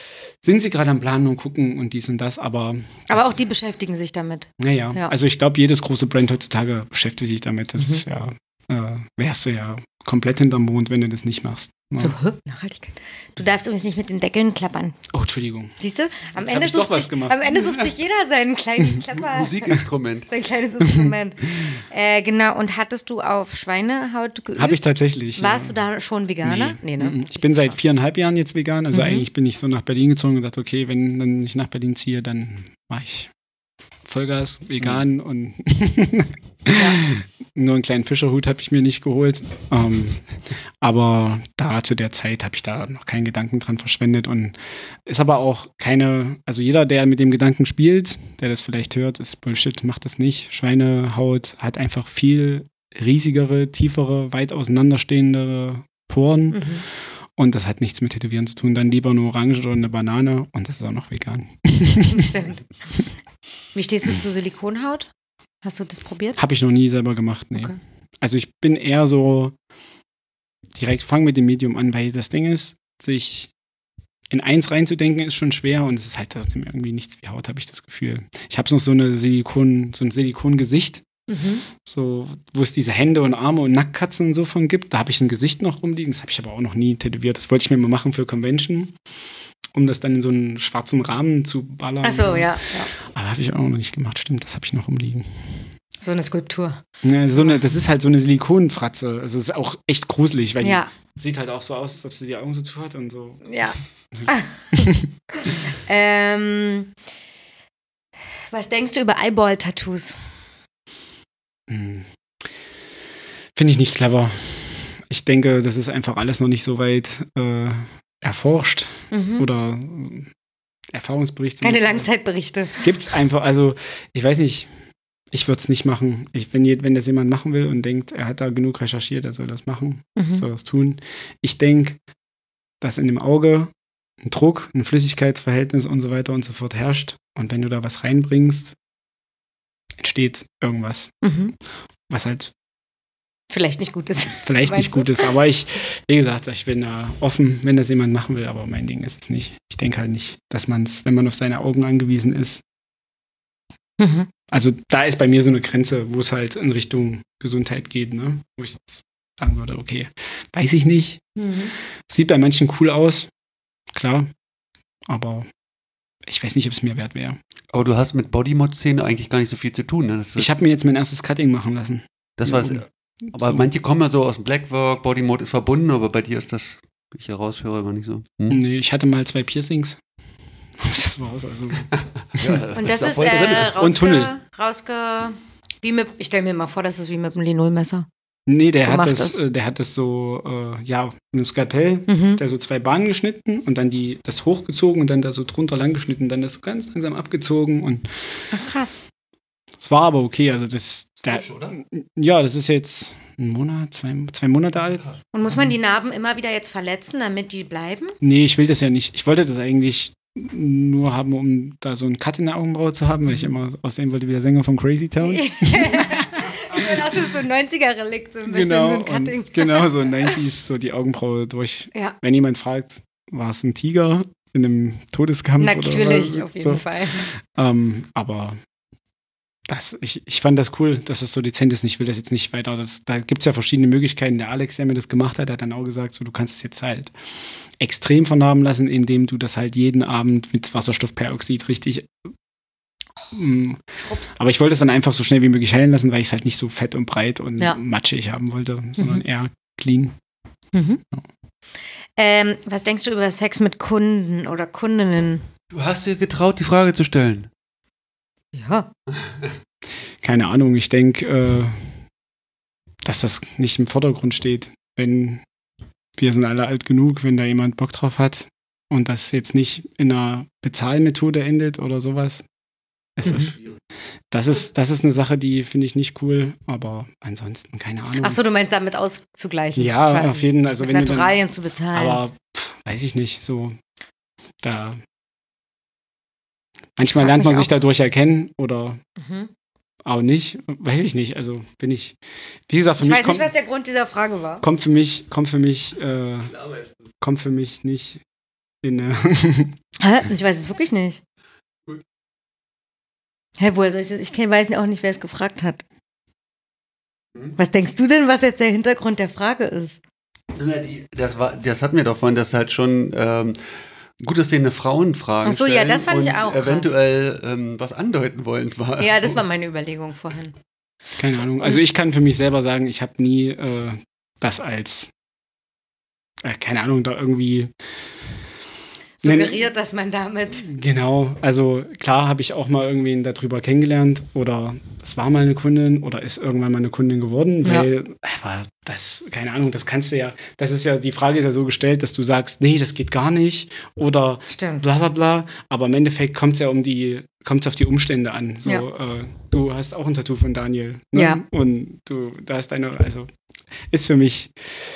sind sie gerade am Planen und gucken und dies und das, aber auch die beschäftigen sich damit. Naja, Ja. also ich glaube, jedes große Brand heutzutage beschäftigt sich damit. Das ist ja, wärst du ja komplett hinterm Mond, wenn du das nicht machst. Ja. So, Nachhaltigkeit. Du darfst übrigens nicht mit den Deckeln klappern. Oh, Entschuldigung. Siehst du? Am hab ich doch was gemacht. Am Ende sucht sich jeder seinen kleinen Klapper. Musikinstrument. Sein kleines Instrument. Genau, und hattest du auf Schweinehaut geübt? Habe ich tatsächlich. Warst du da schon Veganer? Nee, ne? Ich bin seit 4,5 Jahren jetzt vegan. Also eigentlich bin ich so nach Berlin gezogen und dachte, okay, wenn ich nach Berlin ziehe, dann mache ich Vollgas, vegan und nur einen kleinen Fischerhut habe ich mir nicht geholt. Aber da zu der Zeit habe ich da noch keinen Gedanken dran verschwendet und ist aber auch also jeder, der mit dem Gedanken spielt, der das vielleicht hört, ist Bullshit, macht das nicht. Schweinehaut hat einfach viel riesigere, tiefere, weit auseinanderstehendere Poren. Und das hat nichts mit Tätowieren zu tun. Dann lieber eine Orange oder eine Banane und das ist auch noch vegan. Stimmt. Wie stehst du zu Silikonhaut? Hast du das probiert? Habe ich noch nie selber gemacht, nee. Okay. Also ich bin eher so direkt fang mit dem Medium an, weil das Ding ist, sich in eins reinzudenken ist schon schwer und es ist halt trotzdem irgendwie nichts wie Haut, habe ich das Gefühl. Ich habe noch so ein Silikongesicht, so, wo es diese Hände und Arme und Nacktkatzen und so von gibt. Da habe ich ein Gesicht noch rumliegen, das habe ich aber auch noch nie tätowiert. Das wollte ich mir mal machen für Convention, um das dann in so einen schwarzen Rahmen zu ballern. Ach so, ja. Aber habe ich auch noch nicht gemacht, stimmt, das habe ich noch rumliegen. So eine Skulptur. Ja, das ist halt so eine Silikonfratze. Also es ist auch echt gruselig, weil die sieht halt auch so aus, als ob sie die Augen so zu hat und so. Ja. Was denkst du über Eyeball-Tattoos? Finde ich nicht clever. Ich denke, das ist einfach alles noch nicht so weit erforscht oder Erfahrungsberichte. Keine Langzeitberichte. Gibt's einfach, also ich weiß nicht, ich würde es nicht machen. Wenn das jemand machen will und denkt, er hat da genug recherchiert, er soll das machen, soll das tun. Ich denke, dass in dem Auge ein Druck, ein Flüssigkeitsverhältnis und so weiter und so fort herrscht. Und wenn du da was reinbringst, entsteht irgendwas, was halt vielleicht nicht gut ist. Vielleicht nicht gut ist, aber wie gesagt, ich bin da offen, wenn das jemand machen will, aber mein Ding ist es nicht. Ich denke halt nicht, dass man es, wenn man auf seine Augen angewiesen ist, also da ist bei mir so eine Grenze, wo es halt in Richtung Gesundheit geht, ne? Wo ich jetzt sagen würde, okay, weiß ich nicht. Sieht bei manchen cool aus, klar, aber ich weiß nicht, ob es mir wert wäre. Aber du hast mit Bodymod-Szene eigentlich gar nicht so viel zu tun, ne? Ich habe mir jetzt mein erstes Cutting machen lassen. Das war das. Aber so. Manche kommen ja so aus dem Blackwork, Bodymode ist verbunden, aber bei dir ist das, wie ich heraushöre, immer nicht so. Nee, ich hatte mal 2 Piercings. Das war's also. Ja, und das ist ich stelle mir mal vor, das ist wie mit einem Linolmesser. Nee, der hat das so, mit einem Skalpell, der so 2 Bahnen geschnitten und dann das hochgezogen und dann da so drunter lang geschnitten, dann das so ganz langsam abgezogen und. Ach, krass. Es war aber okay, also das ist jetzt ein Monat, 2 Monate alt. Und muss man die Narben immer wieder jetzt verletzen, damit die bleiben? Nee, ich will das ja nicht. Ich wollte das eigentlich nur haben, um da so einen Cut in der Augenbraue zu haben, weil ich immer aussehen wollte wie der Sänger von Crazy Town. Das ist so ein 90er-Relikt, so ein bisschen genau, so ein Cutting. Genau, so 90s, so die Augenbraue durch. Ja. Wenn jemand fragt, war es ein Tiger in einem Todeskampf? Natürlich, oder auf jeden Fall. Aber ich fand das cool, dass das so dezent ist. Ich will das jetzt nicht weiter. Da gibt es ja verschiedene Möglichkeiten. Der Alex, der mir das gemacht hat hat dann auch gesagt, so, du kannst es jetzt halt extrem vernarben lassen, indem du das halt jeden Abend mit Wasserstoffperoxid richtig. Aber ich wollte es dann einfach so schnell wie möglich heilen lassen, weil ich es halt nicht so fett und breit und matschig haben wollte, sondern eher clean. Was denkst du über Sex mit Kunden oder Kundinnen? Du hast dir getraut, die Frage zu stellen. Ja. Keine Ahnung, ich denke, dass das nicht im Vordergrund steht. Wir sind alle alt genug, wenn da jemand Bock drauf hat und das jetzt nicht in einer Bezahlmethode endet oder sowas. Das ist eine Sache, die finde ich nicht cool, aber ansonsten keine Ahnung. Ach so, du meinst damit auszugleichen? Ja, quasi. Auf jeden Fall. Also wenn Naturalien zu bezahlen. Aber weiß ich nicht, so da. Manchmal lernt man sich dadurch erkennen oder auch nicht, weiß ich nicht. Also wie gesagt, für mich weiß nicht, was der Grund dieser Frage war. Kommt für mich nicht Hä? Ich weiß es wirklich nicht. Gut. Hä, woher soll ich das? Ich weiß auch nicht, wer es gefragt hat. Was denkst du denn, was jetzt der Hintergrund der Frage ist? Das hatten wir doch vorhin, dass halt schon gut aussehende Frauen Fragen Ach so, ja, das fand und ich auch krass. eventuell was andeuten wollend war. Ja, das war meine Überlegung vorhin. Keine Ahnung. Also ich kann für mich selber sagen, ich habe nie das als, keine Ahnung, da irgendwie Suggeriert, dass man damit... Genau, also klar habe ich auch mal irgendwen darüber kennengelernt oder es war mal eine Kundin oder ist irgendwann mal eine Kundin geworden, weil, aber das, keine Ahnung, das kannst du ja, das ist ja, die Frage ist ja so gestellt, dass du sagst, nee, das geht gar nicht oder Stimmt. bla bla bla, aber im Endeffekt kommt es ja kommt auf die Umstände an. So, Ja. Du hast auch ein Tattoo von Daniel. Ne? Ja. Und da hast also ist für mich,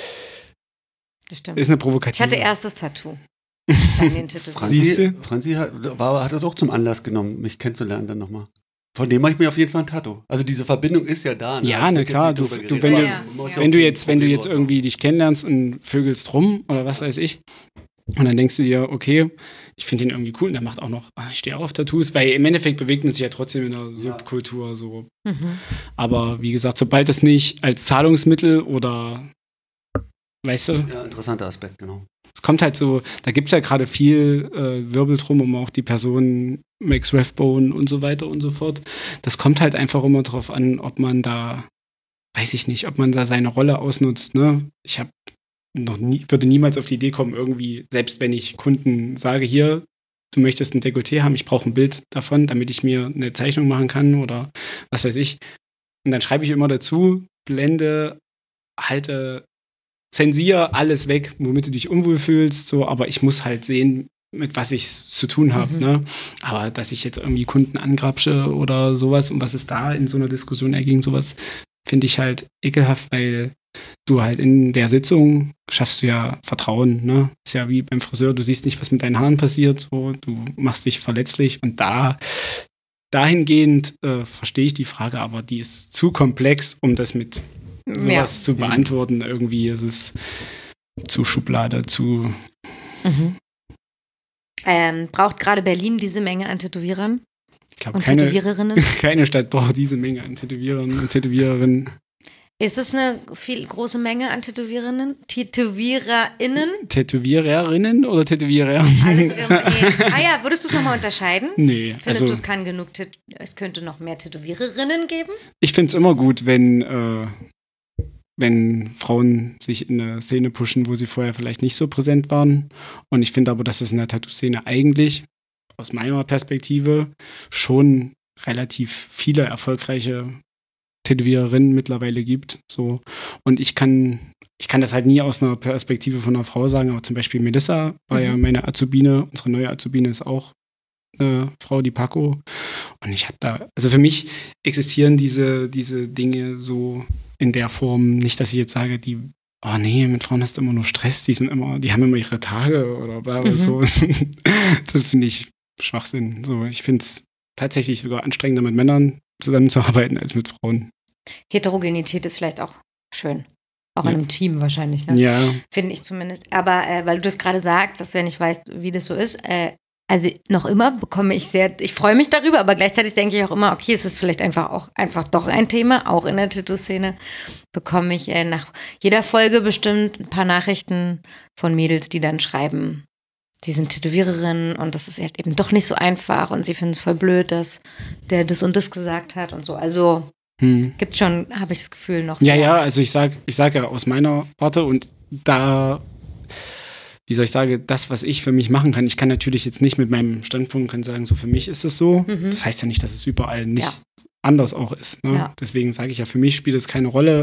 Das stimmt. ist eine Ich provokative. hatte erst das Tattoo. Dann den Titel. Siehste? Franzi hat das auch zum Anlass genommen, mich kennenzulernen dann nochmal. Von dem mache ich mir auf jeden Fall ein Tattoo. Also diese Verbindung ist ja da. Ne? Ja, Also na wird jetzt klar, nicht drüber geredet, wenn aber Ja. man muss ja wenn auch du die jetzt Probleme irgendwie dich kennenlernst und vögelst rum oder was weiß ich, und dann denkst du dir, okay, ich finde den irgendwie cool und der macht auch noch, ich stehe auch auf Tattoos, weil im Endeffekt bewegt man sich ja trotzdem in der Subkultur so. Mhm. Aber wie gesagt, sobald es nicht als Zahlungsmittel oder, weißt du, Ja, interessanter Aspekt, genau. es kommt halt so, da gibt es ja gerade viel Wirbel drum um auch die Person Max Rathbone und so weiter und so fort. Das kommt halt einfach immer drauf an, ob man da, weiß ich nicht, ob man da seine Rolle ausnutzt. Ne? Ich habe würde niemals auf die Idee kommen, irgendwie, selbst wenn ich Kunden sage, hier, du möchtest ein Dekolleté haben, ich brauche ein Bild davon, damit ich mir eine Zeichnung machen kann oder was weiß ich. Und dann schreibe ich immer dazu, blende, halte, zensiere alles weg, womit du dich unwohl fühlst, so, aber ich muss halt sehen, mit was ich zu tun habe. Ne? Aber dass ich jetzt irgendwie Kunden angrapsche oder sowas und was es da in so einer Diskussion erging, sowas, finde ich halt ekelhaft, weil du halt in der Sitzung schaffst du ja Vertrauen, ne? Ist ja wie beim Friseur, du siehst nicht, was mit deinen Haaren passiert, so, du machst dich verletzlich und dahingehend verstehe ich die Frage, aber die ist zu komplex, um das mit sowas zu beantworten. Irgendwie ist es zu Schublade, zu... Braucht gerade Berlin diese Menge an Tätowierern Ich glaube, und Tätowiererinnen? keine Stadt braucht diese Menge an Tätowierern und Tätowiererinnen. Ist es eine viel große Menge an TätowiererInnen? Tätowiererinnen oder Tätowierer? Alles nee. Ja, würdest du es nochmal unterscheiden? Nee. Findest du, es könnte noch mehr Tätowiererinnen geben? Ich finde es immer gut, wenn Frauen sich in eine Szene pushen, wo sie vorher vielleicht nicht so präsent waren. Und ich finde aber, dass es in der Tattoo-Szene eigentlich, aus meiner Perspektive, schon relativ viele erfolgreiche Tätowiererinnen mittlerweile gibt. So. Und ich kann das halt nie aus einer Perspektive von einer Frau sagen, aber zum Beispiel Melissa war ja meine Azubine, unsere neue Azubine ist auch eine Frau, die Paco. Und ich habe also für mich existieren diese Dinge so in der Form, nicht, dass ich jetzt sage, oh nee, mit Frauen hast du immer nur Stress, die haben immer ihre Tage oder bla bla so. Das finde ich Schwachsinn. So, ich finde es tatsächlich sogar anstrengender, mit Männern zusammenzuarbeiten als mit Frauen. Heterogenität ist vielleicht auch schön. Auch in einem Team wahrscheinlich, ne? Ja. Finde ich zumindest. Aber weil du das gerade sagst, dass du ja nicht weißt, wie das so ist, also noch immer bekomme ich ich freue mich darüber, aber gleichzeitig denke ich auch immer, okay, es ist vielleicht einfach doch ein Thema, auch in der Tattoo-Szene, bekomme ich nach jeder Folge bestimmt ein paar Nachrichten von Mädels, die dann schreiben, sie sind Tätowiererinnen und das ist halt eben doch nicht so einfach und sie finden es voll blöd, dass der das und das gesagt hat und so. Also gibt schon, habe ich das Gefühl, noch so. Ja, also ich sag ja aus meiner Warte und da, wie soll ich sagen, das, was ich für mich machen kann, ich kann natürlich jetzt nicht mit meinem Standpunkt sagen, so für mich ist es so. Das heißt ja nicht, dass es überall nicht anders auch ist. Ne? Ja. Deswegen sage ich ja, für mich spielt es keine Rolle.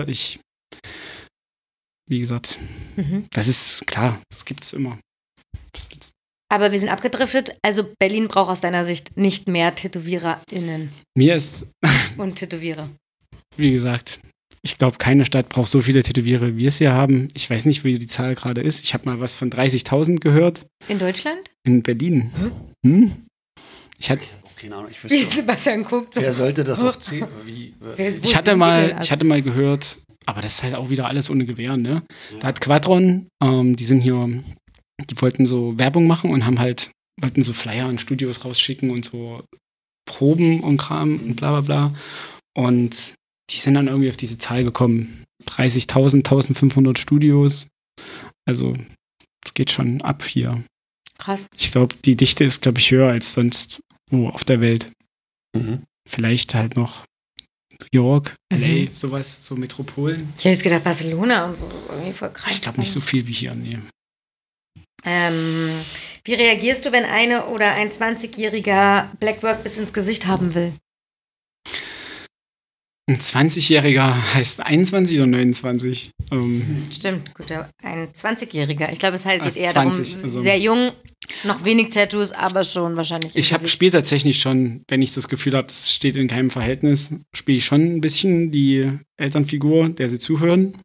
Wie gesagt, das ist klar, das gibt es immer. Aber wir sind abgedriftet. Also Berlin braucht aus deiner Sicht nicht mehr TätowiererInnen Mir ist, und Tätowierer. wie gesagt, ich glaube, keine Stadt braucht so viele Tätowierer, wie wir es hier haben. Ich weiß nicht, wie die Zahl gerade ist. Ich habe mal was von 30.000 gehört. In Deutschland? In Berlin. Ich hatte Keine Ahnung, ich Wie wüsste, Sebastian guckt. So. wer sollte das doch zählen? Ich hatte mal gehört, aber das ist halt auch wieder alles ohne Gewähr, ne? Da hat Quadron, die sind hier die wollten so Werbung machen und wollten so Flyer in Studios rausschicken und so Proben und Kram und bla bla bla. Und die sind dann irgendwie auf diese Zahl gekommen. 30.000, 1.500 Studios. Also es geht schon ab hier. Krass. Ich glaube, die Dichte ist, glaube ich, höher als sonst wo auf der Welt. Vielleicht halt noch New York, LA, sowas, so Metropolen. Ich hätte jetzt gedacht, Barcelona und so, irgendwie voll krass. Ich glaube nicht so viel wie hier, nee. Wie reagierst du, wenn eine oder ein 20-jähriger Blackwork bis ins Gesicht haben will? Ein 20-Jähriger heißt 21 oder 29? Stimmt, gut, ein 20-Jähriger. Ich glaube, es geht eher 20, darum, also sehr jung, noch wenig Tattoos, aber schon wahrscheinlich. Ich spiele tatsächlich schon, wenn ich das Gefühl habe, das steht in keinem Verhältnis, spiele ich schon ein bisschen die Elternfigur, der sie zuhören.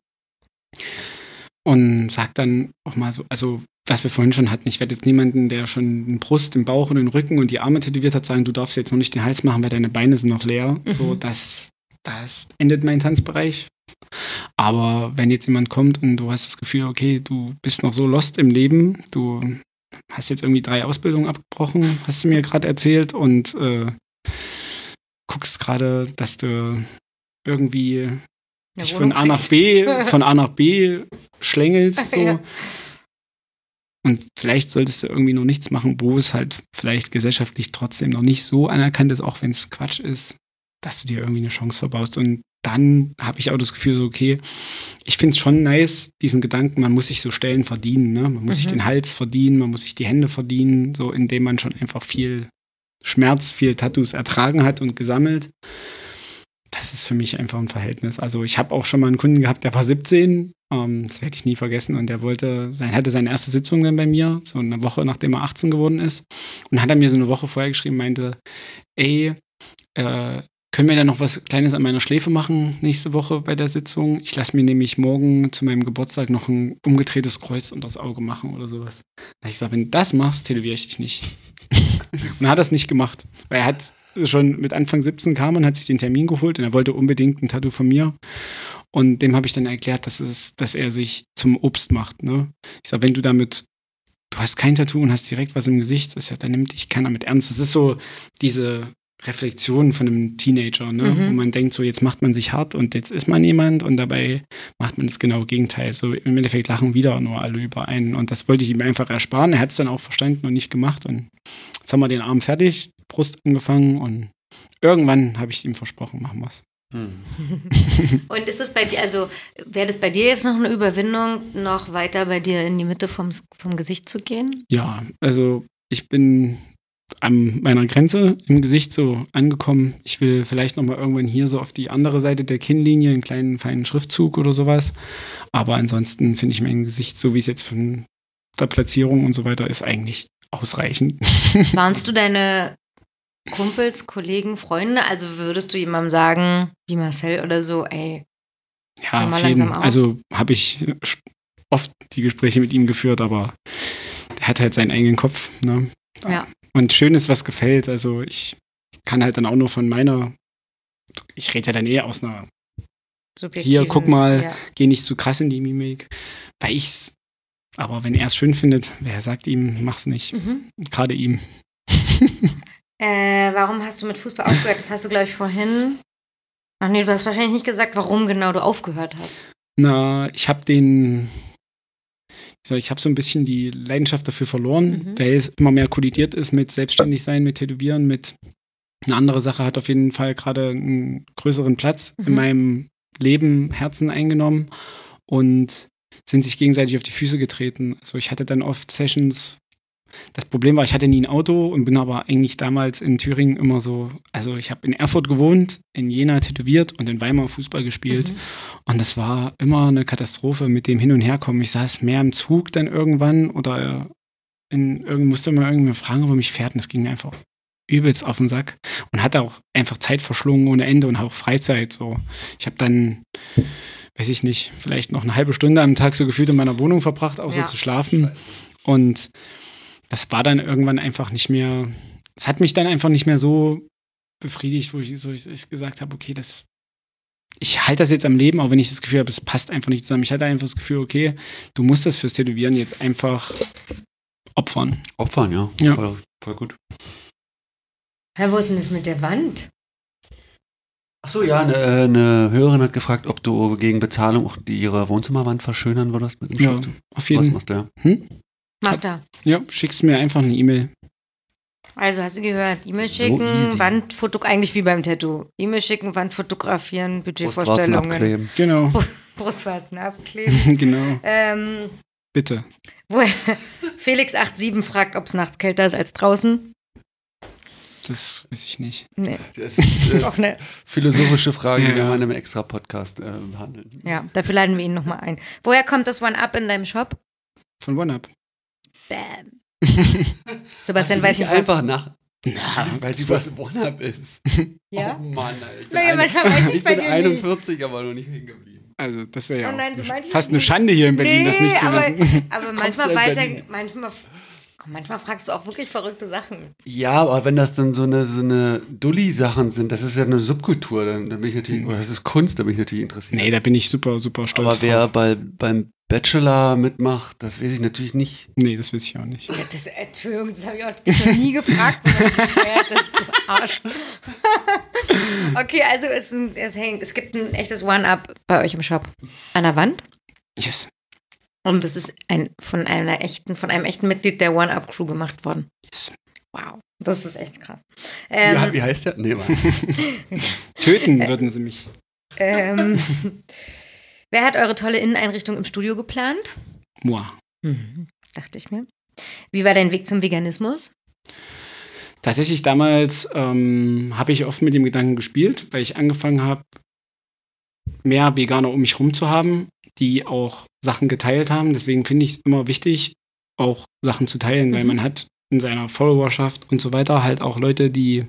Und sag dann auch mal so, also was wir vorhin schon hatten, ich werde jetzt niemanden, der schon den Brust, den Bauch und den Rücken und die Arme tätowiert hat, sagen, du darfst jetzt noch nicht den Hals machen, weil deine Beine sind noch leer. So, das endet mein Tanzbereich. Aber wenn jetzt jemand kommt und du hast das Gefühl, okay, du bist noch so lost im Leben, du hast jetzt irgendwie 3 Ausbildungen abgebrochen, hast du mir gerade erzählt, und guckst gerade, dass du irgendwie dich von A nach B schlängelst. So. Ja. Und vielleicht solltest du irgendwie noch nichts machen, wo es halt vielleicht gesellschaftlich trotzdem noch nicht so anerkannt ist, auch wenn es Quatsch ist, dass du dir irgendwie eine Chance verbaust. Und dann habe ich auch das Gefühl so, okay, ich finde es schon nice, diesen Gedanken, man muss sich so Stellen verdienen, ne? Man muss sich den Hals verdienen, man muss sich die Hände verdienen, so indem man schon einfach viel Schmerz, viel Tattoos ertragen hat und gesammelt. Das ist für mich einfach ein Verhältnis. Also ich habe auch schon mal einen Kunden gehabt, der war 17, das werde ich nie vergessen, und der hatte seine erste Sitzung dann bei mir, so eine Woche nachdem er 18 geworden ist, und hat er mir so eine Woche vorher geschrieben, meinte, ey, können wir da noch was Kleines an meiner Schläfe machen nächste Woche bei der Sitzung? Ich lasse mir nämlich morgen zu meinem Geburtstag noch ein umgedrehtes Kreuz unter das Auge machen oder sowas. Da ich gesagt, wenn du das machst, tätowiere ich dich nicht. Und er hat das nicht gemacht, weil er hat schon mit Anfang 17 kam und hat sich den Termin geholt und er wollte unbedingt ein Tattoo von mir. Und dem habe ich dann erklärt, dass er sich zum Obst macht. Ne? Ich sage, wenn du hast kein Tattoo und hast direkt was im Gesicht, dann nimmt dich keiner mit ernst. Das ist so diese Reflexion von einem Teenager, ne? Wo man denkt, so jetzt macht man sich hart und jetzt ist man jemand, und dabei macht man das genaue Gegenteil. So im Endeffekt lachen wieder nur alle über einen, und das wollte ich ihm einfach ersparen. Er hat es dann auch verstanden und nicht gemacht, und jetzt haben wir den Arm fertig, Brust angefangen, und irgendwann habe ich ihm versprochen, machen wir es. Und ist es bei dir, also wäre das bei dir jetzt noch eine Überwindung, noch weiter bei dir in die Mitte vom Gesicht zu gehen? Ja, also ich bin an meiner Grenze im Gesicht so angekommen. Ich will vielleicht nochmal irgendwann hier so auf die andere Seite der Kinnlinie einen kleinen, feinen Schriftzug oder sowas. Aber ansonsten finde ich mein Gesicht, so wie es jetzt von der Platzierung und so weiter ist, eigentlich ausreichend. Warnst du deine Kumpels, Kollegen, Freunde? Also würdest du jemandem sagen, wie Marcel oder so, ey, ja, auf jeden Fall. Also habe ich oft die Gespräche mit ihm geführt, aber der hat halt seinen eigenen Kopf, ne? Ja. Und schön ist, was gefällt. Also ich kann halt dann auch nur ich rede ja dann eher aus einer hier, guck mal, ja. Geh nicht zu krass in die Mimik. Aber wenn er es schön findet, wer sagt ihm, mach's nicht. Gerade ihm. Warum hast du mit Fußball aufgehört? Das hast du, glaube ich, vorhin. Ach nee, du hast wahrscheinlich nicht gesagt, warum genau du aufgehört hast. Na, ich habe so ein bisschen die Leidenschaft dafür verloren, weil es immer mehr kollidiert ist mit Selbstständigsein, mit Tätowieren, mit eine andere Sache hat auf jeden Fall gerade einen größeren Platz in meinem Leben, Herzen eingenommen und sind sich gegenseitig auf die Füße getreten. Also ich hatte dann oft Sessions. Das Problem war, ich hatte nie ein Auto und bin aber eigentlich damals in Thüringen immer so, also ich habe in Erfurt gewohnt, in Jena tätowiert und in Weimar Fußball gespielt. Und das war immer eine Katastrophe mit dem Hin- und Herkommen. Ich saß mehr im Zug dann irgendwann oder musste mal irgendwie fragen, ob er mich fährt, und das ging mir einfach übelst auf den Sack und hatte auch einfach Zeit verschlungen ohne Ende und auch Freizeit. So. Ich habe dann, weiß ich nicht, vielleicht noch eine halbe Stunde am Tag so gefühlt in meiner Wohnung verbracht, auch so zu schlafen. Und das war dann irgendwann einfach nicht mehr, es hat mich dann einfach nicht mehr so befriedigt, wo ich gesagt habe, okay, ich halte das jetzt am Leben, auch wenn ich das Gefühl habe, es passt einfach nicht zusammen. Ich hatte einfach das Gefühl, okay, du musst das fürs Tätowieren jetzt einfach opfern. Opfern, ja. Ja. Voll gut. Wo ist denn das mit der Wand? Achso, ja, eine Hörerin hat gefragt, ob du gegen Bezahlung auch ihre Wohnzimmerwand verschönern würdest mit dem Ja, Schriftzug. auf jeden Was Fall. machst du, ja? Macht er. Ja, schickst mir einfach eine E-Mail. Also hast du gehört, E-Mail So schicken, easy. Wandfoto, eigentlich wie beim Tattoo. E-Mail schicken, Wand fotografieren, Brustwarzen Budgetvorstellungen. abkleben. Genau, Brustwarzen abkleben. genau. Bitte. Felix87 fragt, ob es nachts kälter ist als draußen. Das weiß ich nicht. Nee, Das ist ist auch eine. philosophische Frage, die Ja. wir mal in einem extra Podcast behandeln. Ja, dafür laden wir ihn nochmal ein. Woher kommt das One-Up in deinem Shop? Von OneUp. Bam. Hast Sebastian du weiß nicht, was. einfach nach. Na, Weiß ich, was One-Up ist. Ja? Oh Mann, Alter. Naja, manchmal weiß ich Ich bei bin dir nicht. 41, aber noch nicht hängen geblieben. Also, das wäre ja Oh nein, auch so manchmal fast eine nicht. Schande hier in Berlin, das nicht zu aber, wissen. aber Kommst manchmal du in weiß Berlin? er, manchmal fragst du auch wirklich verrückte Sachen. Ja, aber wenn das dann so eine Dulli-Sachen sind, das ist ja eine Subkultur, dann bin ich natürlich, oder das ist Kunst, da bin ich natürlich interessiert. Nee, da bin ich super, super stolz aber wer drauf. beim Bachelor mitmacht, das weiß ich natürlich nicht. Nee, das weiß ich auch nicht. Ja, Entschuldigung, das habe ich auch dich noch nie gefragt. sondern das du Arsch. Okay, also es gibt ein echtes One-Up bei euch im Shop. An der Wand. Yes. Und das ist von einem echten Mitglied der One-Up-Crew gemacht worden. Yes. Wow, das ist echt krass. Wie heißt der? Nee, Mann. Töten würden sie mich. Wer hat eure tolle Inneneinrichtung im Studio geplant? Moi. Dachte ich mir. Wie war dein Weg zum Veganismus? Tatsächlich damals habe ich oft mit dem Gedanken gespielt, weil ich angefangen habe, mehr Veganer um mich rum zu haben, die auch Sachen geteilt haben. Deswegen finde ich es immer wichtig, auch Sachen zu teilen, weil man hat in seiner Followerschaft und so weiter halt auch Leute, die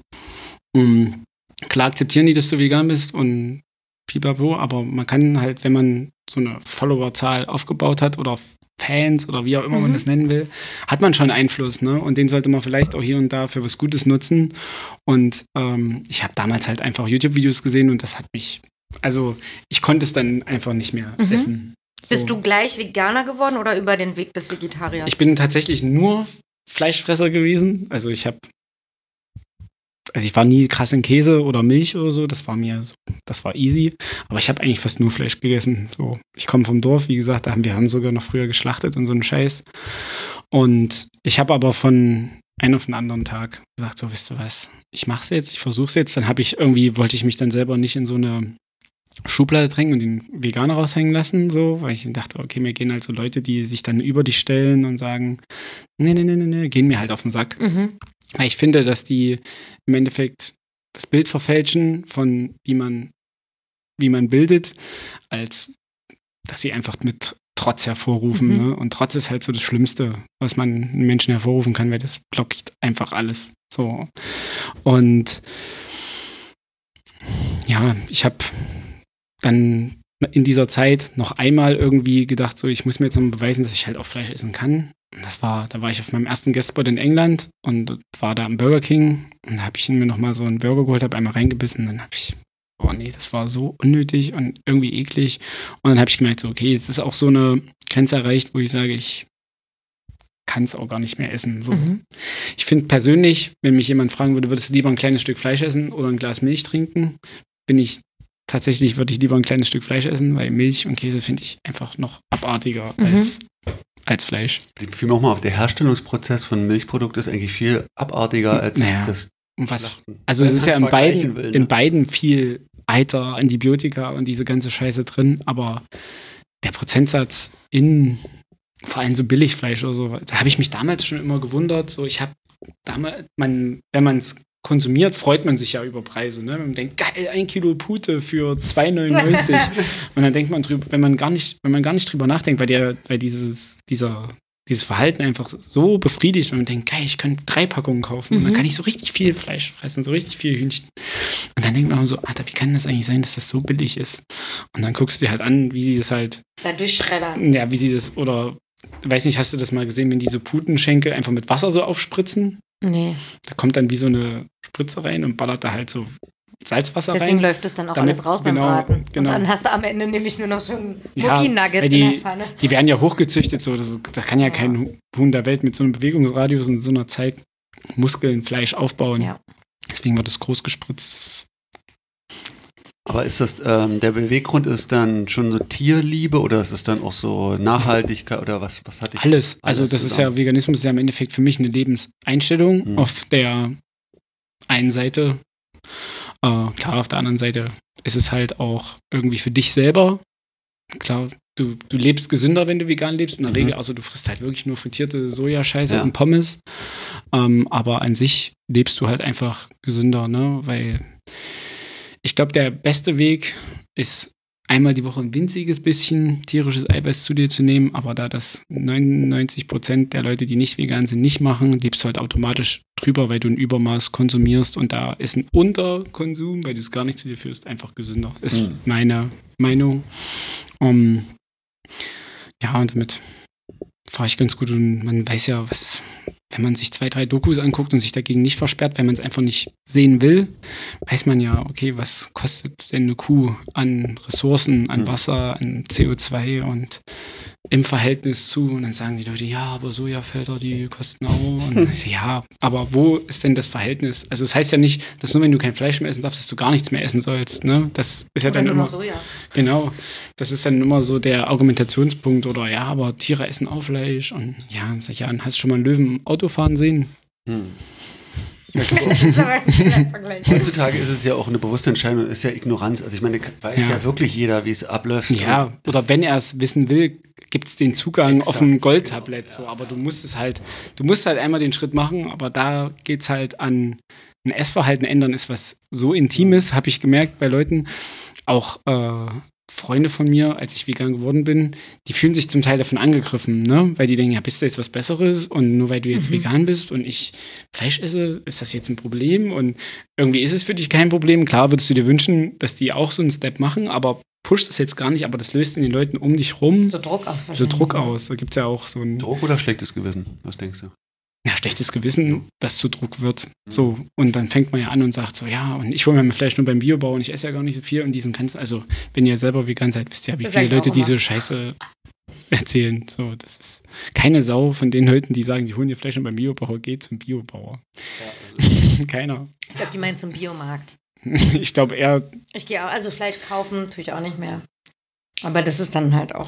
klar akzeptieren die, dass du vegan bist und pipapo, aber man kann halt, wenn man so eine Followerzahl aufgebaut hat oder Fans oder wie auch immer man das nennen will, hat man schon Einfluss, ne? Und den sollte man vielleicht auch hier und da für was Gutes nutzen. Und ich habe damals halt einfach YouTube-Videos gesehen und das hat mich, also ich konnte es dann einfach nicht mehr essen. So. Bist du gleich Veganer geworden oder über den Weg des Vegetariers? Ich bin tatsächlich nur Fleischfresser gewesen. Also ich war nie krass in Käse oder Milch oder so. Das war easy. Aber ich habe eigentlich fast nur Fleisch gegessen. So, ich komme vom Dorf, wie gesagt, wir haben sogar noch früher geschlachtet und so einen Scheiß. Und ich habe aber von einem auf den anderen Tag gesagt, so, wisst ihr was, ich mach's jetzt, ich versuch's jetzt. Dann wollte ich mich dann selber nicht in so eine Schublade drängen und den Veganer raushängen lassen, so, weil ich dachte, okay, mir gehen halt so Leute, die sich dann über dich stellen und sagen, nee, gehen mir halt auf den Sack. Weil ich finde, dass die im Endeffekt das Bild verfälschen von wie man bildet, als dass sie einfach mit Trotz hervorrufen. Ne? Und Trotz ist halt so das Schlimmste, was man einen Menschen hervorrufen kann, weil das blockt einfach alles. So. Und ja, ich habe dann in dieser Zeit noch einmal irgendwie gedacht, so, ich muss mir jetzt noch beweisen, dass ich halt auch Fleisch essen kann. Da war ich auf meinem ersten Guestspot in England und war da am Burger King und da habe ich mir nochmal so einen Burger geholt, habe einmal reingebissen und dann habe ich, oh nee, das war so unnötig und irgendwie eklig. Und dann habe ich gemerkt, so, okay, jetzt ist auch so eine Grenze erreicht, wo ich sage, ich kann es auch gar nicht mehr essen. So. Ich finde persönlich, wenn mich jemand fragen würde, würdest du lieber ein kleines Stück Fleisch essen oder ein Glas Milch trinken, würde ich lieber ein kleines Stück Fleisch essen, weil Milch und Käse finde ich einfach noch abartiger als Fleisch. Vielmehr auch mal auf, der Herstellungsprozess von Milchprodukt ist eigentlich viel abartiger als das. Also es ist ja in beiden viel Eiter, Antibiotika und diese ganze Scheiße drin, aber der Prozentsatz in vor allem so Billigfleisch oder so, da habe ich mich damals schon immer gewundert, so ich habe damals, wenn man es konsumiert, freut man sich ja über Preise. Ne? Man denkt, geil, 1 Kilo Pute für 2,99. Und dann denkt man drüber, wenn man gar nicht drüber nachdenkt, weil dieses Verhalten einfach so befriedigt, und man denkt, geil, ich könnte 3 Packungen kaufen und dann kann ich so richtig viel Fleisch fressen, so richtig viel Hühnchen. Und dann denkt man so, Alter, wie kann das eigentlich sein, dass das so billig ist? Und dann guckst du dir halt an, wie sie das halt da durchschreddern. Ja, wie sie das, oder weiß nicht, hast du das mal gesehen, wenn diese Putenschenkel einfach mit Wasser so aufspritzen? Nee. Da kommt dann wie so eine Spritze rein und ballert da halt so Salzwasser Deswegen rein. läuft es dann auch damit- alles raus beim Braten. genau. Und dann hast du am Ende nämlich nur noch so ein Ja, Mucki-Nugget weil in der Pfanne. die werden ja hochgezüchtet, so. Da kann ja kein Huhn der Welt mit so einem Bewegungsradius in so einer Zeit Muskeln, Fleisch aufbauen. Ja. Deswegen wird es groß gespritzt. Aber ist das, der Beweggrund ist dann schon so Tierliebe oder ist es dann auch so Nachhaltigkeit oder was hatte ich? Alles. Also das ist ja, Veganismus ist ja im Endeffekt für mich eine Lebenseinstellung. Auf der einen Seite, klar, auf der anderen Seite ist es halt auch irgendwie für dich selber. Klar, du lebst gesünder, wenn du vegan lebst. In der Regel, also du frisst halt wirklich nur frittierte Sojascheiße und Pommes. Aber an sich lebst du halt einfach gesünder, ne? Weil ich glaube, der beste Weg ist, einmal die Woche ein winziges bisschen tierisches Eiweiß zu dir zu nehmen, aber da das 99% der Leute, die nicht vegan sind, nicht machen, lebst du halt automatisch drüber, weil du ein Übermaß konsumierst und da ist ein Unterkonsum, weil du es gar nicht zu dir führst, einfach gesünder. Ist meine Meinung. Ja, und damit fahre ich ganz gut und man weiß ja, was, wenn man sich 2, 3 Dokus anguckt und sich dagegen nicht versperrt, weil man es einfach nicht sehen will, weiß man ja, okay, was kostet denn eine Kuh an Ressourcen, an Wasser, an CO2 und im Verhältnis zu, und dann sagen die Leute, ja, aber Sojafelder, die kosten auch. Und ich so, ja, aber wo ist denn das Verhältnis? Also es heißt ja nicht, dass nur wenn du kein Fleisch mehr essen darfst, dass du gar nichts mehr essen sollst. Ne? Das ist ja dann immer Soja. Genau, das ist dann immer so der Argumentationspunkt oder ja, aber Tiere essen auch Fleisch und ja, sag ich, ja, hast du schon mal einen Löwen Auto fahren sehen? Das ist aber ein kleiner Vergleich. Heutzutage ist es ja auch eine bewusste Entscheidung, ist ja Ignoranz. Also ich meine, weiß ja wirklich jeder, wie es abläuft. Ja, Und oder wenn er es wissen will, gibt es den Zugang auf ein Goldtablett. So. Aber du musst halt einmal den Schritt machen, aber da geht es halt an ein Essverhalten ändern, ist was so Intimes, habe ich gemerkt bei Leuten, auch Freunde von mir, als ich vegan geworden bin, die fühlen sich zum Teil davon angegriffen, ne? Weil die denken, ja, bist du jetzt was Besseres und nur weil du jetzt vegan bist und ich Fleisch esse, ist das jetzt ein Problem und irgendwie ist es für dich kein Problem. Klar würdest du dir wünschen, dass die auch so einen Step machen, aber pusht das jetzt gar nicht, aber das löst in den Leuten um dich rum So Druck aus. so Druck aus. Da gibt es ja auch so ein Druck oder schlechtes Gewissen? Was denkst du? schlechtes Gewissen, dass zu Druck wird. So, und dann fängt man ja an und sagt so, ja, und ich hole mir mein Fleisch nur beim Biobau und ich esse ja gar nicht so viel und diesen ganzen, also wenn ihr selber vegan seid, wisst ihr ja, wie Das viele sag ich auch Leute immer. diese Scheiße erzählen. So, das ist keine Sau von den Leuten, die sagen, die holen ihr Fleisch nur beim Biobauer, geht zum Biobauer. Keiner. Ich glaube, die meinen zum Biomarkt. Ich glaube eher, Ich gehe auch, also Fleisch kaufen tue ich auch nicht mehr. Aber das ist dann halt auch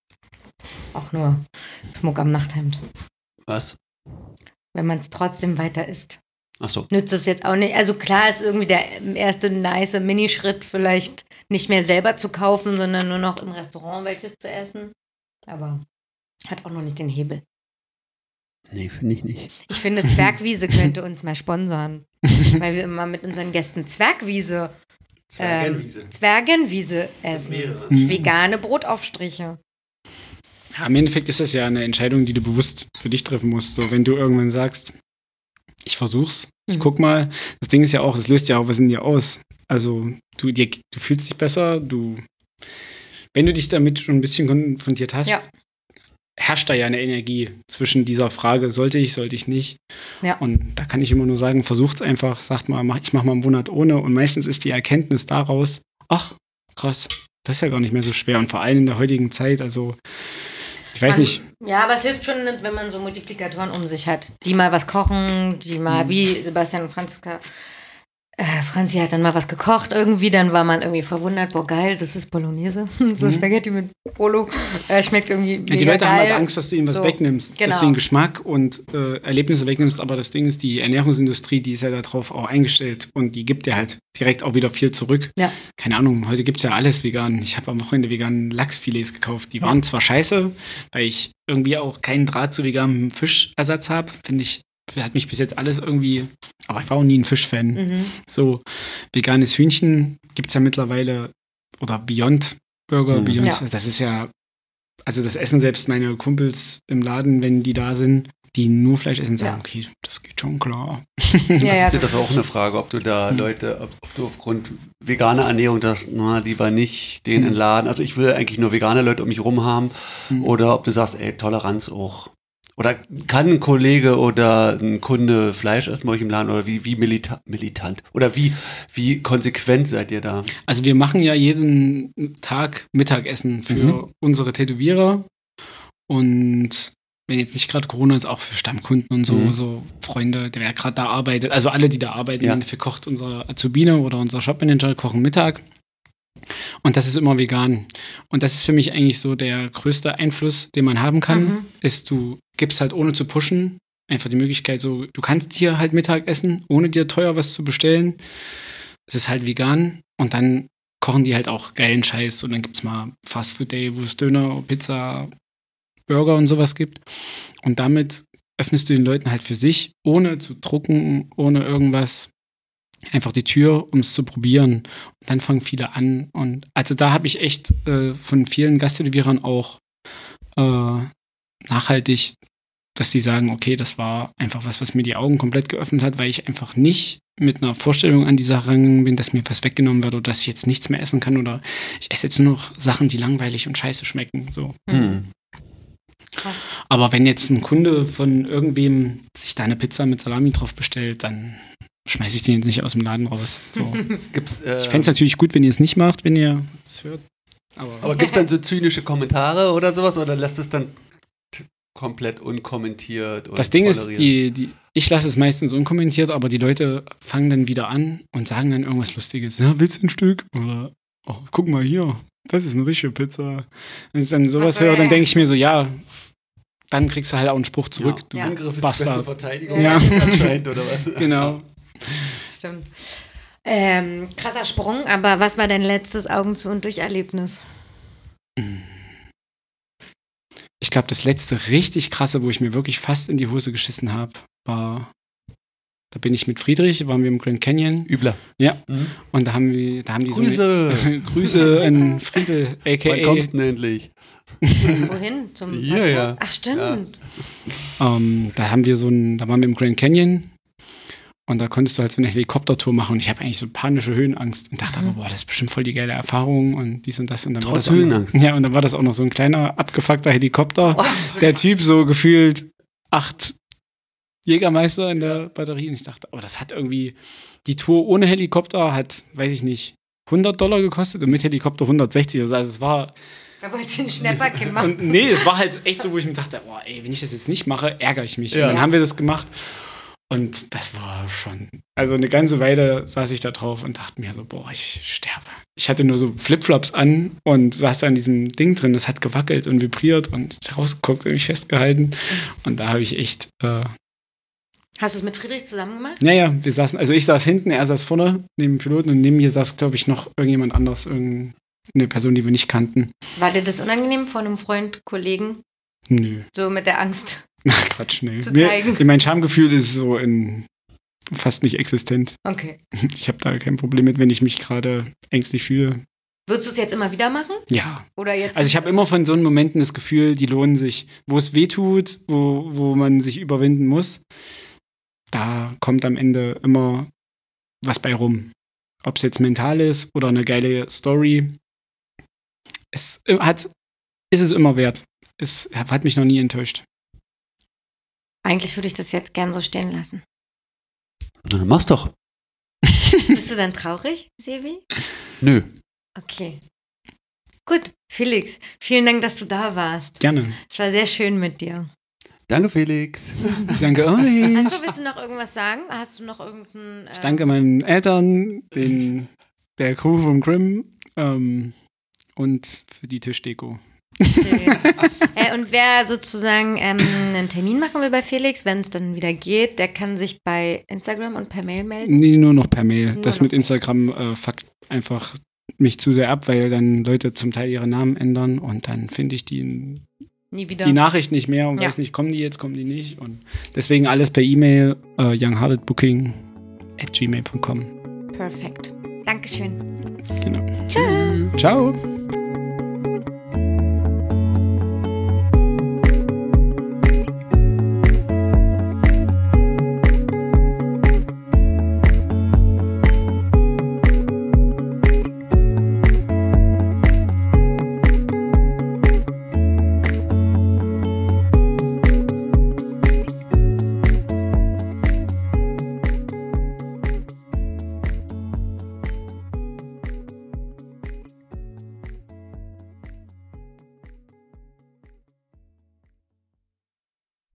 nur Schmuck am Nachthemd. Was? Wenn man es trotzdem weiter isst. Ach so. Nützt es jetzt auch nicht. Also klar ist irgendwie der erste nice Minischritt vielleicht nicht mehr selber zu kaufen, sondern nur noch im Restaurant welches zu essen. Aber hat auch noch nicht den Hebel. Nee, finde ich nicht. Ich finde, Zwergwiese könnte uns mal sponsern. Weil wir immer mit unseren Gästen Zwergwiese essen. Vegane Brotaufstriche. ja, im Endeffekt ist das ja eine Entscheidung, die du bewusst für dich treffen musst. So, wenn du irgendwann sagst, ich versuch's, ich guck mal. Das Ding ist ja auch, das löst ja auch was in dir aus. Also du fühlst dich besser, wenn du dich damit schon ein bisschen konfrontiert hast, herrscht da ja eine Energie zwischen dieser Frage, sollte ich nicht. Ja. Und da kann ich immer nur sagen, versucht's einfach, sagt mal, ich mach mal einen Monat ohne und meistens ist die Erkenntnis daraus, ach, krass, das ist ja gar nicht mehr so schwer und vor allem in der heutigen Zeit, also ich weiß nicht. Ja, aber es hilft schon, wenn man so Multiplikatoren um sich hat. Die mal was kochen, die mal, wie Sebastian und Franzi hat dann mal was gekocht irgendwie, dann war man irgendwie verwundert, boah geil, das ist Bolognese, so Spaghetti mit Polo, schmeckt irgendwie mega Die Leute geil. haben halt Angst, dass du ihnen was So, wegnimmst, genau. dass du ihnen Geschmack und Erlebnisse wegnimmst, aber das Ding ist, die Ernährungsindustrie, die ist ja darauf auch eingestellt und die gibt dir halt direkt auch wieder viel zurück. Ja. Keine Ahnung, heute gibt es ja alles vegan. Ich habe am Wochenende veganen Lachsfilets gekauft. Die waren zwar scheiße, weil ich irgendwie auch keinen Draht zu veganem Fischersatz habe, finde ich, hat mich bis jetzt alles irgendwie, aber ich war auch nie ein Fischfan. So, veganes Hühnchen gibt es ja mittlerweile, oder Beyond Burger, Beyond, das ist ja, also das essen selbst meine Kumpels im Laden, wenn die da sind, die nur Fleisch essen, sagen, okay, das geht schon klar. Das ist auch eine Frage, ob du da Leute, ob du aufgrund veganer Ernährung das, lieber nicht den entladen. Also ich will eigentlich nur vegane Leute um mich rum haben oder ob du sagst, ey, Toleranz auch. Oder kann ein Kollege oder ein Kunde Fleisch essen bei euch im Laden oder wie militant oder wie konsequent seid ihr da? Also wir machen ja jeden Tag Mittagessen für unsere Tätowierer und wenn jetzt nicht gerade Corona ist, auch für Stammkunden und so, so Freunde, der gerade da arbeitet, also alle, die da arbeiten, im Endeffekt kocht unsere Azubine oder unser Shopmanager, kochen Mittag. Und das ist immer vegan. Und das ist für mich eigentlich so der größte Einfluss, den man haben kann, ist, du gibst halt ohne zu pushen einfach die Möglichkeit so, du kannst hier halt Mittag essen, ohne dir teuer was zu bestellen. Es ist halt vegan und dann kochen die halt auch geilen Scheiß und dann gibt's mal Fast Food Day, wo es Döner, Pizza, Burger und sowas gibt. Und damit öffnest du den Leuten halt für sich, ohne zu drucken, ohne irgendwas, einfach die Tür, um es zu probieren. Und dann fangen viele an. Und also da habe ich echt von vielen Gasttätowierern auch nachhaltig, dass die sagen, okay, das war einfach was mir die Augen komplett geöffnet hat, weil ich einfach nicht mit einer Vorstellung an die Sache rangegangen bin, dass mir was weggenommen wird oder dass ich jetzt nichts mehr essen kann oder ich esse jetzt nur noch Sachen, die langweilig und scheiße schmecken. So. Aber wenn jetzt ein Kunde von irgendwem sich da eine Pizza mit Salami drauf bestellt, dann schmeiße ich den jetzt nicht aus dem Laden raus. So. Ich fände es natürlich gut, wenn ihr es nicht macht, wenn ihr es hört. Aber gibt es dann so zynische Kommentare oder sowas oder lässt es dann komplett unkommentiert? Und das Ding ist, ich lasse es meistens unkommentiert, aber die Leute fangen dann wieder an und sagen dann irgendwas Lustiges. Ja, willst du ein Stück? Oder, oh, guck mal hier, das ist eine richtige Pizza. Wenn ich dann sowas höre, dann denke ich mir so, ja, dann kriegst du halt auch einen Spruch zurück. Ja. Du Angriff ist Bastard. die beste Verteidigung, Ja. anscheinend, oder was? Genau. Stimmt. Krasser Sprung, aber was war dein letztes Augen zu und durch Erlebnis? Ich glaube, das letzte richtig krasse, wo ich mir wirklich fast in die Hose geschissen habe, war, da bin ich mit Friedrich, waren wir im Grand Canyon. Übler. Ja. Und da haben die Grüße. so eine Güße an Friedel, a.k.a. Wann kommst du denn endlich? Wohin? Zum Hier, ja. Ach, stimmt. Da waren wir im Grand Canyon und da konntest du halt so eine Helikoptertour machen und ich habe eigentlich so panische Höhenangst und dachte aber, boah, das ist bestimmt voll die geile Erfahrung und dies und das. Und dann Trotz war das Höhenangst? Ja, und dann war das auch noch so ein kleiner, abgefuckter Helikopter. Der Typ so gefühlt 8 Jägermeister in der Batterie und ich dachte, oh, das hat irgendwie, die Tour ohne Helikopter hat, weiß ich nicht, $100 gekostet und mit Helikopter 160. Also es war... Da wolltest du ein Schnäpperchen machen. Und nee, es war halt echt so, wo ich mir dachte, boah, ey, wenn ich das jetzt nicht mache, ärgere ich mich. Ja. Und dann haben wir das gemacht und das war schon, also eine ganze Weile saß ich da drauf und dachte mir so, boah, ich sterbe. Ich hatte nur so Flipflops an und saß da in diesem Ding drin, das hat gewackelt und vibriert und rausgeguckt und mich festgehalten und da habe ich echt... Hast du es mit Friedrich zusammen gemacht? Naja, ich saß hinten, er saß vorne neben dem Piloten und neben mir saß, glaube ich, noch irgendjemand anders, eine Person, die wir nicht kannten. War dir das unangenehm von einem Freund, Kollegen? Nö. So mit der Angst Ach, Quatsch, nee. zu zeigen? Mein Schamgefühl ist so fast nicht existent. Okay. Ich habe da kein Problem mit, wenn ich mich gerade ängstlich fühle. Würdest du es jetzt immer wieder machen? Ja. Oder jetzt? Also ich habe immer von so einen Momenten das Gefühl, die lohnen sich. Wo es weh tut, wo man sich überwinden muss, da kommt am Ende immer was bei rum. Ob es jetzt mental ist oder eine geile Story. Es ist es immer wert. Es hat mich noch nie enttäuscht. Eigentlich würde ich das jetzt gern so stehen lassen. Na, dann mach's doch. Bist du dann traurig, Sevi? Nö. Okay. Gut, Felix, vielen Dank, dass du da warst. Gerne. Es war sehr schön mit dir. Danke, Felix. Danke euch. Willst du noch irgendwas sagen? Hast du noch irgendeinen... Ich danke meinen Eltern, der Crew vom Grimm und für die Tischdeko. Und wer sozusagen einen Termin machen will bei Felix, wenn es dann wieder geht, der kann sich bei Instagram und per Mail melden? Nee, nur noch per Mail. Nur das noch mit Instagram fuckt einfach mich zu sehr ab, weil dann Leute zum Teil ihre Namen ändern und dann finde ich die Nie wieder. Nachricht nicht mehr und weiß nicht, kommen die jetzt, kommen die nicht. Und deswegen alles per E-Mail, youngheartedbooking@gmail.com. Perfekt. Dankeschön. Genau. Tschüss. Ciao.